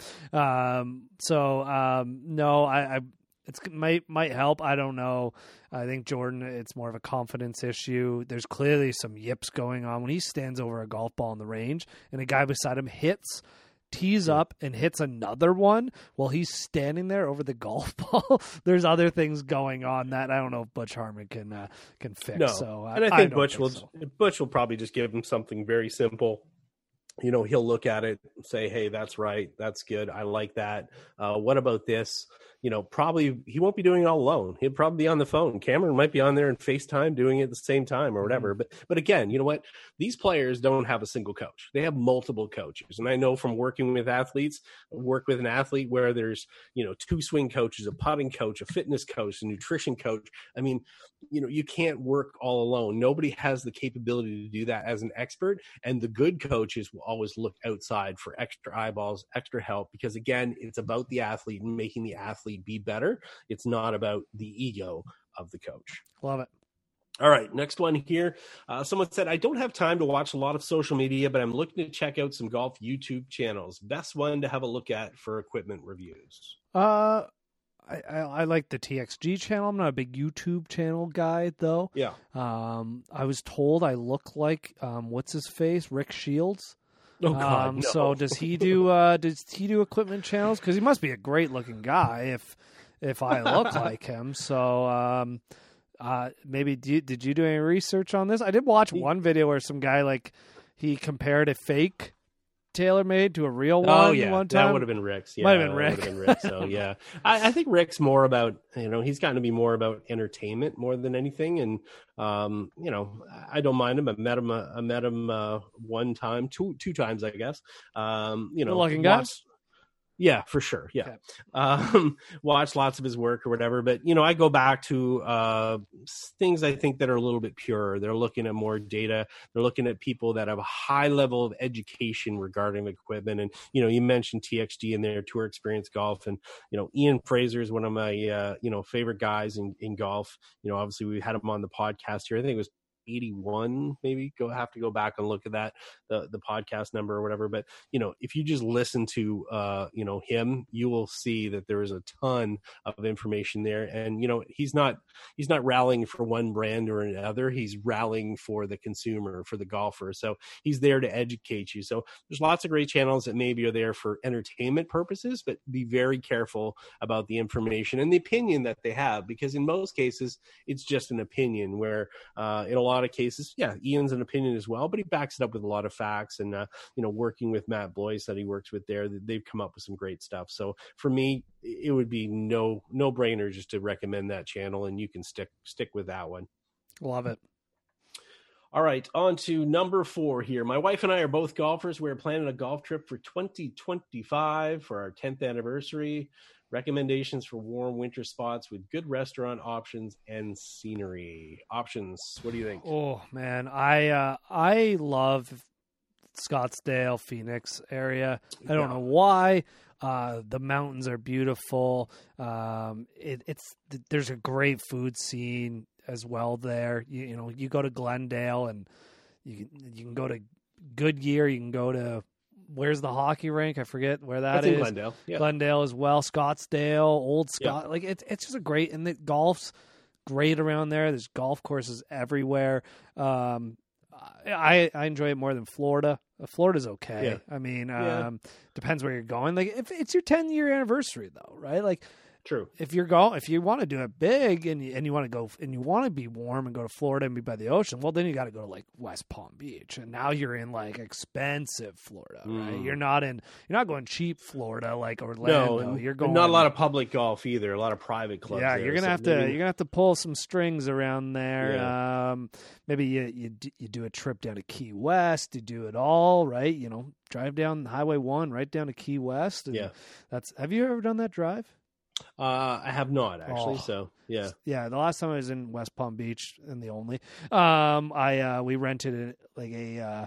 Um, so um, no, I, I it's might might help. I don't know. I think Jordan, it's more of a confidence issue. There's clearly some yips going on when he stands over a golf ball in the range and a guy beside him hits, tees up and hits another one while he's standing there over the golf ball. There's other things going on that I don't know if Butch Harmon can uh, can fix.
No,
so uh,
and I think
I don't
Butch
think
will
so.
Butch will probably just give him something very simple. You know, he'll look at it and say, "Hey, that's right, that's good. I like that. Uh, what about this?" You know, probably he won't be doing it all alone. He'll probably be on the phone. Cameron might be on there in FaceTime doing it at the same time or whatever. Mm-hmm. But but again, you know what? These players don't have a single coach. They have multiple coaches. And I know from working with athletes, work with an athlete where there's, you know, two swing coaches, a putting coach, a fitness coach, a nutrition coach. I mean, you know, you can't work all alone. Nobody has the capability to do that as an expert. And the good coaches will always look outside for extra eyeballs, extra help, because again, it's about the athlete and making the athlete be better. It's not about the ego of the coach.
Love it.
All right, next one here. Uh, someone said, I don't have time to watch a lot of social media, but I'm looking to check out some golf YouTube channels. Best one to have a look at for equipment reviews.
Uh, I, I, I like the T X G channel. I'm not a big YouTube channel guy, though.
Yeah.
Um, I was told I look like, um, what's his face? Rick Shields.
Oh God!
Um,
no.
So does he do? Uh, does he do equipment channels? Because he must be a great looking guy. If if I look like him, so um, uh, maybe do you, did you do any research on this? I did watch one video where some guy like he compared a fake TaylorMade to a real one.
Oh yeah,
one time.
that would have been Rick's. Yeah,
Might have been
Rick.
Rick.
Been Rick. So yeah, I, I think Rick's more about, you know, he's gotten to be more about entertainment more than anything. And um, you know, I don't mind him. I met him. Uh, I met him uh, one time, two two times, I guess. Um, you know,
Good looking guy.
watched, Yeah, for sure. Yeah.
Okay.
Um, watch lots of his work or whatever. But, you know, I go back to uh, things I think that are a little bit purer. They're looking at more data. They're looking at people that have a high level of education regarding the equipment. And, you know, you mentioned T X D in there, Tour Experience Golf. And, you know, Ian Fraser is one of my, uh, you know, favorite guys in, in golf. You know, obviously we had him on the podcast here. I think it was eighty-one, maybe. Go have to go back and look at that, the the podcast number or whatever. But you know, if you just listen to uh you know him, you will see that there is a ton of information there. And you know, he's not he's not rallying for one brand or another. He's rallying for the consumer, for the golfer. So he's there to educate you. So there's lots of great channels that maybe are there for entertainment purposes, but be very careful about the information and the opinion that they have, because in most cases it's just an opinion. Where uh in a lot of cases, yeah, Ian's an opinion as well, but he backs it up with a lot of facts. And uh, you know, working with Matt Blois that he works with there, they've come up with some great stuff. So for me, it would be no no brainer just to recommend that channel, and you can stick stick with that one.
Love it.
All right, on to number four here. My wife and I are both golfers. We're planning a golf trip for twenty twenty-five for our tenth anniversary. Recommendations for warm winter spots with good restaurant options and scenery. Options, what do you think?
Oh man, I uh, I love Scottsdale, Phoenix area. I don't
Yeah.
know why. Uh, the mountains are beautiful. Um, it, it's there's a great food scene as well there. You, you know, you go to Glendale and you can, you can go to Goodyear. You can go to where's the hockey rink? I forget where that
That's
is.
in Glendale. Yeah.
Glendale as well. Scottsdale, Old Scott.
Yeah.
Like it's it's just a great, and the golf's great around there. There's golf courses everywhere. Um, I I enjoy it more than Florida. Florida's okay.
Yeah.
I mean,
Yeah.
um, depends where you're going. Like if it's your ten year anniversary though, right? Like
True.
if you're going, if you want to do it big and you, and you want to go and you want to be warm and go to Florida and be by the ocean, well, then you got to go to like West Palm Beach, and now you're in like expensive Florida, right?
Mm.
You're not in, you're not going cheap Florida like Orlando.
No, and,
you're
and
going
not a lot of public golf either. A lot of private clubs.
yeah,
there,
you're gonna
so
have to
maybe-
you're gonna have to pull some strings around there. Um, maybe you you d- you do a trip down to Key West. You do it all right. You know, drive down Highway One right down to Key West. And
Yeah.
that's. Have you ever done that drive?
Uh, I have not actually.
Oh.
So yeah.
Yeah, the last time I was in West Palm Beach, and the only, um, I uh, we rented a, like a uh,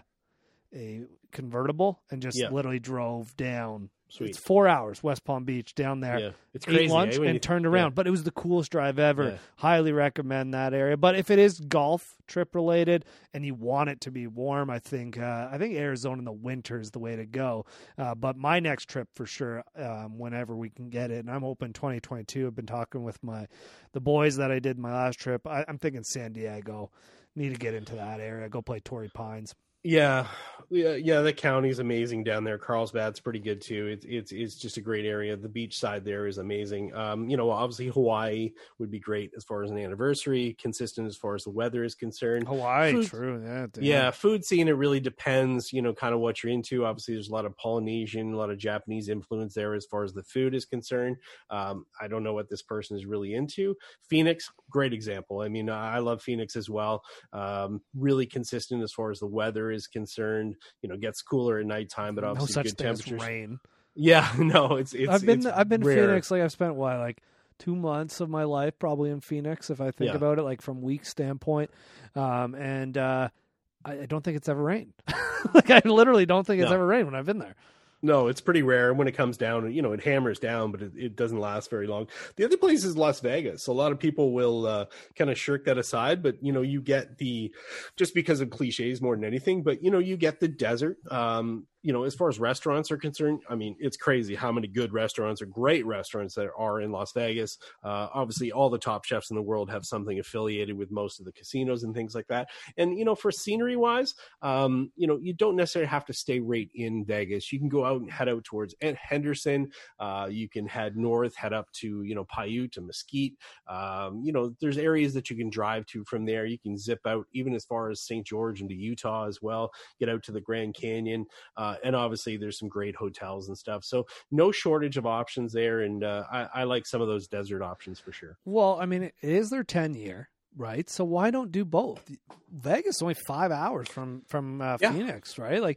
a convertible and just
Yeah.
literally drove down.
Sweet.
It's four hours West Palm Beach down there.
Yeah. It's
Ate
crazy.
lunch
eh, when
and
you-
turned
yeah.
around, but it was the coolest drive ever.
Yeah.
Highly recommend that area. But if it is golf trip related and you want it to be warm, I think uh, I think Arizona in the winter is the way to go. Uh, but my next trip for sure, um, whenever we can get it, and I'm hoping twenty twenty-two. I've been talking with my the boys that I did my last trip. I, I'm thinking San Diego. Need to get into that area. Go play Torrey Pines.
Yeah, yeah, yeah. The county's amazing down there. Carlsbad's pretty good too. It's it's it's just a great area. The beach side there is amazing. Um, you know, obviously Hawaii would be great as far as an anniversary, consistent as far as the weather is concerned.
Hawaii,
Food-
true. Yeah, damn.
Yeah, food scene, it really depends, you know, kind of what you're into. Obviously, there's a lot of Polynesian, a lot of Japanese influence there as far as the food is concerned. Um, I don't know what this person is really into. Phoenix, great example. I mean, I love Phoenix as well. Um, really consistent as far as the weather is concerned. You know, gets cooler at nighttime, but
no
obviously
such
good
thing as
temperatures.
rain.
Yeah, no, it's it's.
I've been
it's
I've been
rare.
Phoenix. Like I've spent what like two months of my life probably in Phoenix, if I think
Yeah.
about it, like from week standpoint. Um, and uh, I, I don't think it's ever rained. Like I literally don't think it's
No.
ever rained when I've been there.
No, it's pretty rare. And when it comes down, you know, it hammers down, but it, it doesn't last very long. The other place is Las Vegas. A lot of people will uh, kind of shirk that aside, but, you know, you get the, just because of cliches more than anything, but, you know, you get the desert. Um, you know, as far as restaurants are concerned, I mean, it's crazy how many good restaurants or great restaurants there are in Las Vegas. Uh, obviously, all the top chefs in the world have something affiliated with most of the casinos and things like that. And, you know, for scenery wise, um, you know, you don't necessarily have to stay right in Vegas. You can go out and head out towards Henderson. Uh, you can head north, head up to, you know, Paiute to Mesquite. Um, you know, there's areas that you can drive to from there. You can zip out even as far as Saint George into Utah as well, get out to the Grand Canyon. Uh, and obviously there's some great hotels and stuff. So no shortage of options there. And uh, I, I like some of those desert options for sure.
Well, I mean, it is their ten year, right? So why don't do both? Vegas is only five hours from from uh,
Yeah.
Phoenix, right? Like,
Yeah.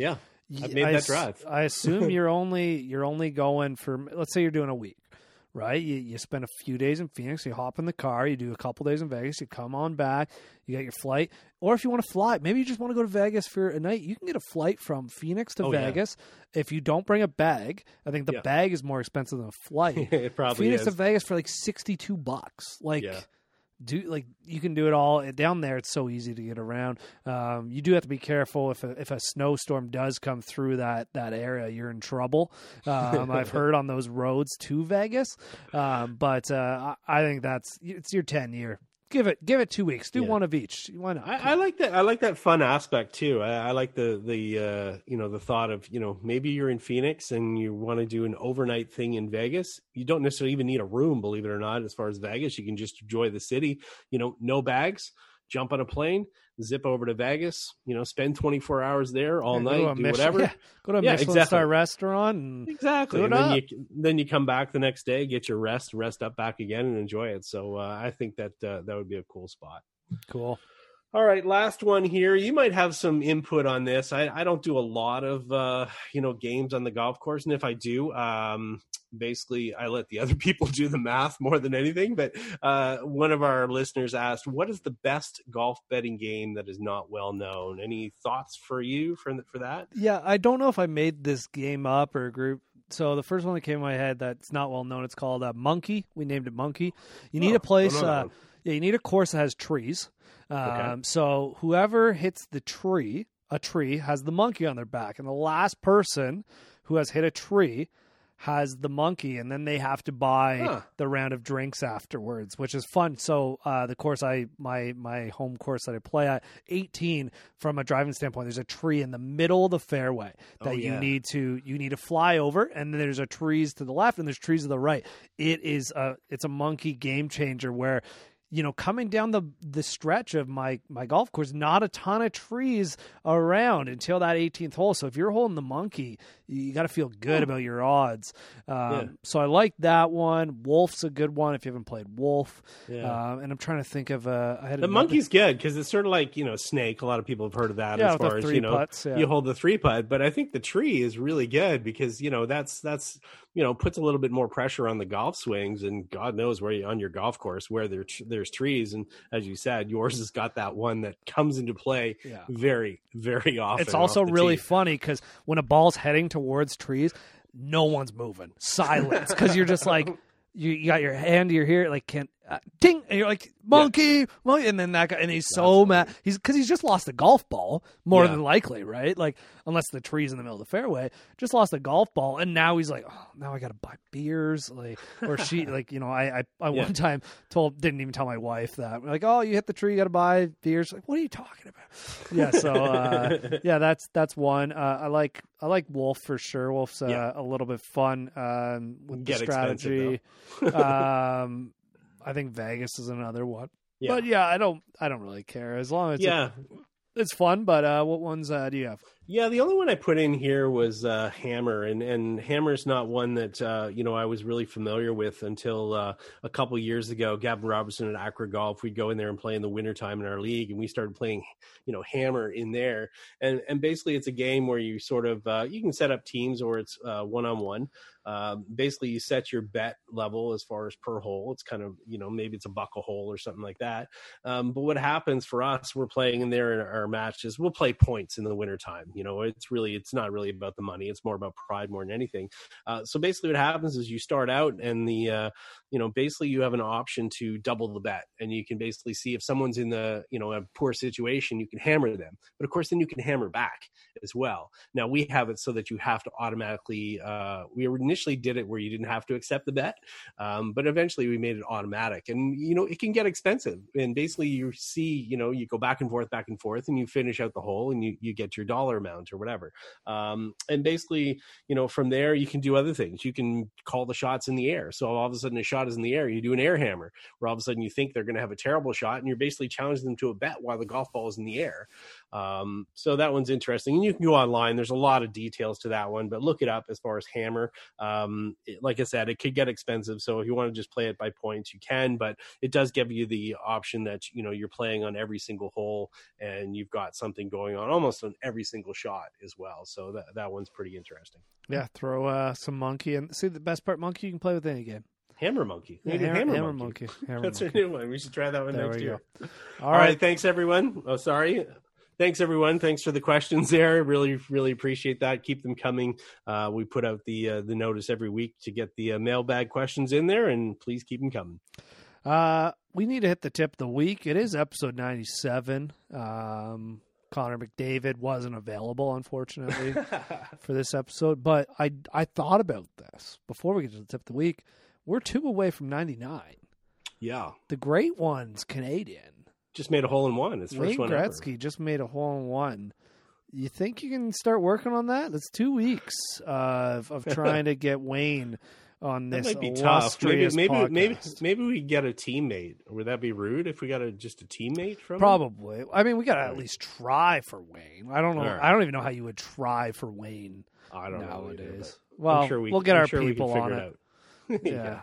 I've made
I
that
s-
drive.
I assume you're only you're only going for, let's say you're doing a week, right? You you spend a few days in Phoenix, you hop in the car, you do a couple days in Vegas, you come on back, you get your flight. Or if you want to fly, maybe you just want to go to Vegas for a night, you can get a flight from Phoenix to
Oh, yeah.
Vegas. If you don't bring a bag, I think the
Yeah.
bag is more expensive than a flight.
It probably
Phoenix
is.
to Vegas for like sixty-two bucks. Like
Yeah.
do like you can do it all down there. It's so easy to get around. Um, you do have to be careful if a, if a snowstorm does come through that that area, you're in trouble. Um, I've heard on those roads to Vegas, um, but uh, I, I think that's it's your ten year. Give it give it two weeks. Do
Yeah.
one of each. Why not?
I, I like that. I like that fun aspect too. I, I like the the uh, you know the thought of you know maybe you're in Phoenix and you want to do an overnight thing in Vegas. You don't necessarily even need a room, believe it or not. As far as Vegas, you can just enjoy the city. You know, no bags. Jump on a plane, zip over to Vegas. You know, spend twenty-four hours there all
Yeah, go to
night,
a
do
Mich-
whatever.
yeah, go to a
Yeah,
Michelin
exactly.
star restaurant and
Exactly.
Do
And
it
then
up.
you then you come back the next day, get your rest, rest up back again, and enjoy it. So uh, I think that uh, that would be a cool spot.
cool.
All right, last one here. You might have some input on this. I, I don't do a lot of uh, you know games on the golf course, and if I do, um, basically I let the other people do the math more than anything. But uh, one of our listeners asked, "What is the best golf betting game that is not well known?" Any thoughts for you for for that?
Yeah, I don't know if I made this game up or a group. So the first one that came to my head that's not well known, it's called uh, Monkey. We named it Monkey. You need
Oh,
a place.
don't know that
Uh,
one.
yeah, you need a course that has trees. Um,
Okay.
So whoever hits the tree, a tree, has the monkey on their back, and the last person who has hit a tree has the monkey, and then they have to buy
Huh.
the round of drinks afterwards, which is fun. So uh, the course I my my home course that I play at, eighteen, from a driving standpoint, there's a tree in the middle of the fairway that
Oh,
you
yeah.
need to you need to fly over, and then there's a trees to the left and there's trees to the right. It is a it's a monkey game changer where, you know, coming down the the stretch of my my golf course, not a ton of trees around until that eighteenth hole. So if you're holding the monkey, you got to feel good about your odds. Um,
Yeah.
So I like that one. Wolf's a good one if you haven't played Wolf.
Yeah.
Um, and I'm trying to think of uh, I had
The
another-
monkey's good because it's sort of like, you know, snake. A lot of people have heard of that
Yeah,
as
with the
far as,
three
you know,
putts, yeah.
you hold the three putt. But I think the tree is really good because, you know, that's, that's, you know, puts a little bit more pressure on the golf swings. And God knows where you on your golf course where there, there's trees. And as you said, yours has got that one that comes into play
Yeah.
very, very often.
It's also
off the
really
tee.
funny because when a ball's heading towards trees, no one's moving. Silence, because you're just like you, you got your hand to your ear, like can't uh, ding, and you're like monkey, monkey, and then that guy, and he's so mad. He's because he's just lost a golf ball, more
Yeah.
than likely, right? Like unless the tree's in the middle of the fairway, just lost a golf ball, and now he's like, oh, now I got to buy beers, like or she, like you know, I I, I
Yeah.
one time told didn't even tell my wife that, like, oh, you hit the tree, you got to buy beers. Like, what are you talking about? Yeah, so uh, yeah, that's that's one. Uh, I like I like Wolf for sure. Wolf's uh,
Yeah.
a little bit fun um, with
Get
the
expensive,
strategy. um, I think Vegas is another one.
Yeah.
But yeah, I don't I don't really care as long as
Yeah.
it, it's fun. But uh, what ones uh, do you have?
Yeah, the only one I put in here was uh, Hammer, and and Hammer's not one that uh, you know I was really familiar with until uh, a couple years ago. Gavin Robertson at Acra Golf, we'd go in there and play in the wintertime in our league, and we started playing, you know, Hammer in there, and and basically it's a game where you sort of uh, you can set up teams or it's one on one. Basically, you set your bet level as far as per hole. It's kind of, you know, maybe it's a buck a hole or something like that. Um, but what happens for us, we're playing in there in our matches. We'll play points in the wintertime. You know, it's really, it's not really about the money. It's more about pride more than anything. Uh, so basically what happens is you start out and the, uh, you know, basically you have an option to double the bet, and you can basically see if someone's in the, you know, a poor situation, you can hammer them. But of course, then you can hammer back as well. Now we have it so that you have to automatically, uh, we initially did it where you didn't have to accept the bet. Um, but eventually we made it automatic, and, you know, it can get expensive. And basically you see, you know, you go back and forth, back and forth, and you finish out the hole and you, you get your dollar amount or whatever. Um, and basically, you know, from there you can do other things. You can call the shots in the air. So all of a sudden a shot is in the air. You do an air hammer where all of a sudden you think they're going to have a terrible shot, and you're basically challenging them to a bet while the golf ball is in the air. Um, so that one's interesting, and you can go online. There's a lot of details to that one, but look it up as far as hammer. Um, it, like I said, it could get expensive. So if you want to just play it by points, you can, but it does give you the option that, you know, you're playing on every single hole and you've got something going on almost on every single shot as well. So that that one's pretty interesting.
Yeah, throw uh, some monkey and see the best part. Monkey you can play with any game.
Hammer monkey.
Yeah, hammer,
hammer,
hammer
monkey.
monkey. Hammer
That's
monkey.
our new one. We should try that one
There
next
we
year.
go.
All right. right. Thanks everyone. Oh, sorry. Thanks everyone. Thanks for the questions there. Really, really appreciate that. Keep them coming. Uh, we put out the uh, the notice every week to get the uh, mailbag questions in there, and please keep them coming.
Uh, we need to hit the tip of the week. It is episode ninety-seven. Um, Connor McDavid wasn't available, unfortunately, for this episode. But I I thought about this before we get to the tip of the week. We're two away from ninety-nine.
Yeah,
the great one's Canadian.
Just made a hole in one. His first
Wayne
one
Gretzky
ever.
just made a hole in one. You think you can start working on that? That's two weeks uh, of, of trying to get Wayne on this.
That might be tough. Maybe maybe
podcast.
maybe maybe we get a teammate. Would that be rude if we got a just a teammate from?
Probably.
Him?
I mean, we got to at least try for Wayne. I don't know.
Right.
I don't even know how you would try for Wayne.
I don't
nowadays.
know. Either,
well,
sure we,
we'll get
I'm
our
sure
people
we
on
it.
it.
Out.
Yeah.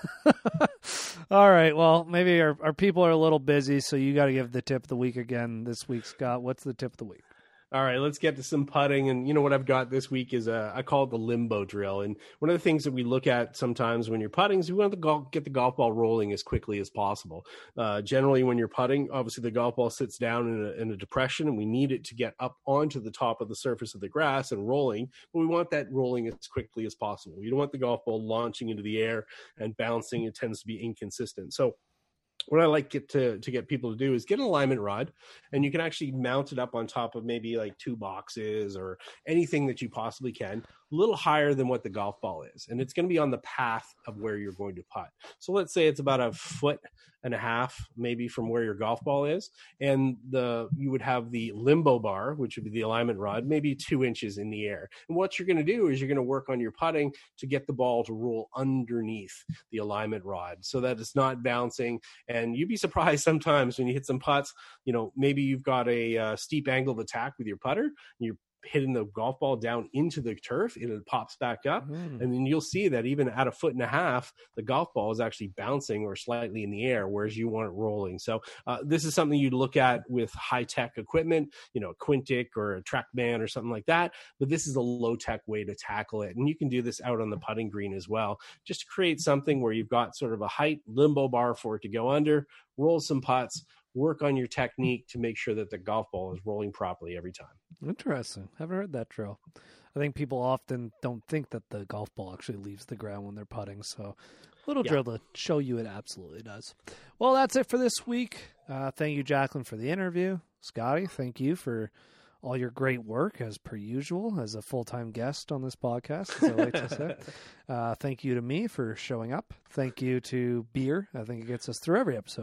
All right. Well, maybe our, our people are a little busy, so you got to give the tip of the week again this week, Scott. What's the tip of the week?
All right, let's get to some putting. And you know what I've got this week is a, I call it the limbo drill. And one of the things that we look at sometimes when you're putting is we want to golf, get the golf ball rolling as quickly as possible. Uh, generally, when you're putting, obviously the golf ball sits down in a, in a depression, and we need it to get up onto the top of the surface of the grass and rolling. But we want that rolling as quickly as possible. You don't want the golf ball launching into the air and bouncing. It tends to be inconsistent. So what I like get to, to get people to do is get an alignment rod, and you can actually mount it up on top of maybe like two boxes or anything that you possibly can, a little higher than what the golf ball is. And it's going to be on the path of where you're going to putt. So let's say it's about a foot and a half maybe from where your golf ball is. And the you would have the limbo bar, which would be the alignment rod, maybe two inches in the air. And what you're going to do is you're going to work on your putting to get the ball to roll underneath the alignment rod so that it's not bouncing. And you'd be surprised sometimes when you hit some putts, you know, maybe you've got a uh, steep angle of attack with your putter, and you're hitting the golf ball down into the turf, and it pops back up. Mm. And then you'll see that even at a foot and a half, the golf ball is actually bouncing or slightly in the air, whereas you want it rolling. So uh, this is something you'd look at with high-tech equipment, you know, a Quintic or a TrackMan or something like that. But this is a low-tech way to tackle it. And you can do this out on the putting green as well, just to create something where you've got sort of a height limbo bar for it to go under, roll some putts, work on your technique to make sure that the golf ball is rolling properly every time.
Interesting. Haven't heard that drill. I think people often don't think that the golf ball actually leaves the ground when they're putting. So a little yeah. drill to show you it absolutely does. Well, that's it for this week. Uh, thank you, Jacqueline, for the interview. Scotty, thank you for all your great work, as per usual, as a full-time guest on this podcast, as I like to say. Uh, thank you to me for showing up. Thank you to Beer. I think it gets us through every episode.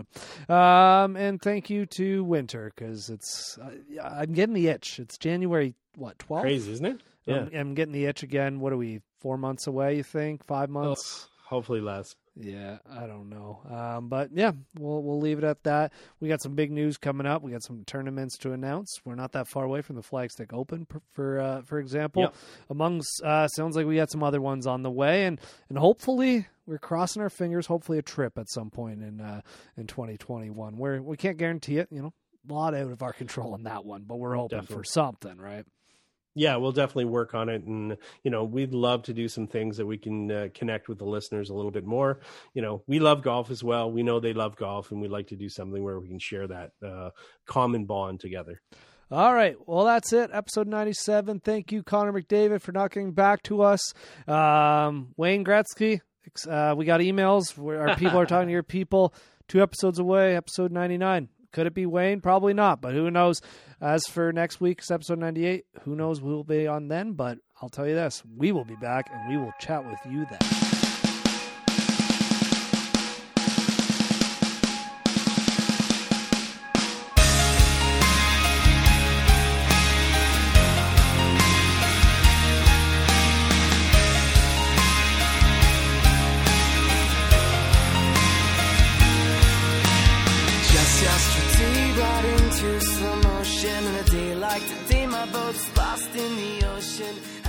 Um, and thank you to Winter, because it's uh, I'm getting the itch. It's January, what, twelfth?
Crazy, isn't it? Yeah.
I'm, I'm getting the itch again. What are we, four months away, you think? Five months?
Oh, hopefully less.
Yeah, I don't know. Um, but yeah, we'll we'll leave it at that. We got some big news coming up. We got some tournaments to announce. We're not that far away from the Flagstick Open, for for, uh, for example.
Yep.
Amongst uh, sounds like we got some other ones on the way, and and hopefully we're crossing our fingers. Hopefully a trip at some point in uh, in twenty twenty-one. Where we can't guarantee it. You know, a lot out of our control on that one, but we're hoping Definitely. for something, right?
Yeah, we'll definitely work on it. And, you know, we'd love to do some things that we can uh, connect with the listeners a little bit more. You know, we love golf as well. We know they love golf, and we'd like to do something where we can share that uh, common bond together.
All right. Well, that's it. Episode ninety-seven. Thank you, Connor McDavid, for not getting back to us. Um, Wayne Gretzky, uh, we got emails where our people are talking to your people. Two episodes away, episode ninety-nine. Could it be Wayne? Probably not, but who knows? As for next week's episode ninety-eight, who knows who will be on then, but I'll tell you this, we will be back, and we will chat with you then.
Slow motion, and a day like today, my boat's lost in the ocean.